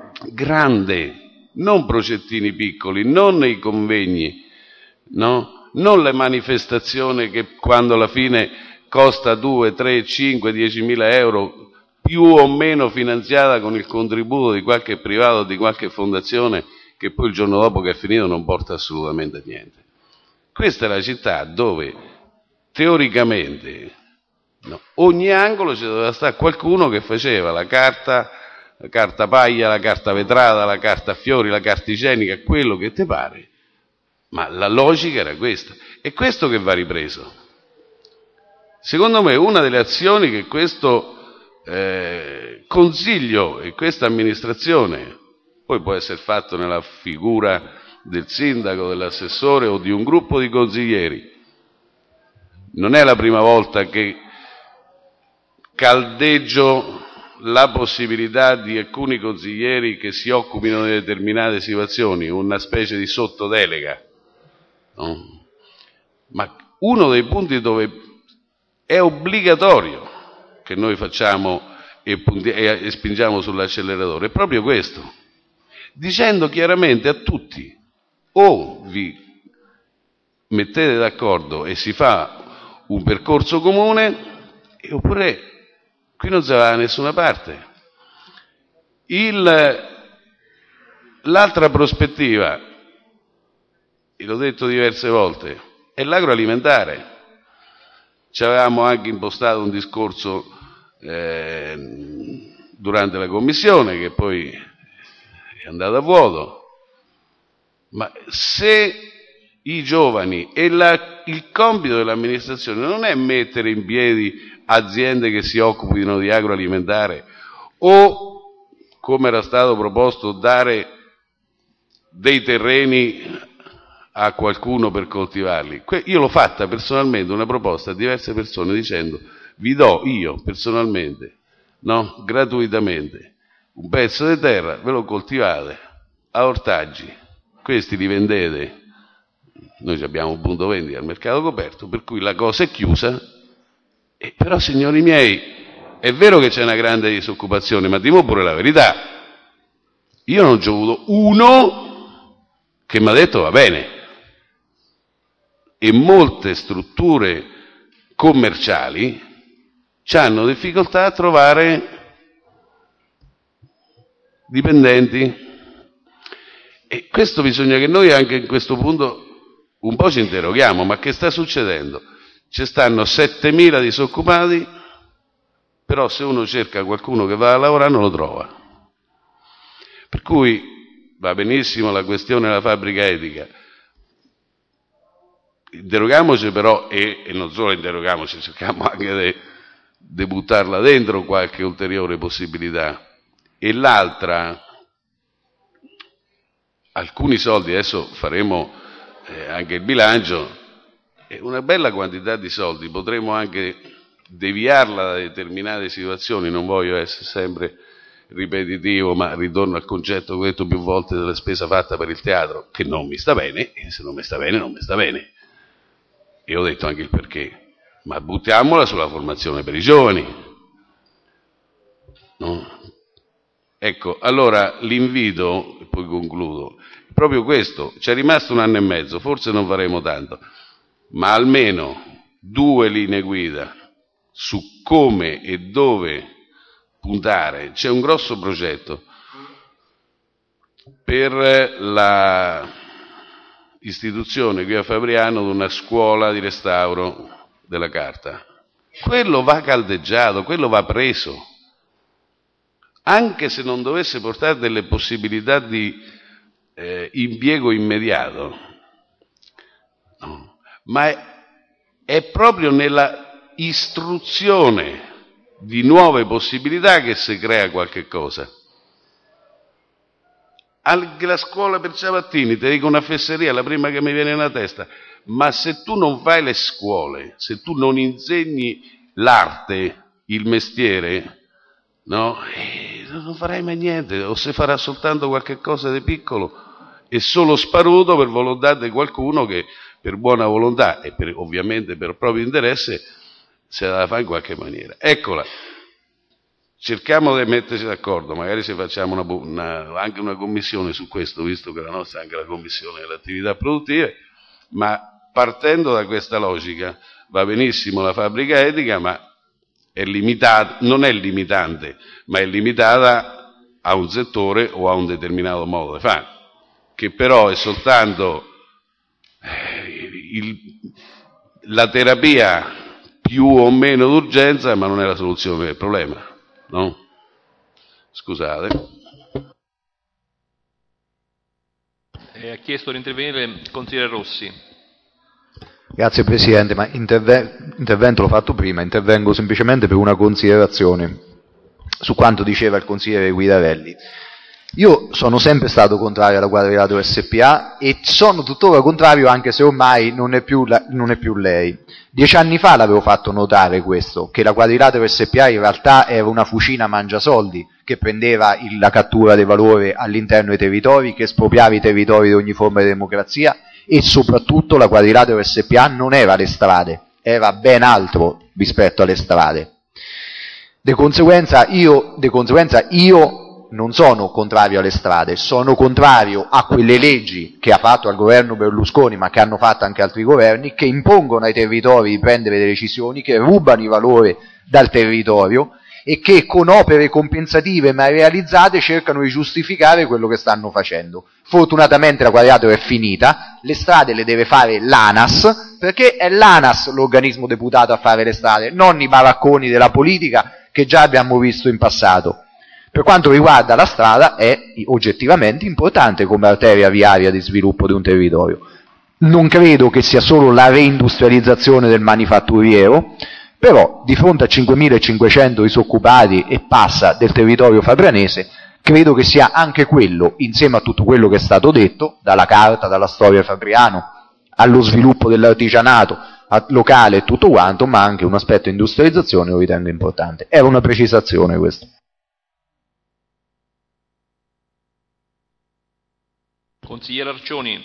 N: grande, non progettini piccoli, non nei convegni, no? Non le manifestazioni che quando alla fine costa due, tre, cinque, diecimila euro, più o meno finanziata con il contributo di qualche privato o di qualche fondazione, che poi il giorno dopo che è finito non porta assolutamente niente. Questa è la città dove teoricamente no, ogni angolo ci doveva stare qualcuno che faceva la carta, la carta paglia, la carta vetrata, la carta a fiori, la carta igienica, quello che ti pare. Ma la logica era questa. E questo che va ripreso. Secondo me una delle azioni che questo eh, Consiglio e questa amministrazione, poi può essere fatto nella figura del sindaco, dell'assessore o di un gruppo di consiglieri, non è la prima volta che caldeggio la possibilità di alcuni consiglieri che si occupino di determinate situazioni, una specie di sottodelega, no? Ma uno dei punti dove è obbligatorio che noi facciamo e, punti- e spingiamo sull'acceleratore è proprio questo, dicendo chiaramente a tutti: o vi mettete d'accordo e si fa un percorso comune, oppure qui non si va da nessuna parte. Il, l'altra prospettiva, e l'ho detto diverse volte, è l'agroalimentare. Ci avevamo anche impostato un discorso eh, durante la commissione che poi è andato a vuoto, ma se i giovani e la, il compito dell'amministrazione non è mettere in piedi aziende che si occupino di agroalimentare o, come era stato proposto, dare dei terreni a qualcuno per coltivarli. Io l'ho fatta personalmente una proposta a diverse persone dicendo: vi do io personalmente, no, gratuitamente, un pezzo di terra, ve lo coltivate a ortaggi, questi li vendete, noi abbiamo un punto vendita al mercato coperto, per cui la cosa è chiusa. E però, signori miei, è vero che c'è una grande disoccupazione, ma dimo pure la verità. Io non ci ho avuto uno che mi ha detto va bene. E molte strutture commerciali hanno difficoltà a trovare dipendenti. E questo bisogna che noi anche in questo punto un po' ci interroghiamo: ma che sta succedendo? Ci stanno settemila disoccupati, però se uno cerca qualcuno che va a lavorare non lo trova. Per cui va benissimo la questione della fabbrica etica, interrogiamoci però, e, e non solo interrogiamoci, cerchiamo anche di buttarla dentro qualche ulteriore possibilità. e l'altra, alcuni soldi, adesso faremo eh, anche il bilancio, e una bella quantità di soldi potremo anche deviarla da determinate situazioni. Non voglio essere sempre ripetitivo, ma ritorno al concetto che ho detto più volte della spesa fatta per il teatro, che non mi sta bene, e se non mi sta bene non mi sta bene, e ho detto anche il perché, ma buttiamola sulla formazione per i giovani, no? Ecco, allora l'invito, e poi concludo, è proprio questo: c'è rimasto un anno e mezzo, forse non faremo tanto, ma almeno due linee guida su come e dove puntare. C'è un grosso progetto per la istituzione qui a Fabriano di una scuola di restauro della carta. Quello va caldeggiato, quello va preso, anche se non dovesse portare delle possibilità di eh, impiego immediato, no. Ma è, è proprio nella istruzione di nuove possibilità che si crea qualche cosa. Anche la scuola per ciabattini, ti dico una fesseria, la prima che mi viene nella testa, ma se tu non fai le scuole, se tu non insegni l'arte, il mestiere, no, eh, non farai mai niente, o se farà soltanto qualche cosa di piccolo e solo sparuto per volontà di qualcuno che per buona volontà e per, ovviamente per proprio interesse se la fa in qualche maniera. Eccola, cerchiamo di metterci d'accordo, magari se facciamo una, una, anche una commissione su questo, visto che la nostra è anche la commissione delle attività produttive, ma partendo da questa logica va benissimo la fabbrica etica, ma è limitata, non è limitante, ma è limitata a un settore o a un determinato modo di fare, che però è soltanto eh, il, la terapia più o meno d'urgenza, ma non è la soluzione del problema, no? Scusate.
D: Eh, ha chiesto di intervenire il consigliere Rossi.
L: Grazie Presidente, ma interve- intervento l'ho fatto prima, intervengo semplicemente per una considerazione su quanto diceva il consigliere Guidarelli. Io sono sempre stato contrario alla Quadrilatero S P A e sono tuttora contrario, anche se ormai non è più, la, non è più lei. Dieci anni fa l'avevo fatto notare questo, che la Quadrilatero S P A in realtà era una fucina mangiasoldi che prendeva il, la cattura del valore all'interno dei territori, che espropriava i territori di ogni forma di democrazia, e soprattutto la Quadrilatero S P A non era le strade, era ben altro rispetto alle strade. De conseguenza io, de conseguenza io non sono contrario alle strade, sono contrario a quelle leggi che ha fatto il governo Berlusconi, ma che hanno fatto anche altri governi, che impongono ai territori di prendere delle decisioni, che rubano i valori dal territorio e che con opere compensative ma realizzate cercano di giustificare quello che stanno facendo. Fortunatamente la Quadrilatero è finita, le strade le deve fare l'ANAS, perché è l'ANAS l'organismo deputato a fare le strade, non i baracconi della politica che già abbiamo visto in passato. Per quanto riguarda la strada, è oggettivamente importante come arteria viaria di sviluppo di un territorio. Non credo che sia solo la reindustrializzazione del manifatturiero, però di fronte a cinquemilacinquecento disoccupati e passa del territorio fabrianese, credo che sia anche quello, insieme a tutto quello che è stato detto, dalla carta, dalla storia Fabriano, allo sviluppo dell'artigianato locale e tutto quanto, ma anche un aspetto industrializzazione lo ritengo importante. Era una precisazione questo.
D: Consigliere Arcioni.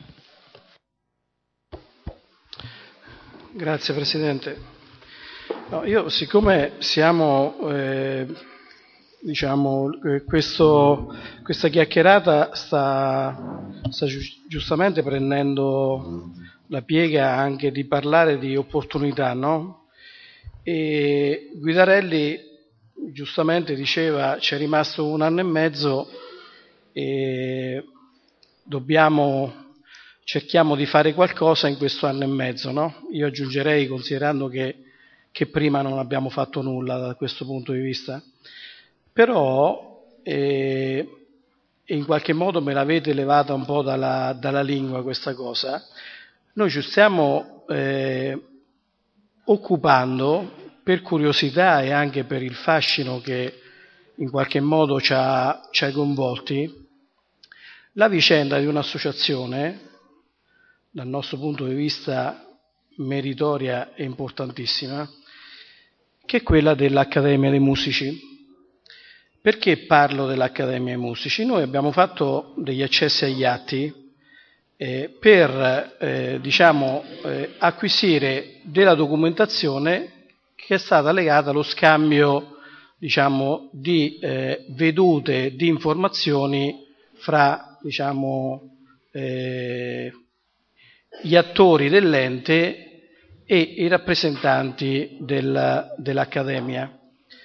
B: Grazie Presidente. No, io siccome siamo, eh, diciamo, eh, questo, questa chiacchierata sta, sta gi- giustamente prendendo la piega anche di parlare di opportunità, no? E Guidarelli giustamente diceva c'è rimasto un anno e mezzo e dobbiamo, cerchiamo di fare qualcosa in questo anno e mezzo, no? Io aggiungerei, considerando che, che prima non abbiamo fatto nulla da questo punto di vista, però eh, in qualche modo me l'avete levata un po' dalla, dalla lingua questa cosa, noi ci stiamo eh, occupando per curiosità e anche per il fascino che, in qualche modo ci ha, ci ha coinvolti, la vicenda di un'associazione, dal nostro punto di vista meritoria e importantissima, che è quella dell'Accademia dei Musici. Perché parlo dell'Accademia dei Musici? Noi abbiamo fatto degli accessi agli atti eh, per eh, diciamo, eh, acquisire della documentazione che è stata legata allo scambio diciamo, di eh, vedute, di informazioni fra diciamo, eh, gli attori dell'ente e i rappresentanti del, dell'Accademia.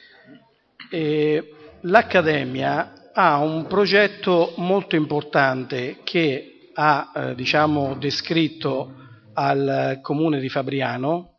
B: E l'Accademia ha un progetto molto importante che ha eh, diciamo, descritto al Comune di Fabriano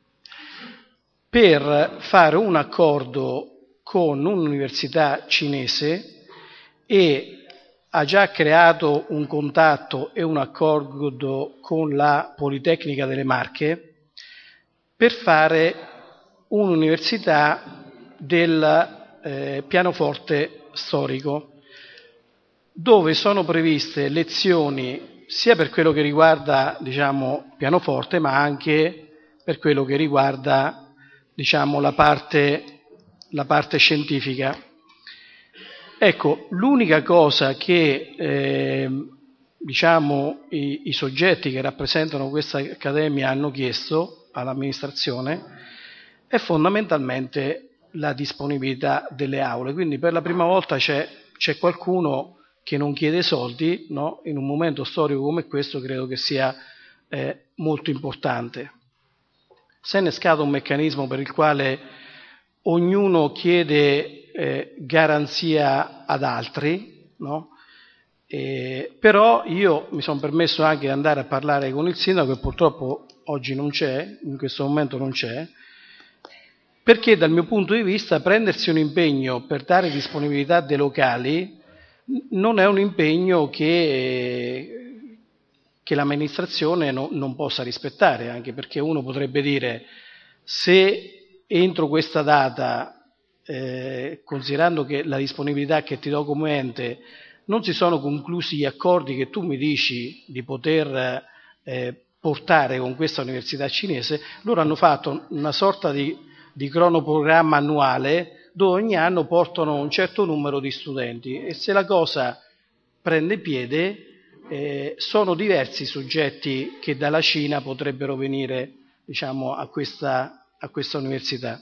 B: per fare un accordo con un'università cinese e ha già creato un contatto e un accordo con la Politecnica delle Marche per fare un'università del eh, pianoforte storico, dove sono previste lezioni sia per quello che riguarda diciamo, pianoforte, ma anche per quello che riguarda diciamo, la parte, la parte scientifica. Ecco, l'unica cosa che eh, diciamo, i, i soggetti che rappresentano questa accademia hanno chiesto all'amministrazione è fondamentalmente la disponibilità delle aule. Quindi per la prima volta c'è, c'è qualcuno che non chiede soldi, no? In un momento storico come questo credo che sia eh, molto importante. Si è innescato un meccanismo per il quale ognuno chiede Eh, garanzia ad altri, no? Eh, però io mi sono permesso anche di andare a parlare con il sindaco, che purtroppo oggi non c'è, in questo momento non c'è, perché dal mio punto di vista prendersi un impegno per dare disponibilità dei locali non è un impegno che, che l'amministrazione no, non possa rispettare, anche perché uno potrebbe dire se entro questa data Eh, considerando che la disponibilità che ti do come ente non si sono conclusi gli accordi che tu mi dici di poter eh, portare con questa università cinese, loro hanno fatto una sorta di, di cronoprogramma annuale dove ogni anno portano un certo numero di studenti e se la cosa prende piede eh, sono diversi i soggetti che dalla Cina potrebbero venire diciamo, a questa, a questa università.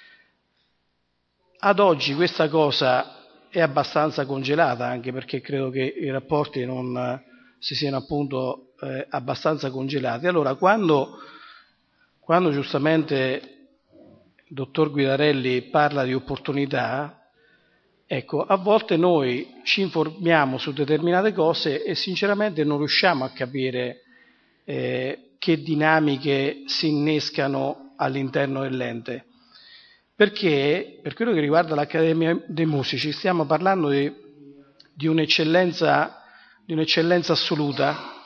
B: Ad oggi questa cosa è abbastanza congelata, anche perché credo che i rapporti non si siano appunto eh, abbastanza congelati. Allora, quando, quando giustamente il dottor Guidarelli parla di opportunità, ecco, a volte noi ci informiamo su determinate cose e sinceramente non riusciamo a capire eh, che dinamiche si innescano all'interno dell'ente. Perché per quello che riguarda l'Accademia dei Musici stiamo parlando di, di, un'eccellenza, di un'eccellenza assoluta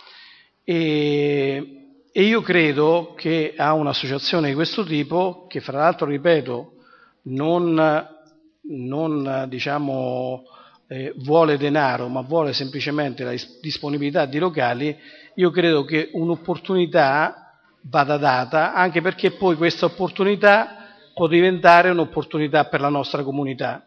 B: e, e io credo che a un'associazione di questo tipo, che fra l'altro, ripeto, non, non diciamo, eh, vuole denaro ma vuole semplicemente la disponibilità di locali, io credo che un'opportunità vada data, anche perché poi questa opportunità può diventare un'opportunità per la nostra comunità.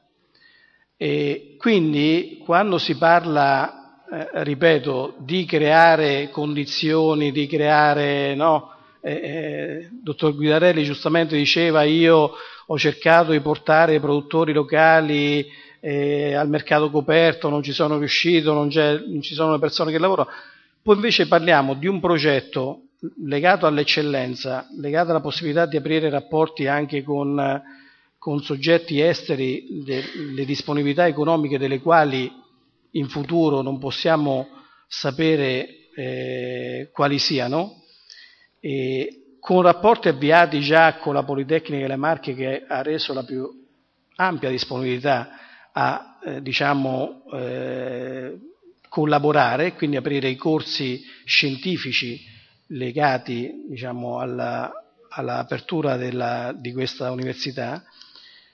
B: E quindi quando si parla, eh, ripeto, di creare condizioni, di creare, no, eh, eh, dottor Guidarelli giustamente diceva io ho cercato di portare i produttori locali eh, al mercato coperto, non ci sono riuscito, non, c'è, non ci sono le persone che lavorano, poi invece parliamo di un progetto legato all'eccellenza, legato alla possibilità di aprire rapporti anche con, con soggetti esteri, de, le disponibilità economiche delle quali in futuro non possiamo sapere eh, quali siano, e con rapporti avviati già con la Politecnica delle Marche, che ha reso la più ampia disponibilità a eh, diciamo, eh, collaborare, quindi aprire i corsi scientifici legati diciamo, alla, all'apertura della, di questa università,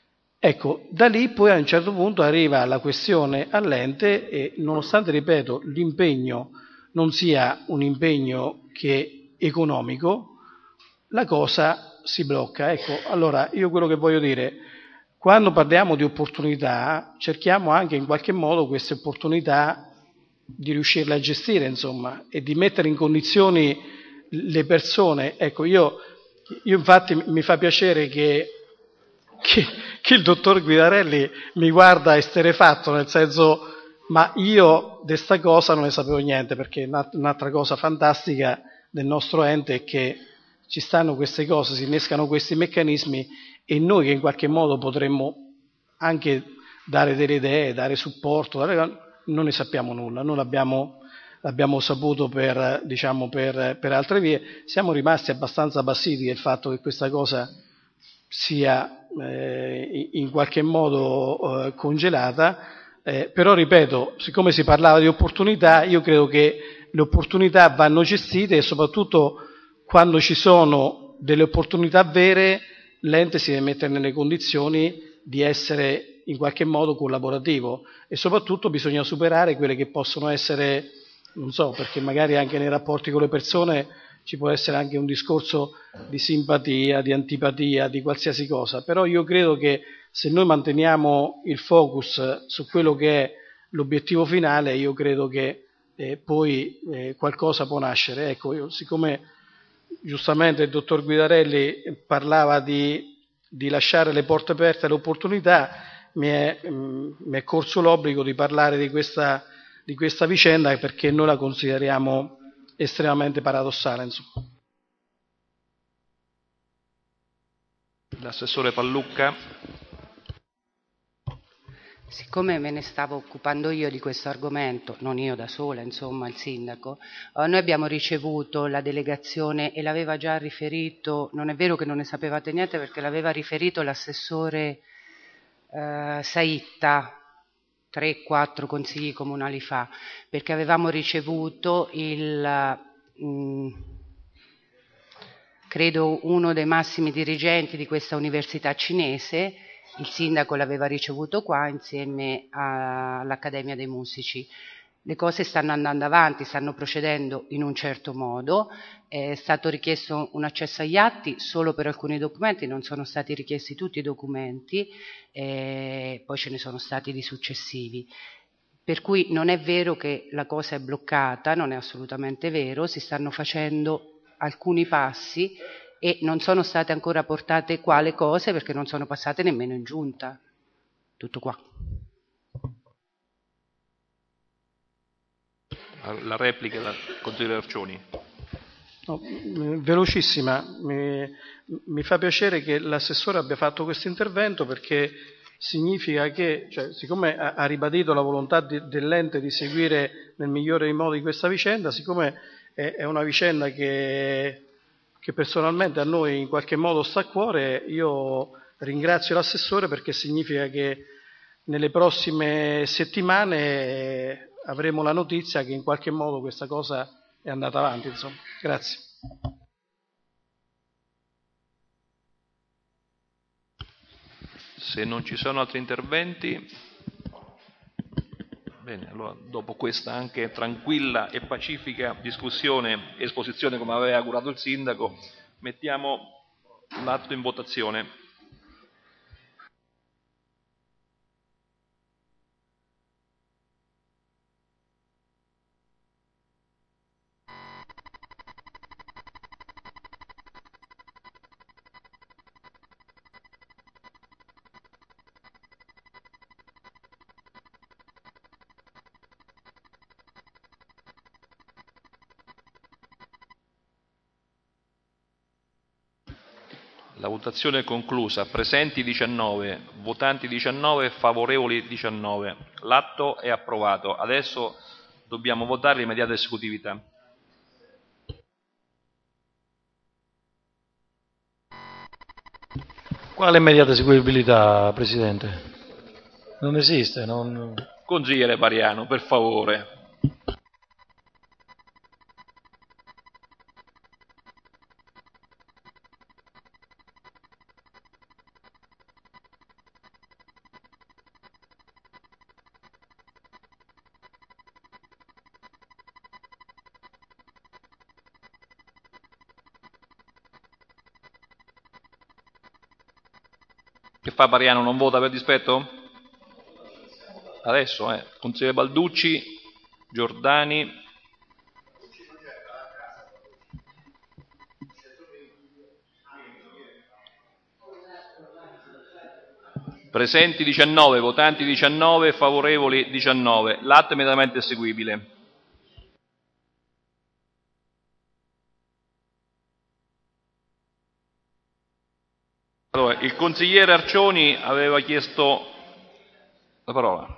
B: Ecco, da lì poi a un certo punto arriva la questione all'ente e nonostante, ripeto, l'impegno non sia un impegno che è economico, la cosa si blocca. Ecco, allora io quello che voglio dire, quando parliamo di opportunità, cerchiamo anche in qualche modo queste opportunità di riuscirle a gestire, insomma, e di mettere in condizioni le persone. Ecco, io, io infatti mi fa piacere che, che, che il dottor Guidarelli mi guarda esterrefatto, nel senso, ma io di sta cosa non ne sapevo niente, perché un'altra cosa fantastica del nostro ente è che ci stanno queste cose, si innescano questi meccanismi e noi che in qualche modo potremmo anche dare delle idee, dare supporto, dare, non ne sappiamo nulla, non l'abbiamo, l'abbiamo saputo per, diciamo, per, per altre vie, siamo rimasti abbastanza basiti del fatto che questa cosa sia eh, in qualche modo eh, congelata, eh, però ripeto, siccome si parlava di opportunità, io credo che le opportunità vanno gestite e soprattutto quando ci sono delle opportunità vere, l'ente si deve mettere nelle condizioni di essere in qualche modo collaborativo e soprattutto bisogna superare quelle che possono essere, non so, perché magari anche nei rapporti con le persone ci può essere anche un discorso di simpatia, di antipatia, di qualsiasi cosa, però io credo che se noi manteniamo il focus su quello che è l'obiettivo finale, io credo che eh, poi eh, qualcosa può nascere. Ecco, io, siccome giustamente il dottor Guidarelli parlava di, di lasciare le porte aperte alle opportunità, mi è, mh, mi è corso l'obbligo di parlare di questa, di questa vicenda perché noi la consideriamo estremamente paradossale. Insomma.
D: L'assessore Pallucca.
I: Siccome me ne stavo occupando io di questo argomento, non io da sola, insomma, il sindaco, eh, noi abbiamo ricevuto la delegazione e l'aveva già riferito, non è vero che non ne sapevate niente perché l'aveva riferito l'assessore eh, Saitta, tre quattro consigli comunali fa, perché avevamo ricevuto il, mh, credo, uno dei massimi dirigenti di questa università cinese. Il sindaco l'aveva ricevuto qua insieme a, all'Accademia dei Musici. Le cose stanno andando avanti, stanno procedendo in un certo modo, è stato richiesto un accesso agli atti solo per alcuni documenti, non sono stati richiesti tutti i documenti, eh, poi ce ne sono stati di successivi. Per cui non è vero che la cosa è bloccata, non è assolutamente vero, si stanno facendo alcuni passi e non sono state ancora portate qua le cose perché non sono passate nemmeno in giunta. Tutto qua.
D: La replica del consigliere Arcioni.
B: No, velocissima, mi, mi fa piacere che l'assessore abbia fatto questo intervento perché significa che, cioè, siccome ha, ha ribadito la volontà di, dell'ente di seguire nel migliore dei modi questa vicenda, siccome è, è una vicenda che che personalmente a noi in qualche modo sta a cuore, io ringrazio l'assessore perché significa che nelle prossime settimane avremo la notizia che in qualche modo questa cosa è andata avanti. Insomma. Grazie.
D: Se non ci sono altri interventi, bene, allora dopo questa anche tranquilla e pacifica discussione e esposizione come aveva augurato il sindaco, mettiamo l'atto in votazione. La votazione è conclusa. Presenti diciannove, votanti diciannove, favorevoli diciannove. L'atto è approvato. Adesso dobbiamo votare l'immediata esecutività.
C: Quale immediata eseguibilità, Presidente? Non esiste. Non...
D: Consigliere Pariano, per favore. Che fa Pariano, non vota per dispetto? Adesso, eh. Consigliere Balducci, Giordani. Presenti diciannove, votanti diciannove, favorevoli diciannove. L'atto è immediatamente eseguibile. Allora, il consigliere Arcioni aveva chiesto la parola.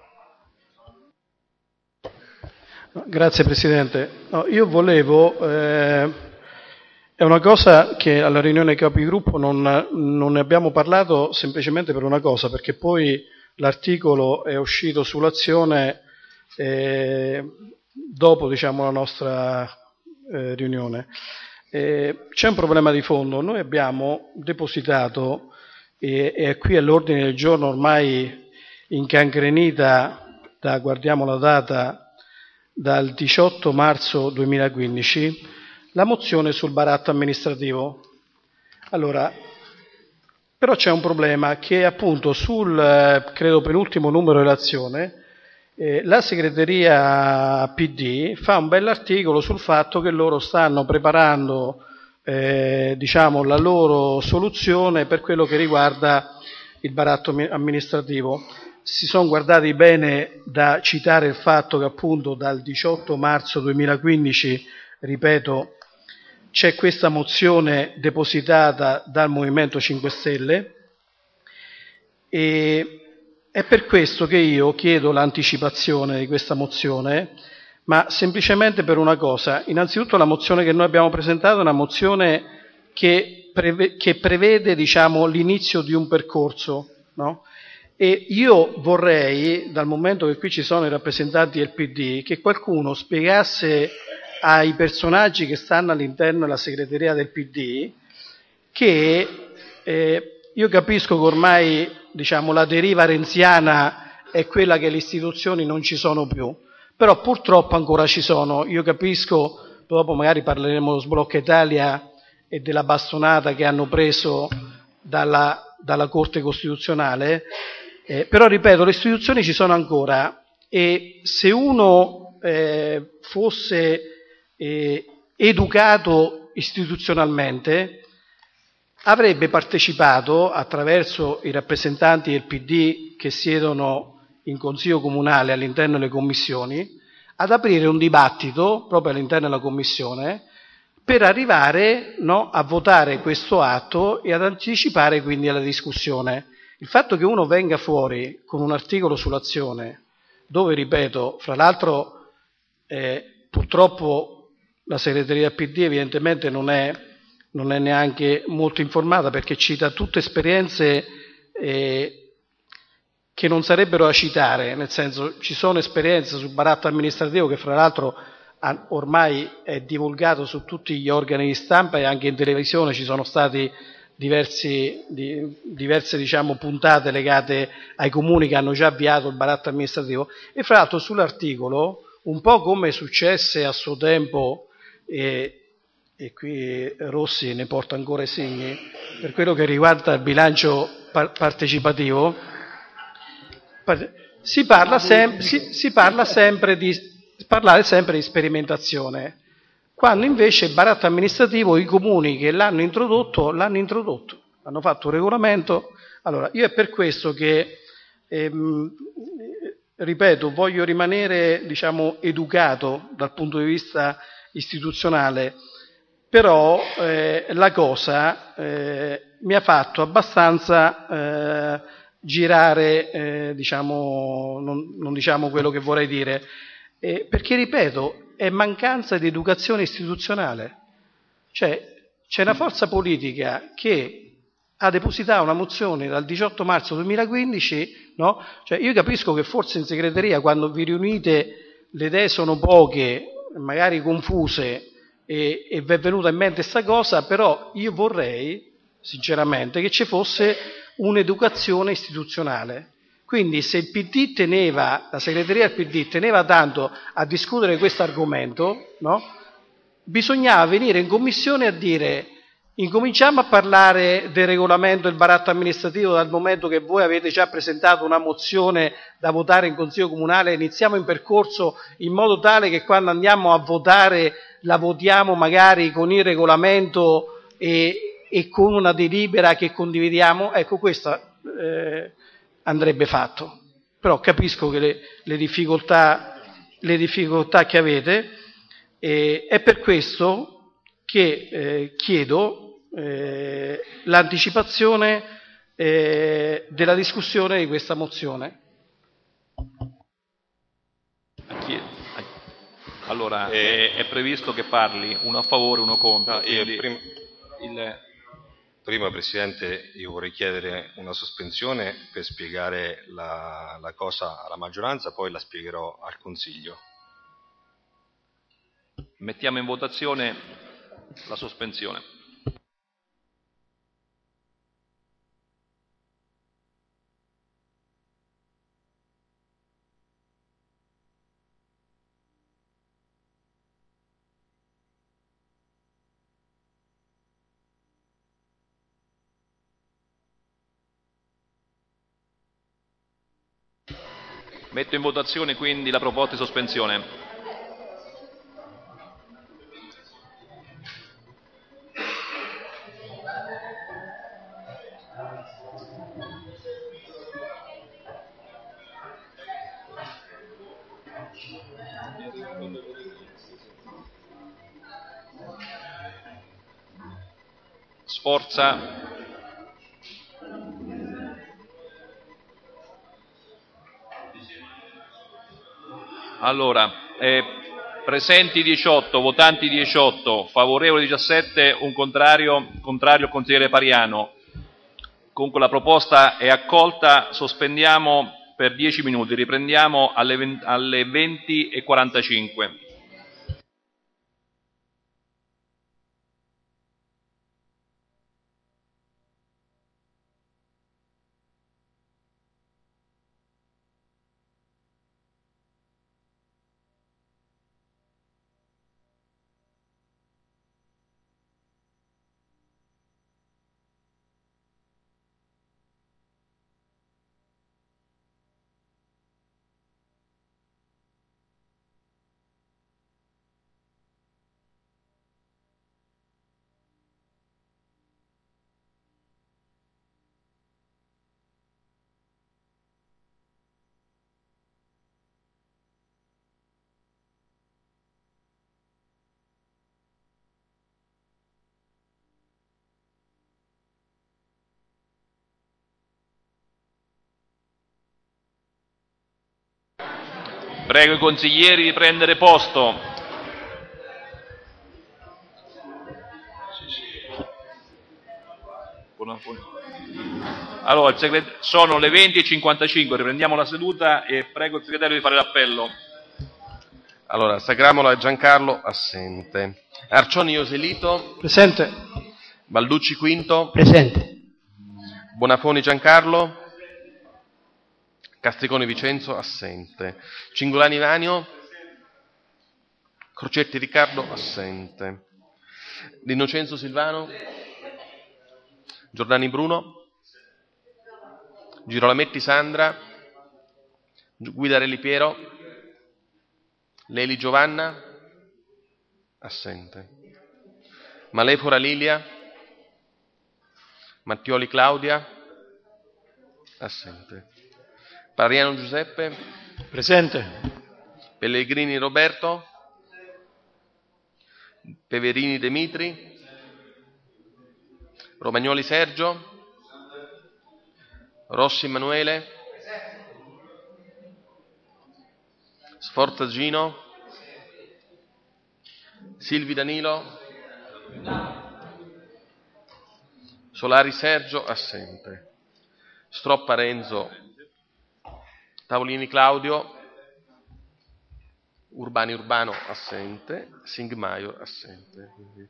B: Grazie Presidente. No, io volevo, eh, è una cosa che alla riunione capigruppo non, non ne abbiamo parlato semplicemente per una cosa, perché poi l'articolo è uscito sull'azione eh, dopo, diciamo, la nostra eh, riunione. Eh, c'è un problema di fondo. Noi abbiamo depositato, e è qui all'ordine del giorno ormai incancrenita da, guardiamo la data, dal diciotto marzo duemilaquindici, la mozione sul baratto amministrativo. Allora, però c'è un problema che appunto sul, credo, penultimo numero dell'azione, eh, la segreteria P D fa un bell'articolo sul fatto che loro stanno preparando eh, diciamo, la loro soluzione per quello che riguarda il baratto amministrativo. Si sono guardati bene da citare il fatto che appunto dal diciotto marzo duemilaquindici, ripeto, c'è questa mozione depositata dal Movimento cinque Stelle e è per questo che io chiedo l'anticipazione di questa mozione, ma semplicemente per una cosa. Innanzitutto la mozione che noi abbiamo presentato è una mozione che, preve- che prevede, diciamo, l'inizio di un percorso, no? E io vorrei, dal momento che qui ci sono i rappresentanti del P D, che qualcuno spiegasse ai personaggi che stanno all'interno della segreteria del P D che eh, io capisco che ormai, diciamo, la deriva renziana è quella che le istituzioni non ci sono più, però purtroppo ancora ci sono. Io capisco, dopo magari parleremo dello Sblocca Italia e della bastonata che hanno preso dalla, dalla Corte Costituzionale, eh, però ripeto, le istituzioni ci sono ancora e se uno eh, fosse eh, educato istituzionalmente avrebbe partecipato, attraverso i rappresentanti del P D che siedono in Consiglio Comunale all'interno delle commissioni, ad aprire un dibattito proprio all'interno della Commissione per arrivare, no, a votare questo atto e ad anticipare quindi alla discussione. Il fatto che uno venga fuori con un articolo sull'azione, dove, ripeto, fra l'altro eh, purtroppo la segreteria P D evidentemente non è non è neanche molto informata perché cita tutte esperienze eh, che non sarebbero da citare, nel senso ci sono esperienze sul baratto amministrativo che fra l'altro ha, ormai è divulgato su tutti gli organi di stampa e anche in televisione ci sono stati diversi, di, diverse diciamo, puntate legate ai comuni che hanno già avviato il baratto amministrativo e fra l'altro sull'articolo, un po' come successe a suo tempo eh, e qui Rossi ne porta ancora i segni, per quello che riguarda il bilancio par- partecipativo, si parla, sem- si, si parla sempre di parlare sempre di sperimentazione, quando invece il baratto amministrativo i comuni che l'hanno introdotto, l'hanno introdotto, hanno fatto un regolamento. Allora, io è per questo che, ehm, ripeto, voglio rimanere, diciamo, educato dal punto di vista istituzionale, però eh, la cosa eh, mi ha fatto abbastanza eh, girare, eh, diciamo, non, non diciamo quello che vorrei dire, eh, perché, ripeto, è mancanza di educazione istituzionale. Cioè, c'è una forza politica che ha depositato una mozione dal diciotto marzo duemilaquindici, no? Cioè, io capisco che forse in segreteria, quando vi riunite, le idee sono poche, magari confuse, e, e vi è venuta in mente questa cosa, però io vorrei sinceramente che ci fosse un'educazione istituzionale. Quindi se il P D teneva, la segreteria del P D teneva tanto a discutere questo argomento, no? Bisognava venire in commissione a dire Incominciamo a parlare del regolamento del baratto amministrativo, dal momento che voi avete già presentato una mozione da votare in Consiglio Comunale. Iniziamo il percorso in modo tale che quando andiamo a votare la votiamo magari con il regolamento e, e con una delibera che condividiamo. Ecco, questo eh, andrebbe fatto. Però capisco che le, le, difficoltà, le difficoltà che avete, eh, è per questo che eh, chiedo Eh, l'anticipazione eh, della discussione di questa mozione.
D: Allora, è, è previsto che parli uno a favore, uno contro.
A: No, io
D: quindi
A: prima,
D: il...
A: prima, Presidente, io vorrei chiedere una sospensione per spiegare la, la cosa alla maggioranza, poi la spiegherò al Consiglio.
D: Mettiamo in votazione la sospensione. Metto in votazione quindi la proposta di sospensione. Sforza. Allora, eh, presenti diciotto, votanti diciotto, favorevoli diciassette, un contrario, contrario il consigliere Pariano. Comunque la proposta è accolta, sospendiamo per dieci minuti, riprendiamo alle, alle venti e quarantacinque. Prego i consiglieri di prendere posto. Allora, il segret- sono le venti e cinquantacinque, riprendiamo la seduta e prego il segretario di fare l'appello.
O: Allora, Sagramola Giancarlo, assente. Arcioni Ioselito.
B: Presente.
O: Balducci Quinto.
B: Presente.
O: Bonafoni Giancarlo. Castriconi Vincenzo, assente. Cingolani Vanio. Crocetti Riccardo, assente. D'Innocenzo Silvano. Giordani Bruno. Girolametti Sandra. Guidarelli Piero. Leli Giovanna. Assente. Malefora Lilia. Mattioli Claudia. Assente. Pariano Giuseppe.
C: Presente.
O: Pellegrini Roberto. Peverini Demitri. Romagnoli Sergio. Rossi Emanuele. Sforza Gino. Silvi Danilo. Solari Sergio, assente. Stroppa Renzo. Tavolini Claudio. Urbani Urbano, assente. Singmaior, assente. Quindi...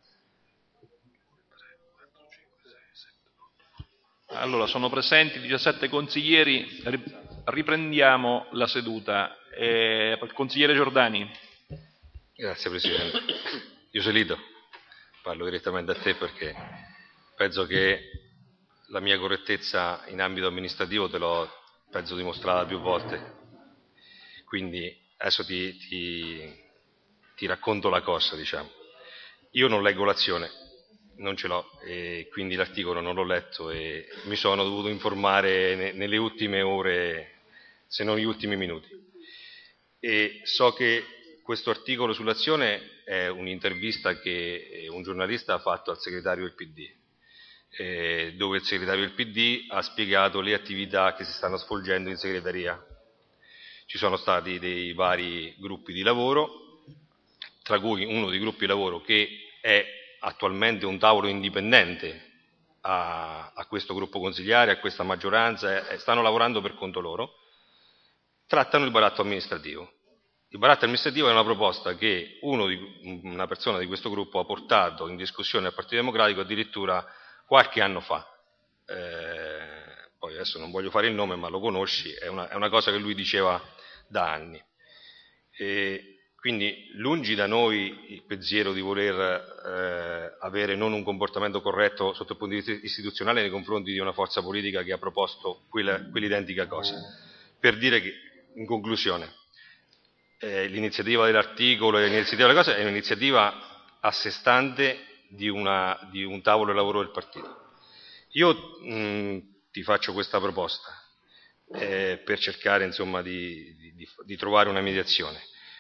D: Allora, sono presenti diciassette consiglieri, riprendiamo la seduta. Eh, il consigliere Giordani.
A: Grazie Presidente. Ioselito, parlo direttamente a te perché penso che la mia correttezza in ambito amministrativo te l'ho, penso, dimostrata più volte. Quindi adesso ti, ti, ti racconto la cosa, diciamo. Io non leggo l'azione, non ce l'ho, e quindi l'articolo non l'ho letto e mi sono dovuto informare ne, nelle ultime ore, se non gli ultimi minuti. E so che questo articolo sull'azione è un'intervista che un giornalista ha fatto al segretario del P D, eh, dove il segretario del P D ha spiegato le attività che si stanno svolgendo in segreteria. Ci sono stati dei vari gruppi di lavoro, tra cui uno dei gruppi di lavoro che è attualmente un tavolo indipendente a, a questo gruppo consigliare, a questa maggioranza, e stanno lavorando per conto loro, trattano il baratto amministrativo. Il baratto amministrativo è una proposta che uno di, una persona di questo gruppo ha portato in discussione al Partito Democratico addirittura qualche anno fa. Eh, poi adesso non voglio fare il nome, ma lo conosci, è una, è una cosa che lui diceva da anni. E quindi lungi da noi il pensiero di voler eh, avere non un comportamento corretto sotto il punto di vista istituzionale nei confronti di una forza politica che ha proposto quella, quell'identica cosa. Per dire che, in conclusione, eh, l'iniziativa dell'articolo e l'iniziativa della cosa è un'iniziativa a sé stante di, una, di un tavolo di lavoro del partito. Io mh, ti faccio questa proposta eh, per cercare, insomma, di, di, di trovare una mediazione,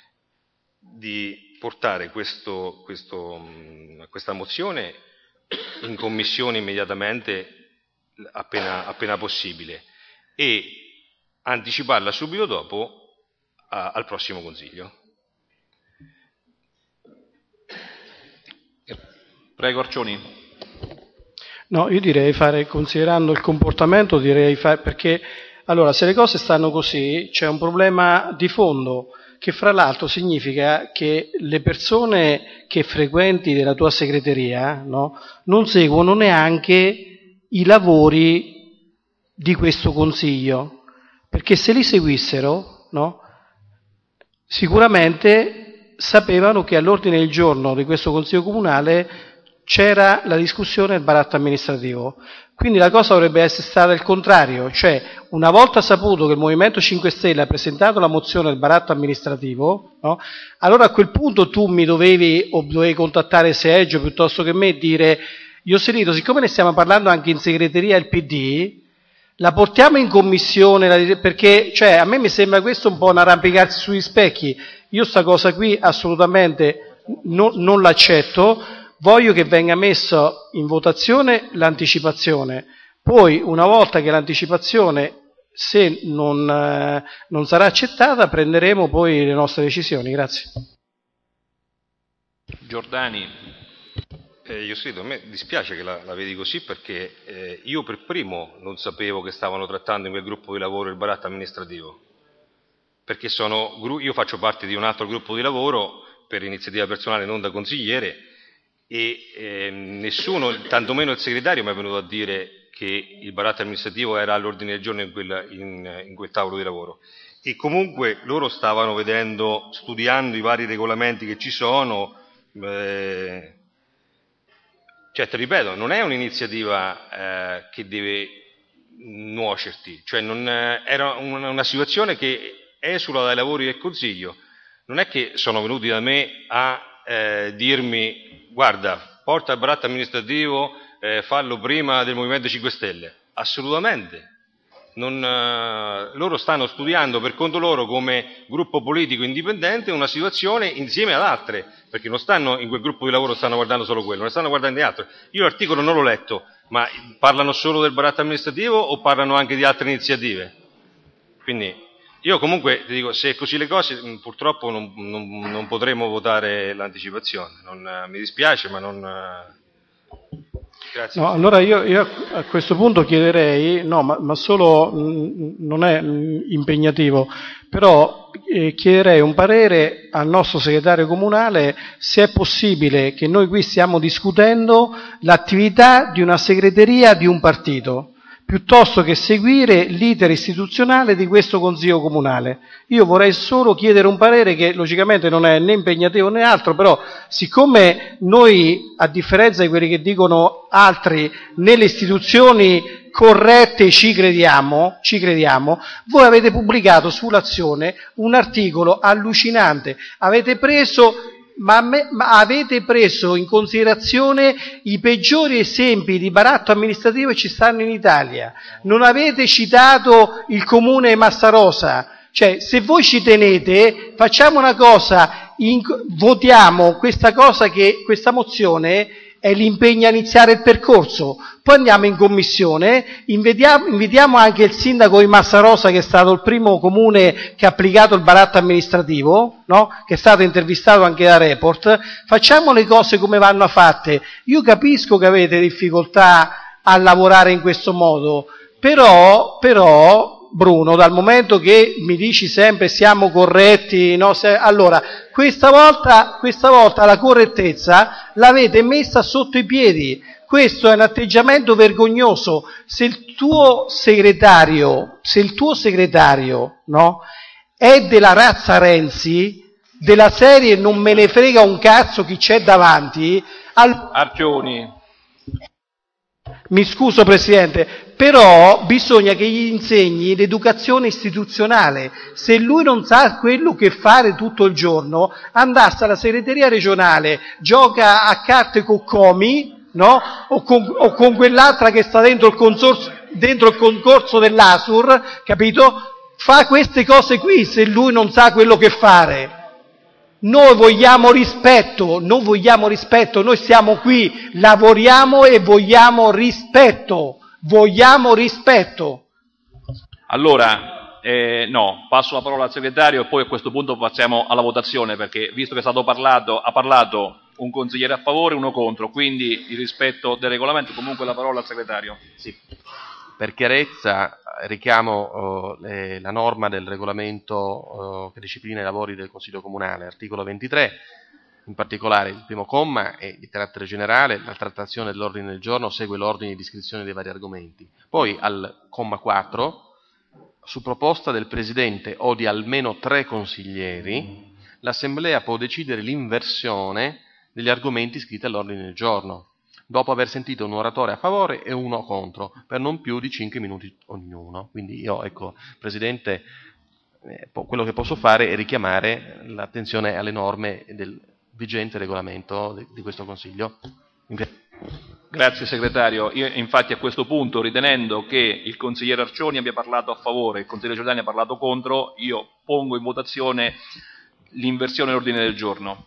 A: di portare questo, questo, mh, questa mozione in commissione immediatamente, appena, appena possibile, e anticiparla subito dopo a, al prossimo Consiglio.
D: Prego, Arcioni.
B: No, io direi fare, considerando il comportamento, direi fare, perché allora se le cose stanno così c'è un problema di fondo che fra l'altro significa che le persone che frequenti della tua segreteria, no, non seguono neanche i lavori di questo Consiglio, perché se li seguissero, no, sicuramente sapevano che all'ordine del giorno di questo Consiglio Comunale c'era la discussione del baratto amministrativo. Quindi la cosa dovrebbe essere stata il contrario, cioè una volta saputo che il Movimento cinque Stelle ha presentato la mozione del baratto amministrativo, no, allora a quel punto tu mi dovevi o dovevi contattare Sergio piuttosto che me e dire: Ioselito, siccome ne stiamo parlando anche in segreteria del P D, la portiamo in commissione, perché cioè, a me mi sembra questo un po' un arrampicarsi sugli specchi. Io sta cosa qui assolutamente no, non l'accetto. Voglio che venga messo in votazione l'anticipazione, poi una volta che l'anticipazione, se non, eh, non sarà accettata, prenderemo poi le nostre decisioni. Grazie.
D: Giordani.
A: Eh, io sì, a me dispiace che la, la vedi così, perché eh, io per primo non sapevo che stavano trattando in quel gruppo di lavoro il baratto amministrativo, perché sono, io faccio parte di un altro gruppo di lavoro per iniziativa personale, non da consigliere, e eh, nessuno, tantomeno il segretario, mi è venuto a dire che il baratto amministrativo era all'ordine del giorno in quel, in, in quel tavolo di lavoro. E comunque loro stavano vedendo, studiando i vari regolamenti che ci sono, eh, cioè ti ripeto, non è un'iniziativa eh, che deve nuocerti, cioè non, eh, era una, una situazione che esula dai lavori del Consiglio. Non è che sono venuti da me a eh, dirmi: guarda, porta il baratto amministrativo, eh, fallo prima del Movimento cinque Stelle. Assolutamente. Non, eh, loro stanno studiando per conto loro, come gruppo politico indipendente, una situazione insieme ad altre, perché non stanno in quel gruppo di lavoro, stanno guardando solo quello, non stanno guardando di altro. Io l'articolo non l'ho letto, ma parlano solo del baratto amministrativo o parlano anche di altre iniziative? Quindi io comunque ti dico, se è così le cose, purtroppo non, non, non potremo votare l'anticipazione. Non, eh, mi dispiace, ma non... Eh... Grazie.
B: No, allora io, io a questo punto chiederei, no, ma, ma solo mh, non è mh, impegnativo, però eh, chiederei un parere al nostro segretario comunale se è possibile che noi qui stiamo discutendo l'attività di una segreteria di un partito. piuttosto che seguire l'iter istituzionale di questo Consiglio Comunale. Io vorrei solo chiedere un parere che logicamente non è né impegnativo né altro, però siccome noi, a differenza di quelli che dicono altri, nelle istituzioni corrette ci crediamo, ci crediamo, voi avete pubblicato sull'Azione un articolo allucinante, avete preso... Ma, me, ma avete preso in considerazione i peggiori esempi di baratto amministrativo che ci stanno in Italia, non avete citato il comune Massarosa. Cioè, se voi ci tenete, facciamo una cosa, in, votiamo questa cosa, che questa mozione è l'impegno a iniziare il percorso, poi andiamo in commissione, invitiamo, invitiamo anche il sindaco di Massarosa, che è stato il primo comune che ha applicato il baratto amministrativo, no? Che è stato intervistato anche da Report, facciamo le cose come vanno fatte. Io capisco che avete difficoltà a lavorare in questo modo, però, però Bruno, dal momento che mi dici sempre siamo corretti, no? Se, allora, questa volta, questa volta la correttezza l'avete messa sotto i piedi. Questo è un atteggiamento vergognoso. Se il tuo segretario, se il tuo segretario, no, è della razza Renzi, della serie non me ne frega un cazzo chi c'è davanti, al...
D: Arcioni.
B: Mi scuso Presidente, però bisogna che gli insegni l'educazione istituzionale. Se lui non sa quello che fare tutto il giorno, andasse alla segreteria regionale, gioca a carte con Comi, no? O con, o con quell'altra che sta dentro il consorso, dentro il concorso dell'Asur, capito? Fa queste cose qui se lui non sa quello che fare. Noi vogliamo rispetto, noi vogliamo rispetto, noi siamo qui, lavoriamo e vogliamo rispetto, vogliamo rispetto.
D: Allora, eh, no, passo la parola al segretario e poi a questo punto passiamo alla votazione, perché visto che è stato parlato, ha parlato un consigliere a favore e uno contro, quindi il rispetto del regolamento, comunque la parola al segretario.
O: Sì. Per chiarezza richiamo uh, le, la norma del regolamento uh, che disciplina i lavori del Consiglio Comunale, articolo ventitré, in particolare il primo comma è di carattere generale, la trattazione dell'ordine del giorno segue l'ordine di iscrizione dei vari argomenti. Poi al comma quattro, su proposta del Presidente o di almeno tre consiglieri, l'Assemblea può decidere l'inversione degli argomenti iscritti all'ordine del giorno, dopo aver sentito un oratore a favore e uno contro, per non più di cinque minuti ognuno. Quindi io, ecco, Presidente, eh, quello che posso fare è richiamare l'attenzione alle norme del vigente regolamento di, di questo Consiglio.
D: Grazie segretario. Io infatti a questo punto, ritenendo che il consigliere Arcioni abbia parlato a favore e il consigliere Giordani ha parlato contro, io pongo in votazione l'inversione dell'ordine del giorno.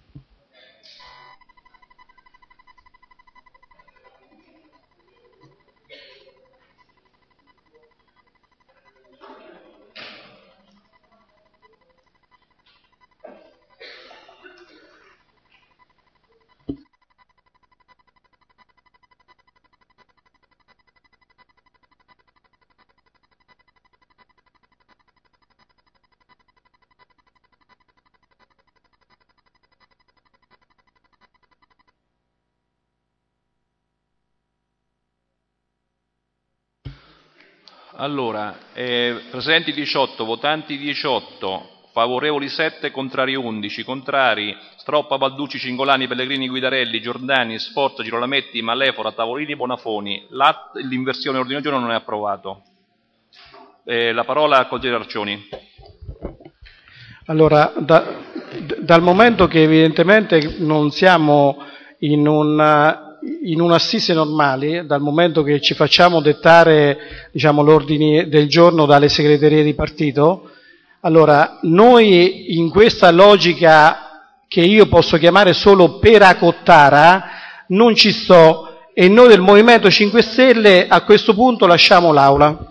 D: Allora, eh, presenti diciotto, votanti diciotto, favorevoli sette, contrari undici, contrari Stroppa, Balducci, Cingolani, Pellegrini, Guidarelli, Giordani, Sforza, Girolametti, Malefora, Tavolini, Bonafoni. L'inversione dell'ordine del giorno non è approvato. Eh, la parola al consigliere Arcioni.
B: Allora, da, dal momento che evidentemente non siamo in un... in un'assise normali, dal momento che ci facciamo dettare, diciamo, l'ordine del giorno dalle segreterie di partito, allora noi in questa logica che io posso chiamare solo peracottara non ci sto, e noi del Movimento cinque Stelle a questo punto lasciamo l'aula.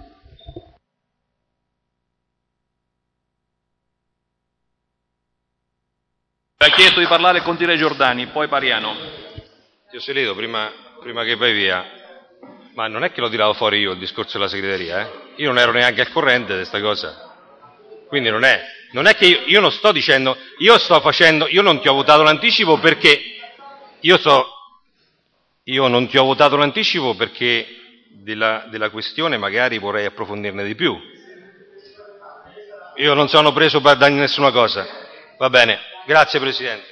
D: Ha chiesto di parlare il consigliere Giordani, poi Pariano.
A: Io Seleto, prima, prima che vai via, ma non è che l'ho tirato fuori io il discorso della segreteria, eh? Io non ero neanche al corrente di questa cosa, quindi non è, non è che io, io non sto dicendo, io sto facendo, io non ti ho votato l'anticipo perché, io so, io non ti ho votato l'anticipo perché della, della questione magari vorrei approfondirne di più. Io non sono preso per da nessuna cosa. Va bene, grazie Presidente.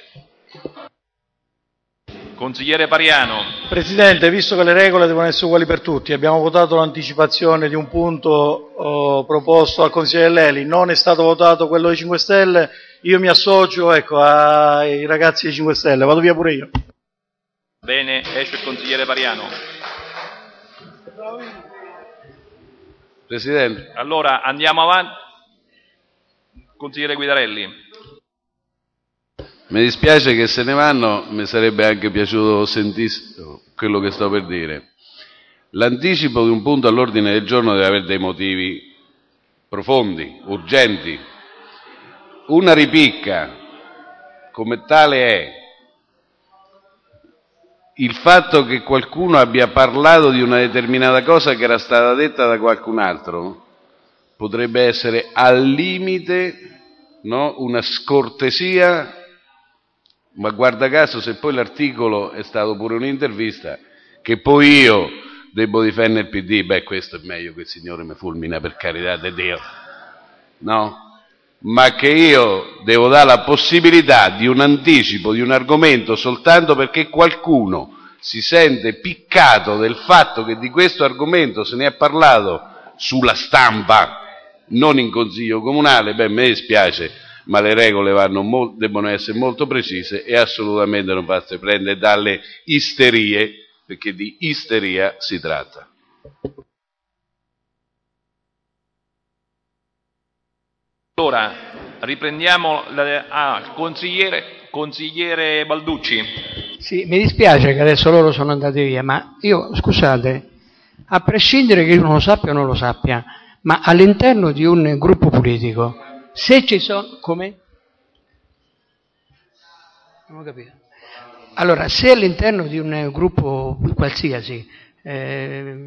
D: Consigliere Pariano.
C: Presidente, visto che le regole devono essere uguali per tutti, abbiamo votato l'anticipazione di un punto oh, proposto al consigliere Leli, non è stato votato quello dei cinque Stelle, io mi associo ecco, ai ragazzi dei cinque Stelle, vado via pure io.
D: Bene, esce il consigliere Pariano.
N: Presidente.
D: Allora andiamo avanti. Consigliere Guidarelli.
N: Mi dispiace che se ne vanno, mi sarebbe anche piaciuto sentire quello che sto per dire. L'anticipo di un punto all'ordine del giorno deve avere dei motivi profondi, urgenti. Una ripicca, come tale è, il fatto che qualcuno abbia parlato di una determinata cosa che era stata detta da qualcun altro, potrebbe essere al limite, no, una scortesia. Ma guarda caso, se poi l'articolo è stato pure un'intervista, che poi io devo difendere il P D, beh, questo è meglio che il signore mi fulmina, per carità di Dio, no? Ma che io devo dare la possibilità di un anticipo di un argomento soltanto perché qualcuno si sente piccato del fatto che di questo argomento se ne è parlato sulla stampa, non in Consiglio Comunale, beh, mi dispiace, ma le regole vanno mo- debbono essere molto precise e assolutamente non farsi prendere dalle isterie, perché di isteria si tratta.
D: Allora, riprendiamo la, ah, consigliere, consigliere Balducci.
P: Sì, mi dispiace che adesso loro sono andati via, ma io, scusate, a prescindere che uno lo sappia o non lo sappia, ma all'interno di un gruppo politico, se ci sono... Come? Non ho capito. Allora, se all'interno di un gruppo qualsiasi, eh,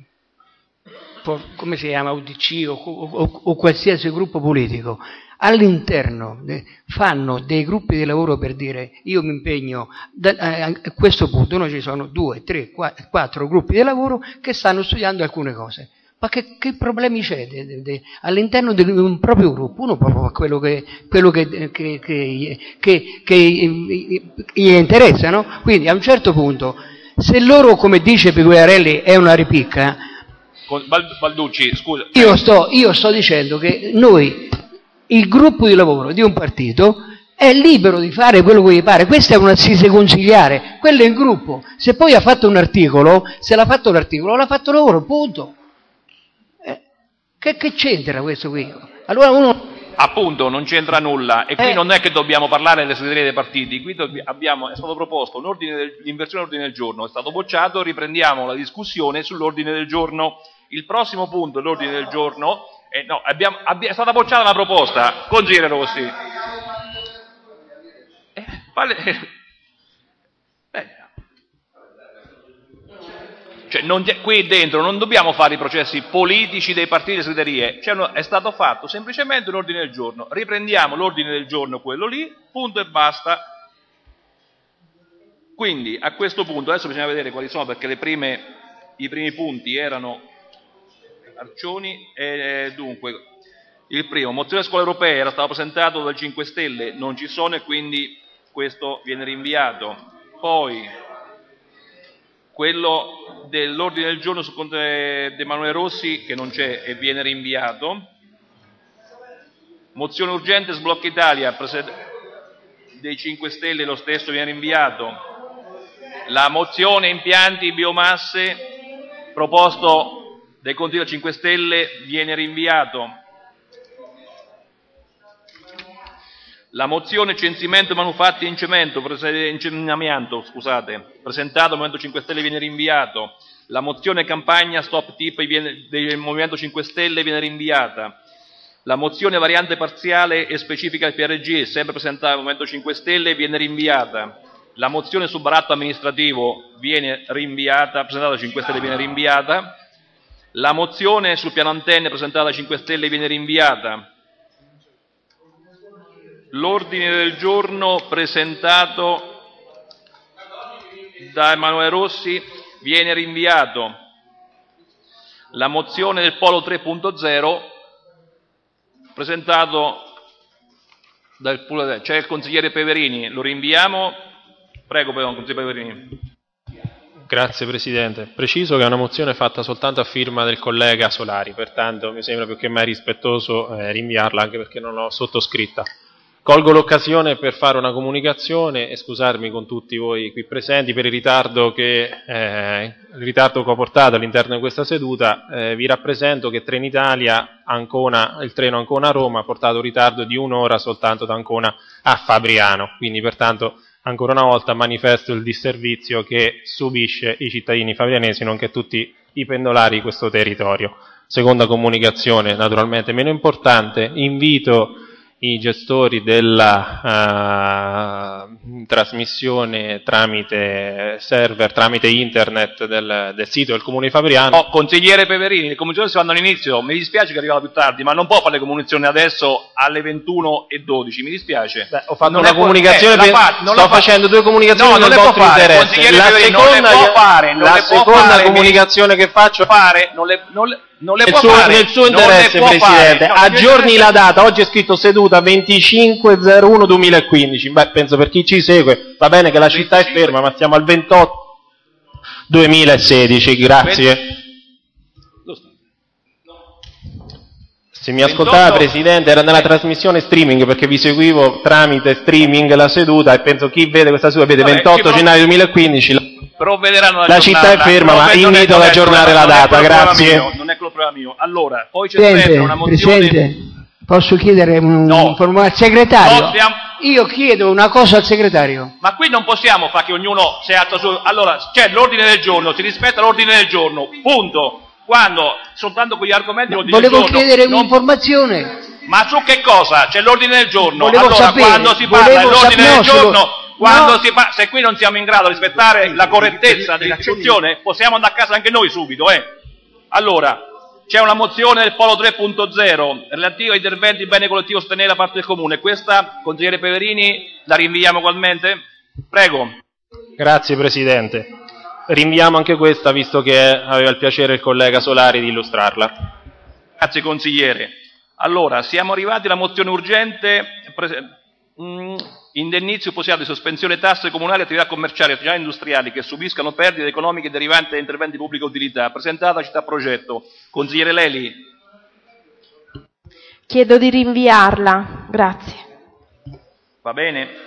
P: come si chiama, U D C o, o, o qualsiasi gruppo politico, all'interno de, fanno dei gruppi di lavoro per dire io mi impegno, da, a, a questo punto noi ci sono due, tre, quattro, quattro gruppi di lavoro che stanno studiando alcune cose. Ma che, che problemi c'è de, de, de, all'interno di un proprio gruppo? Uno proprio fa quello che, quello che, che, che, che, che gli interessa, no? Quindi a un certo punto, se loro, come dice Guidarelli, è una ripicca,
D: Balducci, scusa.
P: Io sto, io sto dicendo che noi, il gruppo di lavoro di un partito, è libero di fare quello che gli pare, questa è una assise consigliare, quello è il gruppo. Se poi ha fatto un articolo, se l'ha fatto l'articolo, l'ha fatto loro, punto. Che, che c'entra questo qui? Allora uno...
D: Appunto, non c'entra nulla. E qui
P: eh.
D: non è che dobbiamo parlare delle segreterie dei partiti. Qui dobbi- abbiamo, è stato proposto un ordine del, l'inversione dell'ordine del giorno, è stato bocciato, riprendiamo la discussione sull'ordine del giorno. Il prossimo punto dell'ordine del giorno... Eh, no, abbiamo, abbi- è stata bocciata la proposta. Consigliere Rossi. Eh, vale... Cioè, non, qui dentro non dobbiamo fare i processi politici dei partiti e delle segreterie, cioè, no, è stato fatto semplicemente un ordine del giorno, riprendiamo l'ordine del giorno, quello lì, punto e basta. Quindi a questo punto, adesso bisogna vedere quali sono, perché le prime, i primi punti erano Arcioni, e dunque, il primo, mozione scuole europee, era stato presentato dal cinque Stelle, non ci sono e quindi questo viene rinviato. Poi... quello dell'ordine del giorno su Conte Emanuele Rossi, che non c'è e viene rinviato. Mozione urgente sblocca Italia dei cinque Stelle, lo stesso viene rinviato. La mozione impianti biomasse proposto dai consiglieri cinque Stelle viene rinviato. La mozione censimento manufatti in cemento, in amianto, scusate, presentato dal Movimento cinque Stelle viene rinviato. La mozione campagna stop tip viene, del Movimento cinque Stelle viene rinviata. La mozione variante parziale e specifica del P R G, sempre presentata dal Movimento cinque Stelle, viene rinviata. La mozione sul baratto amministrativo viene rinviata, presentata dal cinque Stelle viene rinviata. La mozione sul piano antenne presentata dal cinque Stelle viene rinviata. L'ordine del giorno presentato da Emanuele Rossi viene rinviato. la mozione del Polo tre punto zero presentato dal c'è il consigliere Peverini, lo rinviamo? Prego, consigliere Peverini.
Q: Grazie Presidente. Preciso che è una mozione fatta soltanto a firma del collega Solari, pertanto mi sembra più che mai rispettoso eh, rinviarla, anche perché non l'ho sottoscritta. Colgo l'occasione per fare una comunicazione e scusarmi con tutti voi qui presenti per il ritardo che, eh, il ritardo che ho portato all'interno di questa seduta. Eh, vi rappresento che Trenitalia, Ancona, il treno Ancona-Roma ha portato un ritardo di un'ora soltanto da Ancona a Fabriano, quindi pertanto ancora una volta manifesto il disservizio che subisce i cittadini fabrianesi, nonché tutti i pendolari di questo territorio. Seconda comunicazione, naturalmente meno importante, invito i gestori della uh, trasmissione tramite server, tramite internet del, del sito del Comune di Fabriano.
D: Oh, consigliere Peverini, le comunicazioni si fanno all'inizio, mi dispiace che arrivava più tardi, ma non può fare le comunicazioni adesso alle ventuno e dodici, mi dispiace.
Q: Beh, ho fatto
D: non
Q: una comunicazione,
D: eh,
Q: per,
D: fa,
Q: sto facendo due comunicazioni
D: no,
Q: nel
D: non
Q: vostro interesse.
D: Consigliere
Q: La
D: Peverini,
Q: seconda,
D: non le può fare, non
Q: la
D: le può
Q: seconda
D: fare,
Q: comunicazione che faccio
D: fare, non le, non le, non le
Q: nel
D: può
Q: suo,
D: fare.
Q: nel suo
D: non
Q: interesse, Presidente,
D: no,
Q: aggiorni la data, oggi è scritto seduta venticinque zero uno duemilaquindici, beh, penso per chi ci segue, va bene che la città è ferma, ma siamo al ventotto duemilasedici, grazie. Se mi ascoltava, Presidente, era nella trasmissione streaming, perché vi seguivo tramite streaming la seduta e penso chi vede questa seduta vede ventotto gennaio duemilaquindici.
D: Provvederanno
Q: La città è ferma, ma invito ad aggiornare la data, grazie.
D: Non è quello problema mio. Allora, poi c'è
P: Presidente,
D: sempre una mozione...
P: Presidente, posso chiedere un
D: No.
P: formulario al segretario?
D: No, stiamo-
P: Io chiedo una cosa al segretario.
D: Ma qui non possiamo fare che ognuno si alza su... Allora, c'è l'ordine del giorno, si rispetta l'ordine del giorno, punto. Quando, soltanto con gli argomenti dell'ordine del
P: Volevo
D: giorno...
P: chiedere
D: non-
P: un'informazione.
D: Ma su che cosa? C'è l'ordine del giorno.
P: Volevo
D: allora,
P: sapere,
D: quando si parla
P: volevo
D: dell'ordine
P: sap-
D: del
P: no,
D: giorno,
P: solo-
D: quando
P: no.
D: si pa- se qui non siamo in grado di rispettare la correttezza della discussione, possiamo andare a casa anche noi subito, eh. Allora, c'è una mozione del Polo tre punto zero relativa ai interventi di bene collettivo sostenere da parte del Comune. Questa, consigliere Peverini, la rinviamo ugualmente? Prego.
Q: Grazie Presidente. Rinviamo anche questa, visto che aveva il piacere il collega Solari di illustrarla.
D: Grazie consigliere. Allora, siamo arrivati alla mozione urgente, prese- mm, indennizio possibile di sospensione tasse comunali, attività commerciali e attività industriali che subiscano perdite economiche derivanti da interventi di pubblica utilità, presentata da Città Progetto. Consigliere Leli.
H: Chiedo di rinviarla, grazie.
D: Va bene.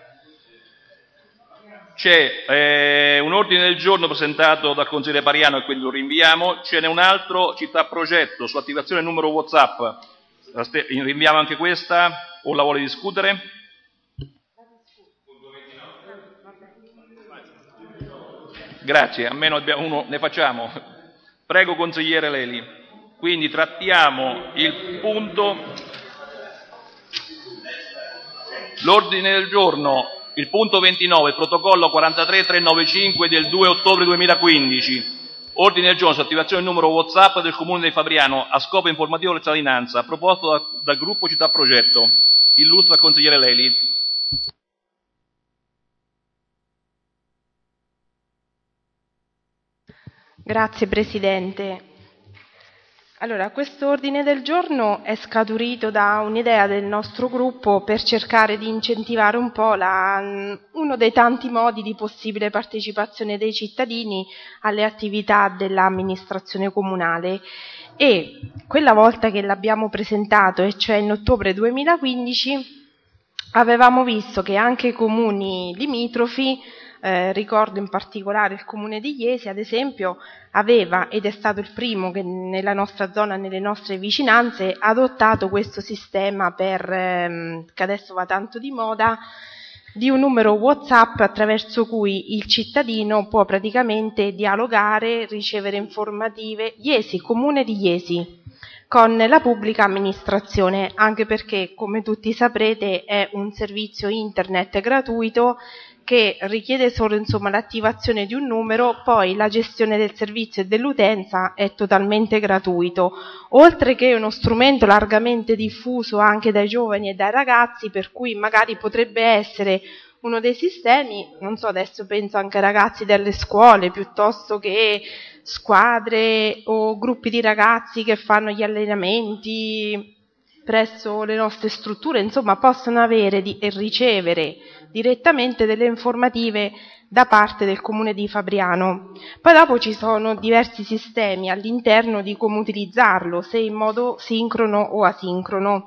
D: C'è eh, un ordine del giorno presentato dal consigliere Pariano e quindi lo rinviamo. Ce n'è un altro, Città Progetto, sull'attivazione del numero WhatsApp. La ste- rinviamo anche questa o la vuole discutere? Grazie, almeno abbiamo uno, ne facciamo. Prego consigliere Leli. Quindi trattiamo il punto, l'ordine del giorno, il punto ventinove, il protocollo quarantatré trecentonovantacinque del due ottobre duemilaquindici. Ordine del giorno su attivazione del numero WhatsApp del Comune di Fabriano a scopo informativo della cittadinanza, proposto da- dal gruppo Città Progetto. Illustra il consigliere Leli.
H: Grazie Presidente. Allora, questo ordine del giorno è scaturito da un'idea del nostro gruppo per cercare di incentivare un po' la, uno dei tanti modi di possibile partecipazione dei cittadini alle attività dell'amministrazione comunale. E quella volta che l'abbiamo presentato, e cioè in ottobre duemilaquindici, avevamo visto che anche i comuni limitrofi, eh, ricordo in particolare il comune di Iesi, ad esempio, aveva, ed è stato il primo che nella nostra zona, nelle nostre vicinanze, ha adottato questo sistema per, ehm, che adesso va tanto di moda, di un numero WhatsApp attraverso cui il cittadino può praticamente dialogare, ricevere informative, Iesi, comune di Iesi, con la pubblica amministrazione, anche perché, come tutti saprete, è un servizio internet gratuito che richiede solo insomma, l'attivazione di un numero, poi la gestione del servizio e dell'utenza è totalmente gratuito, oltre che uno strumento largamente diffuso anche dai giovani e dai ragazzi, per cui magari potrebbe essere uno dei sistemi, non so, adesso penso anche ai ragazzi delle scuole, piuttosto che squadre o gruppi di ragazzi che fanno gli allenamenti presso le nostre strutture, insomma, possono avere di, e ricevere direttamente delle informative da parte del Comune di Fabriano. Poi dopo ci sono diversi sistemi all'interno di come utilizzarlo, se in modo sincrono o asincrono.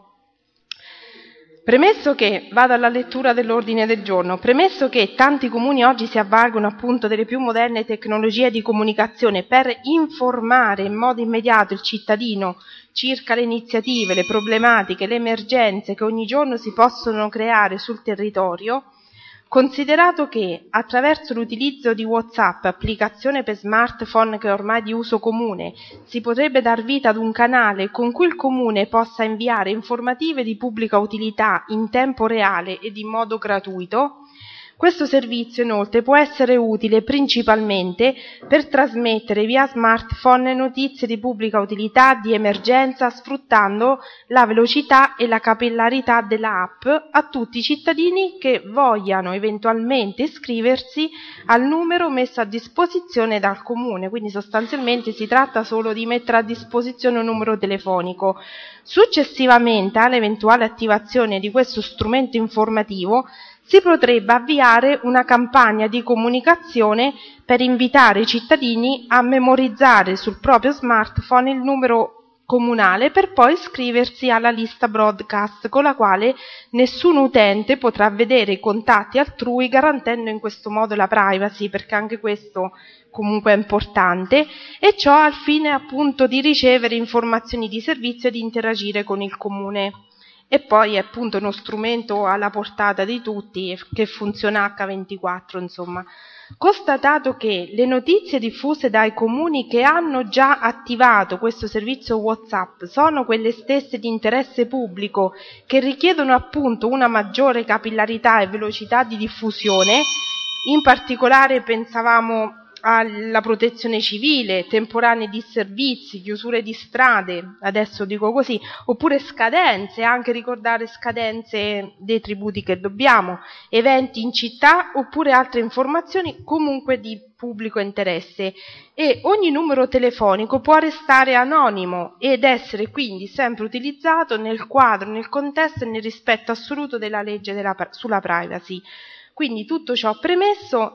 H: Premesso che, vado alla lettura dell'ordine del giorno, premesso che tanti comuni oggi si avvalgono appunto delle più moderne tecnologie di comunicazione per informare in modo immediato il cittadino circa le iniziative, le problematiche, le emergenze che ogni giorno si possono creare sul territorio, considerato che attraverso l'utilizzo di WhatsApp, applicazione per smartphone che è ormai di uso comune, si potrebbe dar vita ad un canale con cui il comune possa inviare informative di pubblica utilità in tempo reale ed in modo gratuito, questo servizio inoltre può essere utile principalmente per trasmettere via smartphone notizie di pubblica utilità di emergenza, sfruttando la velocità e la capillarità della app a tutti i cittadini che vogliano eventualmente iscriversi al numero messo a disposizione dal comune. Quindi sostanzialmente si tratta solo di mettere a disposizione un numero telefonico. Successivamente all'eventuale attivazione di questo strumento informativo si potrebbe avviare una campagna di comunicazione per invitare i cittadini a memorizzare sul proprio smartphone il numero comunale per poi iscriversi alla lista broadcast, con la quale nessun utente potrà vedere i contatti altrui, garantendo in questo modo la privacy, perché anche questo comunque è importante, e ciò al fine appunto di ricevere informazioni di servizio e di interagire con il comune. E poi è appunto uno strumento alla portata di tutti che funziona acca ventiquattro, insomma. Constatato che le notizie diffuse dai comuni che hanno già attivato questo servizio WhatsApp sono quelle stesse di interesse pubblico che richiedono appunto una maggiore capillarità e velocità di diffusione, in particolare pensavamo alla protezione civile, temporanei disservizi, chiusure di strade, adesso dico così, oppure scadenze, anche ricordare scadenze dei tributi che dobbiamo, eventi in città oppure altre informazioni comunque di pubblico interesse, e ogni numero telefonico può restare anonimo ed essere quindi sempre utilizzato nel quadro, nel contesto e nel rispetto assoluto della legge della, sulla privacy. Quindi tutto ciò premesso,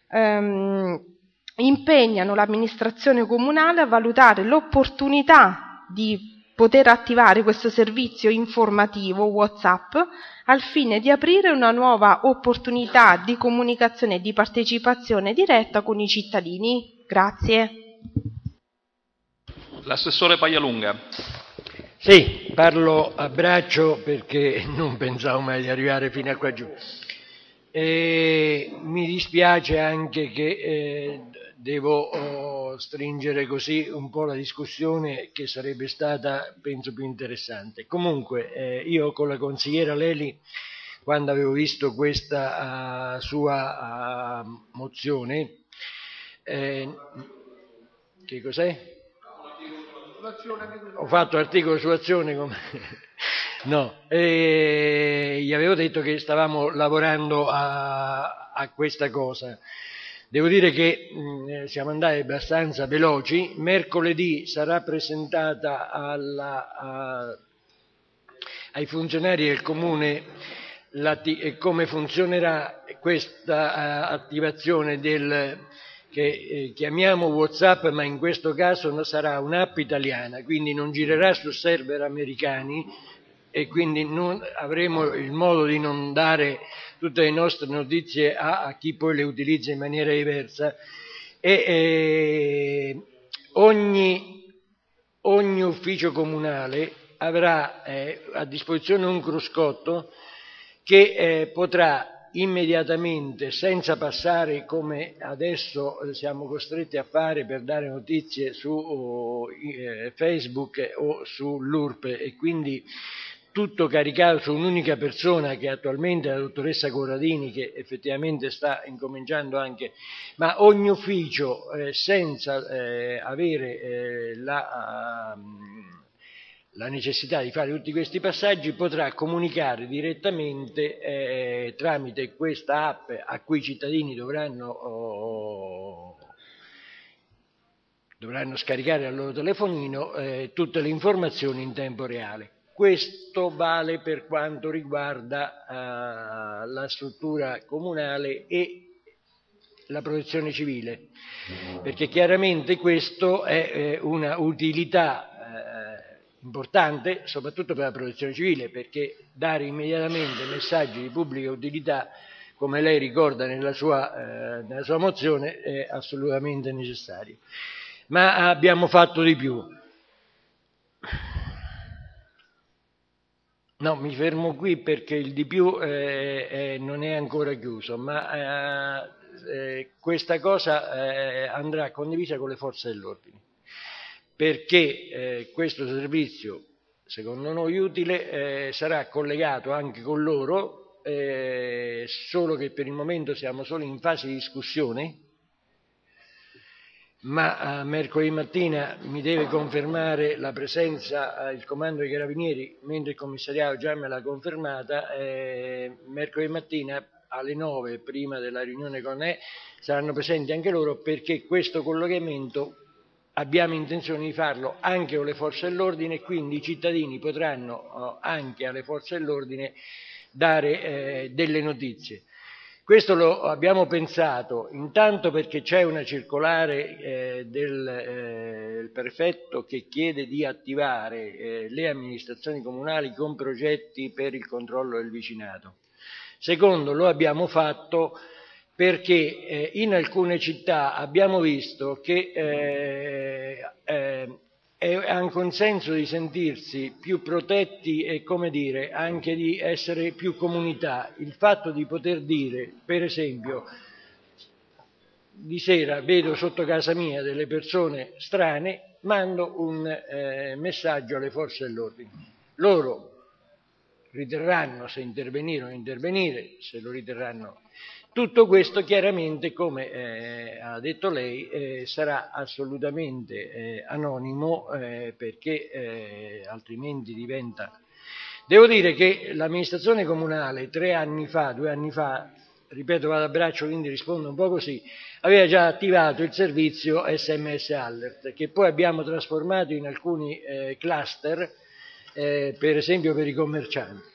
H: ehm, impegnano l'amministrazione comunale a valutare l'opportunità di poter attivare questo servizio informativo WhatsApp al fine di aprire una nuova opportunità di comunicazione e di partecipazione diretta con i cittadini. Grazie.
D: L'assessore Paglialunga.
G: Sì, parlo a braccio perché non pensavo mai di arrivare fino a qua giù. E mi dispiace anche che eh, devo oh, stringere così un po' la discussione che sarebbe stata, penso, più interessante. Comunque, eh, io con la consigliera Leli, quando avevo visto questa uh, sua uh, mozione, eh, che cos'è? Ho fatto articolo su azione come... No, eh, gli avevo detto che stavamo lavorando a, a questa cosa. Devo dire che mh, siamo andati abbastanza veloci. Mercoledì sarà presentata alla, a, ai funzionari del Comune la, come funzionerà questa uh, attivazione del... che eh, chiamiamo WhatsApp, ma in questo caso sarà un'app italiana, quindi non girerà su server americani e quindi non avremo il modo di non dare tutte le nostre notizie a, a chi poi le utilizza in maniera diversa. E eh, ogni, ogni ufficio comunale avrà eh, a disposizione un cruscotto che eh, potrà immediatamente, senza passare come adesso siamo costretti a fare per dare notizie su oh, eh, Facebook o sull'U R P, e quindi tutto caricato su un'unica persona, che attualmente è la dottoressa Corradini, che effettivamente sta incominciando anche, ma ogni ufficio eh, senza eh, avere eh, la, uh, la necessità di fare tutti questi passaggi, potrà comunicare direttamente eh, tramite questa app a cui i cittadini dovranno, oh, dovranno scaricare al loro telefonino eh, tutte le informazioni in tempo reale. Questo vale per quanto riguarda eh, la struttura comunale e la protezione civile, perché chiaramente questo è eh, una utilità eh, importante, soprattutto per la protezione civile, perché dare immediatamente messaggi di pubblica utilità, come lei ricorda nella sua, eh, nella sua mozione, è assolutamente necessario. Ma abbiamo fatto di più. No, mi fermo qui perché il di più eh, eh, non è ancora chiuso, ma eh, eh, questa cosa eh, andrà condivisa con le forze dell'ordine, perché eh, questo servizio, secondo noi utile, eh, sarà collegato anche con loro, eh, solo che per il momento siamo solo in fase di discussione, ma eh, mercoledì mattina mi deve confermare la presenza eh, il comando dei carabinieri, mentre il commissariato già me l'ha confermata. Eh, mercoledì mattina alle nove, prima della riunione con E, saranno presenti anche loro, perché questo collegamento abbiamo intenzione di farlo anche con le forze dell'ordine, e quindi i cittadini potranno eh, anche alle forze dell'ordine dare eh, delle notizie. Questo lo abbiamo pensato intanto perché c'è una circolare eh, del eh, prefetto che chiede di attivare eh, le amministrazioni comunali con progetti per il controllo del vicinato. Secondo, lo abbiamo fatto perché eh, in alcune città abbiamo visto che eh, eh, è anche un senso di sentirsi più protetti e, come dire, anche di essere più comunità. Il fatto di poter dire, per esempio, di sera vedo sotto casa mia delle persone strane, mando un eh, messaggio alle forze dell'ordine. Loro riterranno se intervenire o intervenire, se lo riterranno. Tutto questo chiaramente, come eh, ha detto lei, eh, sarà assolutamente eh, anonimo eh, perché eh, altrimenti diventa... Devo dire che l'amministrazione comunale tre anni fa, due anni fa, ripeto vado a braccio quindi rispondo un po' così, aveva già attivato il servizio S M S Alert, che poi abbiamo trasformato in alcuni eh, cluster, eh, per esempio per i commercianti.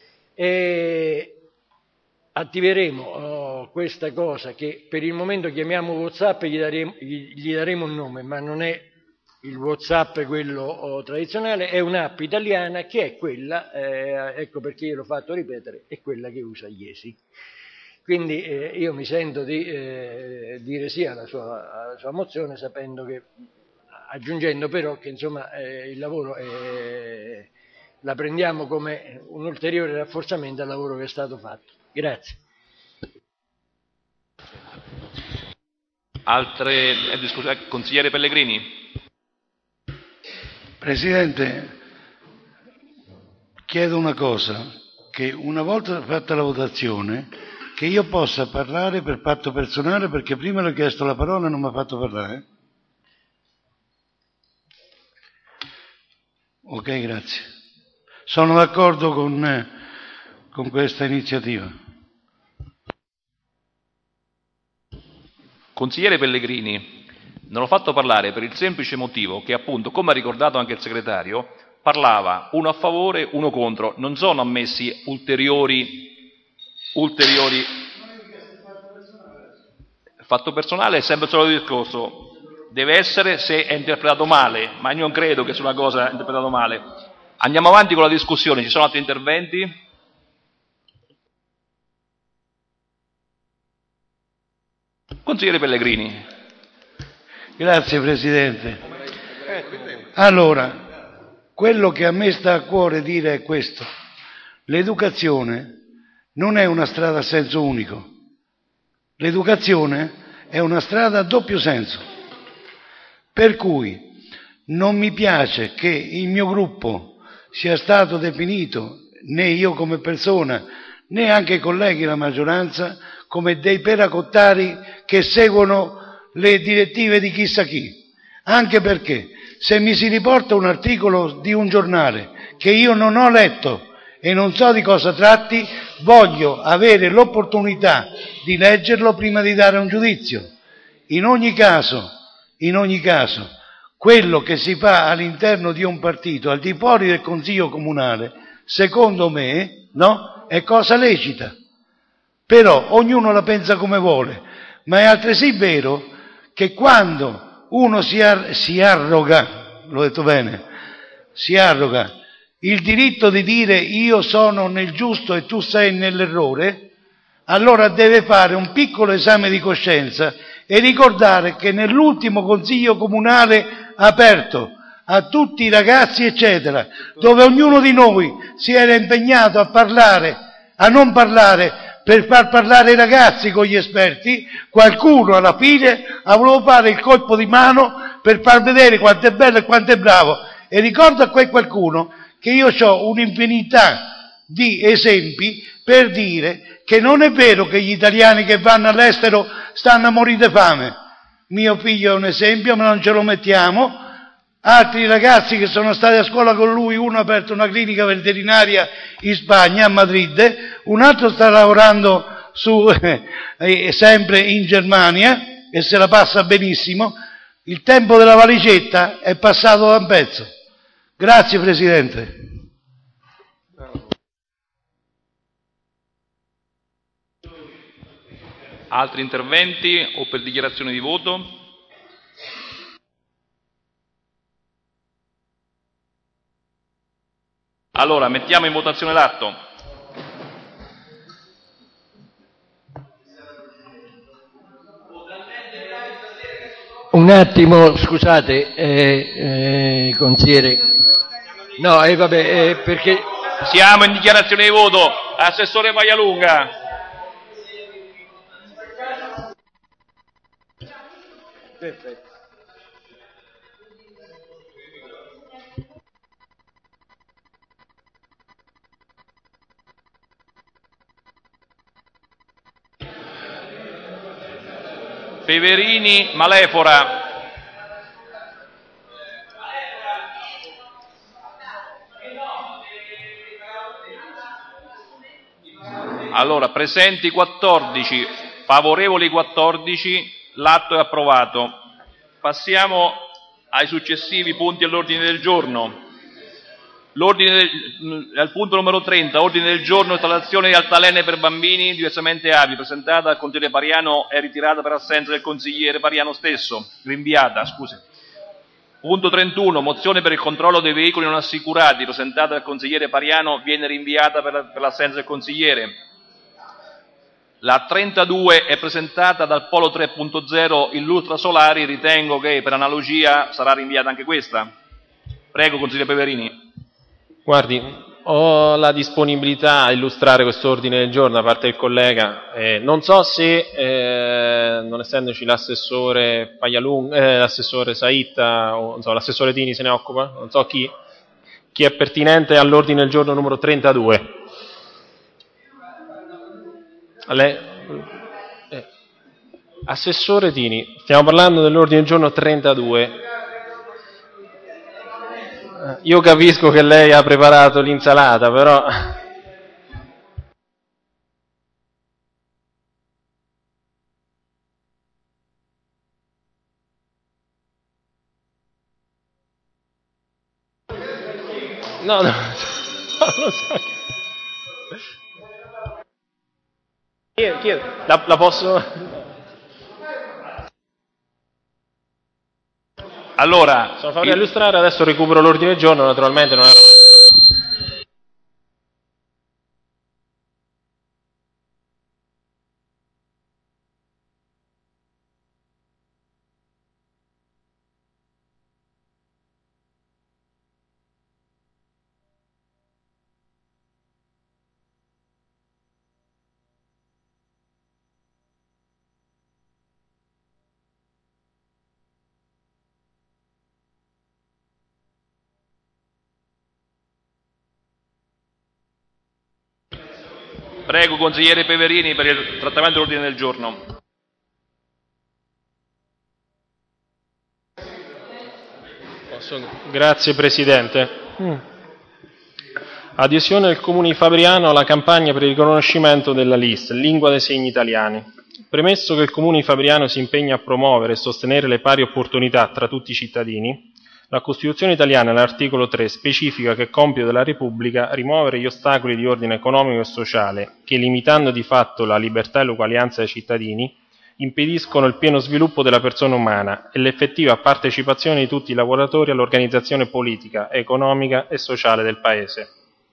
G: E attiveremo oh, questa cosa che per il momento chiamiamo WhatsApp e gli daremo, gli, gli daremo un nome, ma non è il WhatsApp quello oh, tradizionale, è un'app italiana che è quella, eh, ecco perché io l'ho fatto ripetere, è quella che usa Iesi. Quindi eh, io mi sento di eh, dire sì alla sua, alla sua mozione, sapendo che, aggiungendo però che insomma eh, il lavoro è, la prendiamo come un ulteriore rafforzamento al lavoro che è stato fatto. Grazie.
D: Altre eh, discussioni? Consigliere Pellegrini.
J: Presidente, chiedo una cosa, che una volta fatta la votazione, che io possa parlare per patto personale, perché prima le ho chiesto la parola e non mi ha fatto parlare. Ok, grazie. Sono d'accordo con, eh, con questa iniziativa.
D: Consigliere Pellegrini, non l'ho fatto parlare per il semplice motivo che, appunto, come ha ricordato anche il segretario, parlava uno a favore, uno contro. Non sono ammessi ulteriori... ulteriori... Fatto personale è sempre il solito discorso. Deve essere se è interpretato male, ma io non credo che sia una cosa interpretata male. Andiamo avanti con la discussione. Ci sono altri interventi? Consigliere Pellegrini.
J: Grazie Presidente. Allora, quello che a me sta a cuore dire è questo. L'educazione non è una strada a senso unico. L'educazione è una strada a doppio senso. Per cui non mi piace che il mio gruppo sia stato definito, né io come persona, né anche i colleghi della maggioranza, come dei peracottari che seguono le direttive di chissà chi. Anche perché
R: se mi si riporta un articolo di un giornale che io non ho letto e non so di cosa tratti, voglio avere l'opportunità di leggerlo prima di dare un giudizio. In ogni caso, in ogni caso, quello che si fa all'interno di un partito, al di fuori del Consiglio Comunale, secondo me, no, è cosa lecita. Però ognuno la pensa come vuole, ma è altresì vero che quando uno si, ar- si arroga, l'ho detto bene, si arroga il diritto di dire io sono nel giusto e tu sei nell'errore, allora deve fare un piccolo esame di coscienza e ricordare che nell'ultimo Consiglio Comunale aperto a tutti i ragazzi, eccetera, dove ognuno di noi si era impegnato a parlare, a non parlare, per far parlare i ragazzi con gli esperti, qualcuno alla fine ha voluto fare il colpo di mano per far vedere quanto è bello e quanto è bravo. E ricordo a quel qualcuno che io ho un'infinità di esempi per dire che non è vero che gli italiani che vanno all'estero stanno a morire di fame. Mio figlio è un esempio, ma non ce lo mettiamo. Altri ragazzi che sono stati a scuola con lui, uno ha aperto una clinica veterinaria in Spagna, a Madrid, un altro sta lavorando su, eh, sempre in Germania e se la passa benissimo. Il tempo della valigetta è passato da un pezzo. Grazie Presidente.
D: Altri interventi o per dichiarazione di voto? Allora, mettiamo in votazione l'atto.
G: Un attimo, scusate, eh, eh, consigliere. No, eh, vabbè, eh, perché...
D: Siamo in dichiarazione di voto. Assessore Paglialunga.
G: Perfetto.
D: Peverini, Malefora. Allora, presenti quattordici, favorevoli quattordici, l'atto è approvato. Passiamo ai successivi punti all'ordine del giorno. L'ordine del, al punto numero trenta, ordine del giorno, installazione di altalene per bambini diversamente abili, presentata dal consigliere Pariano e ritirata per assenza del consigliere Pariano stesso, rinviata, scusi. Punto trentuno, mozione per il controllo dei veicoli non assicurati, presentata dal consigliere Pariano, viene rinviata per, la, per l'assenza del consigliere. La trentadue è presentata dal Polo tre punto zero Illustra Solari, ritengo che per analogia sarà rinviata anche questa. Prego, consigliere Peverini.
Q: Guardi, ho la disponibilità a illustrare quest'ordine del giorno da parte del collega. Eh, non so se, eh, non essendoci l'assessore Paglialunga, eh, l'assessore Saitta, o non so, l'assessore Dini se ne occupa, non so chi, chi è pertinente all'ordine del giorno numero trentadue. Lei, eh, assessore Dini, stiamo parlando dell'ordine del giorno trentadue. Io capisco che lei ha preparato l'insalata, però... No, no, non lo so. Chiedo, chiedo. La, la posso...
D: Allora,
Q: sono favorevole a illustrare, adesso recupero l'ordine del giorno, naturalmente non è...
D: Prego, consigliere Peverini, per il trattamento dell'ordine del giorno.
Q: Posso Grazie Presidente. Mm. Adesione del Comune di Fabriano alla campagna per il riconoscimento della L I S, Lingua dei Segni Italiani. Premesso che il Comune di Fabriano si impegna a promuovere e sostenere le pari opportunità tra tutti i cittadini, la Costituzione italiana, all'articolo tre, specifica che è compito della Repubblica rimuovere gli ostacoli di ordine economico e sociale che, limitando di fatto la libertà e l'uguaglianza dei cittadini, impediscono il pieno sviluppo della persona umana e l'effettiva partecipazione di tutti i lavoratori all'organizzazione politica, economica e sociale del Paese.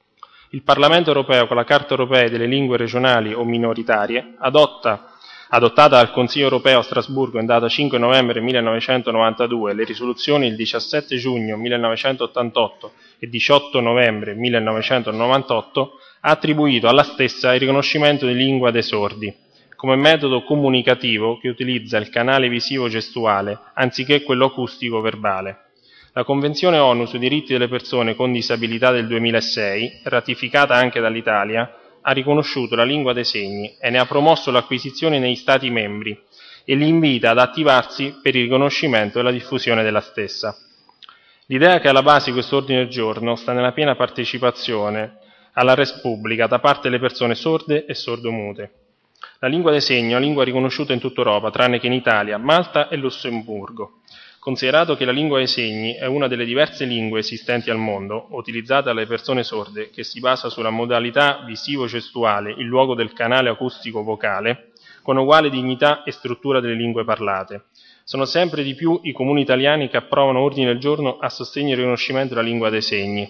Q: Il Parlamento europeo, con la Carta europea delle lingue regionali o minoritarie, adotta, adottata dal Consiglio europeo a Strasburgo in data cinque novembre millenovecentonovantadue, le risoluzioni il diciassette giugno millenovecentottantotto e diciotto novembre millenovecentonovantotto, ha attribuito alla stessa il riconoscimento di lingua dei sordi, come metodo comunicativo che utilizza il canale visivo gestuale anziché quello acustico verbale. La Convenzione ONU sui diritti delle persone con disabilità del duemilasei, ratificata anche dall'Italia, ha riconosciuto la lingua dei segni e ne ha promosso l'acquisizione negli Stati membri e li invita ad attivarsi per il riconoscimento e la diffusione della stessa. L'idea che è alla base di questo ordine del giorno sta nella piena partecipazione alla res publica da parte delle persone sorde e sordomute. La lingua dei segni è una lingua riconosciuta in tutta Europa, tranne che in Italia, Malta e Lussemburgo. Considerato che la lingua dei segni è una delle diverse lingue esistenti al mondo, utilizzata dalle persone sorde, che si basa sulla modalità visivo-gestuale in luogo del canale acustico-vocale, con uguale dignità e struttura delle lingue parlate. Sono sempre di più i comuni italiani che approvano ordini del giorno a sostegno e riconoscimento della lingua dei segni.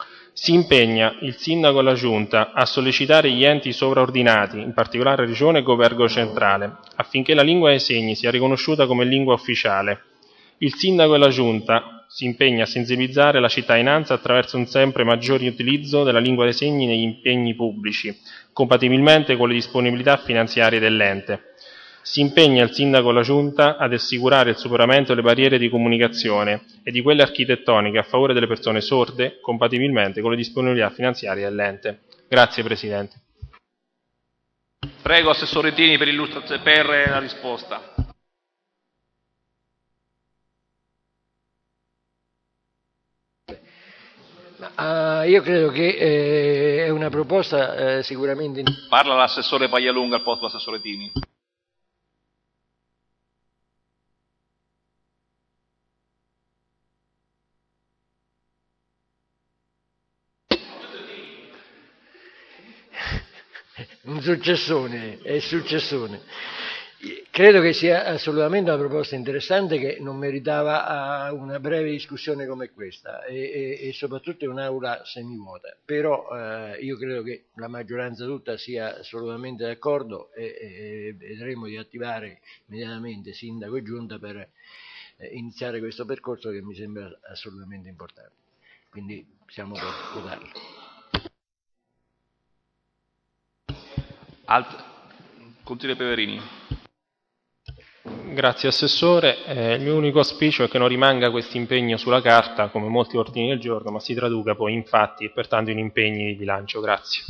Q: Si impegna il Sindaco e la Giunta a sollecitare gli enti sovraordinati, in particolare Regione e Governo centrale, affinché la lingua dei segni sia riconosciuta come lingua ufficiale. Il Sindaco e la Giunta si impegna a sensibilizzare la cittadinanza attraverso un sempre maggiore utilizzo della lingua dei segni negli impegni pubblici, compatibilmente con le disponibilità finanziarie dell'ente. Si impegna il Sindaco e la Giunta ad assicurare il superamento delle barriere di comunicazione e di quelle architettoniche a favore delle persone sorde, compatibilmente con le disponibilità finanziarie dell'ente. Grazie Presidente.
D: Prego Assessore Tini per, per la risposta.
G: Uh, io credo che eh, è una proposta eh, sicuramente...
D: Parla l'assessore Paglialunga al posto dell'assessore Tini.
G: Un successone, è successone. Credo che sia assolutamente una proposta interessante che non meritava una breve discussione come questa e, e, e soprattutto in un'aula semivuota, però eh, io credo che la maggioranza tutta sia assolutamente d'accordo e, e vedremo di attivare immediatamente Sindaco e Giunta per eh, iniziare questo percorso che mi sembra assolutamente importante, quindi siamo per votarlo.
D: Alt- Consigliere Peverini.
Q: Grazie Assessore, eh, il mio unico auspicio è che non rimanga questo impegno sulla carta come molti ordini del giorno, ma si traduca poi in fatti e pertanto in impegni di bilancio. Grazie.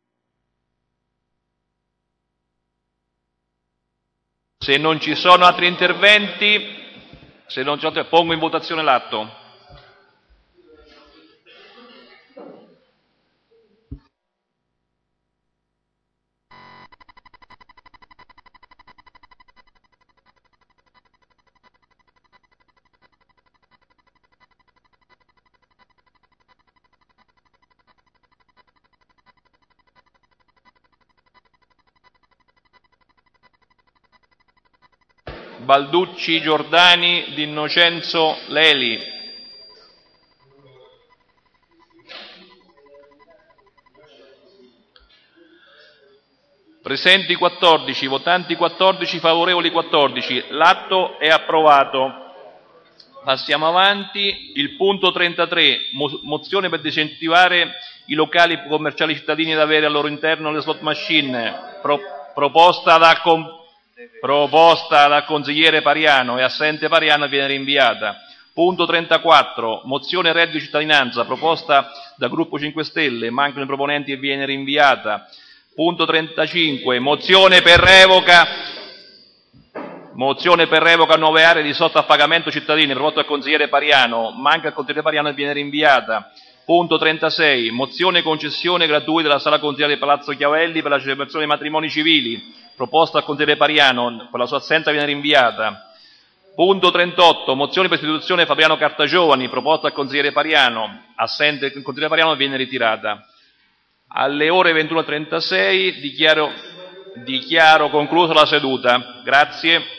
D: Se non ci sono altri interventi, se non ci sono, pongo in votazione l'atto. Balducci, Giordani, D'Innocenzo, Leli. Presenti quattordici, votanti quattordici, favorevoli quattordici. L'atto è approvato. Passiamo avanti. Il punto trentatré, mo- mozione per disincentivare i locali commerciali cittadini ad avere al loro interno le slot machine. Pro- proposta da... Com- Proposta dal consigliere Pariano e assente Pariano viene rinviata. Punto trentaquattro, mozione reddito di cittadinanza, proposta dal gruppo cinque Stelle, mancano i proponenti e viene rinviata. Punto trentacinque, mozione per revoca, Mozione per revoca a nuove aree di sottoaffagamento cittadini, proposta dal consigliere Pariano, manca il consigliere Pariano e viene rinviata. Punto trentasei, mozione concessione gratuita della sala consiliare di Palazzo Chiavelli per la celebrazione dei matrimoni civili, proposta dal consigliere Pariano, per la sua assenza viene rinviata. Punto trentotto, mozione per istituzione Fabriano Cartagiovani, proposta dal consigliere Pariano, assente il consigliere Pariano viene ritirata. Alle ore ventuno e trentasei dichiaro, dichiaro conclusa la seduta. Grazie.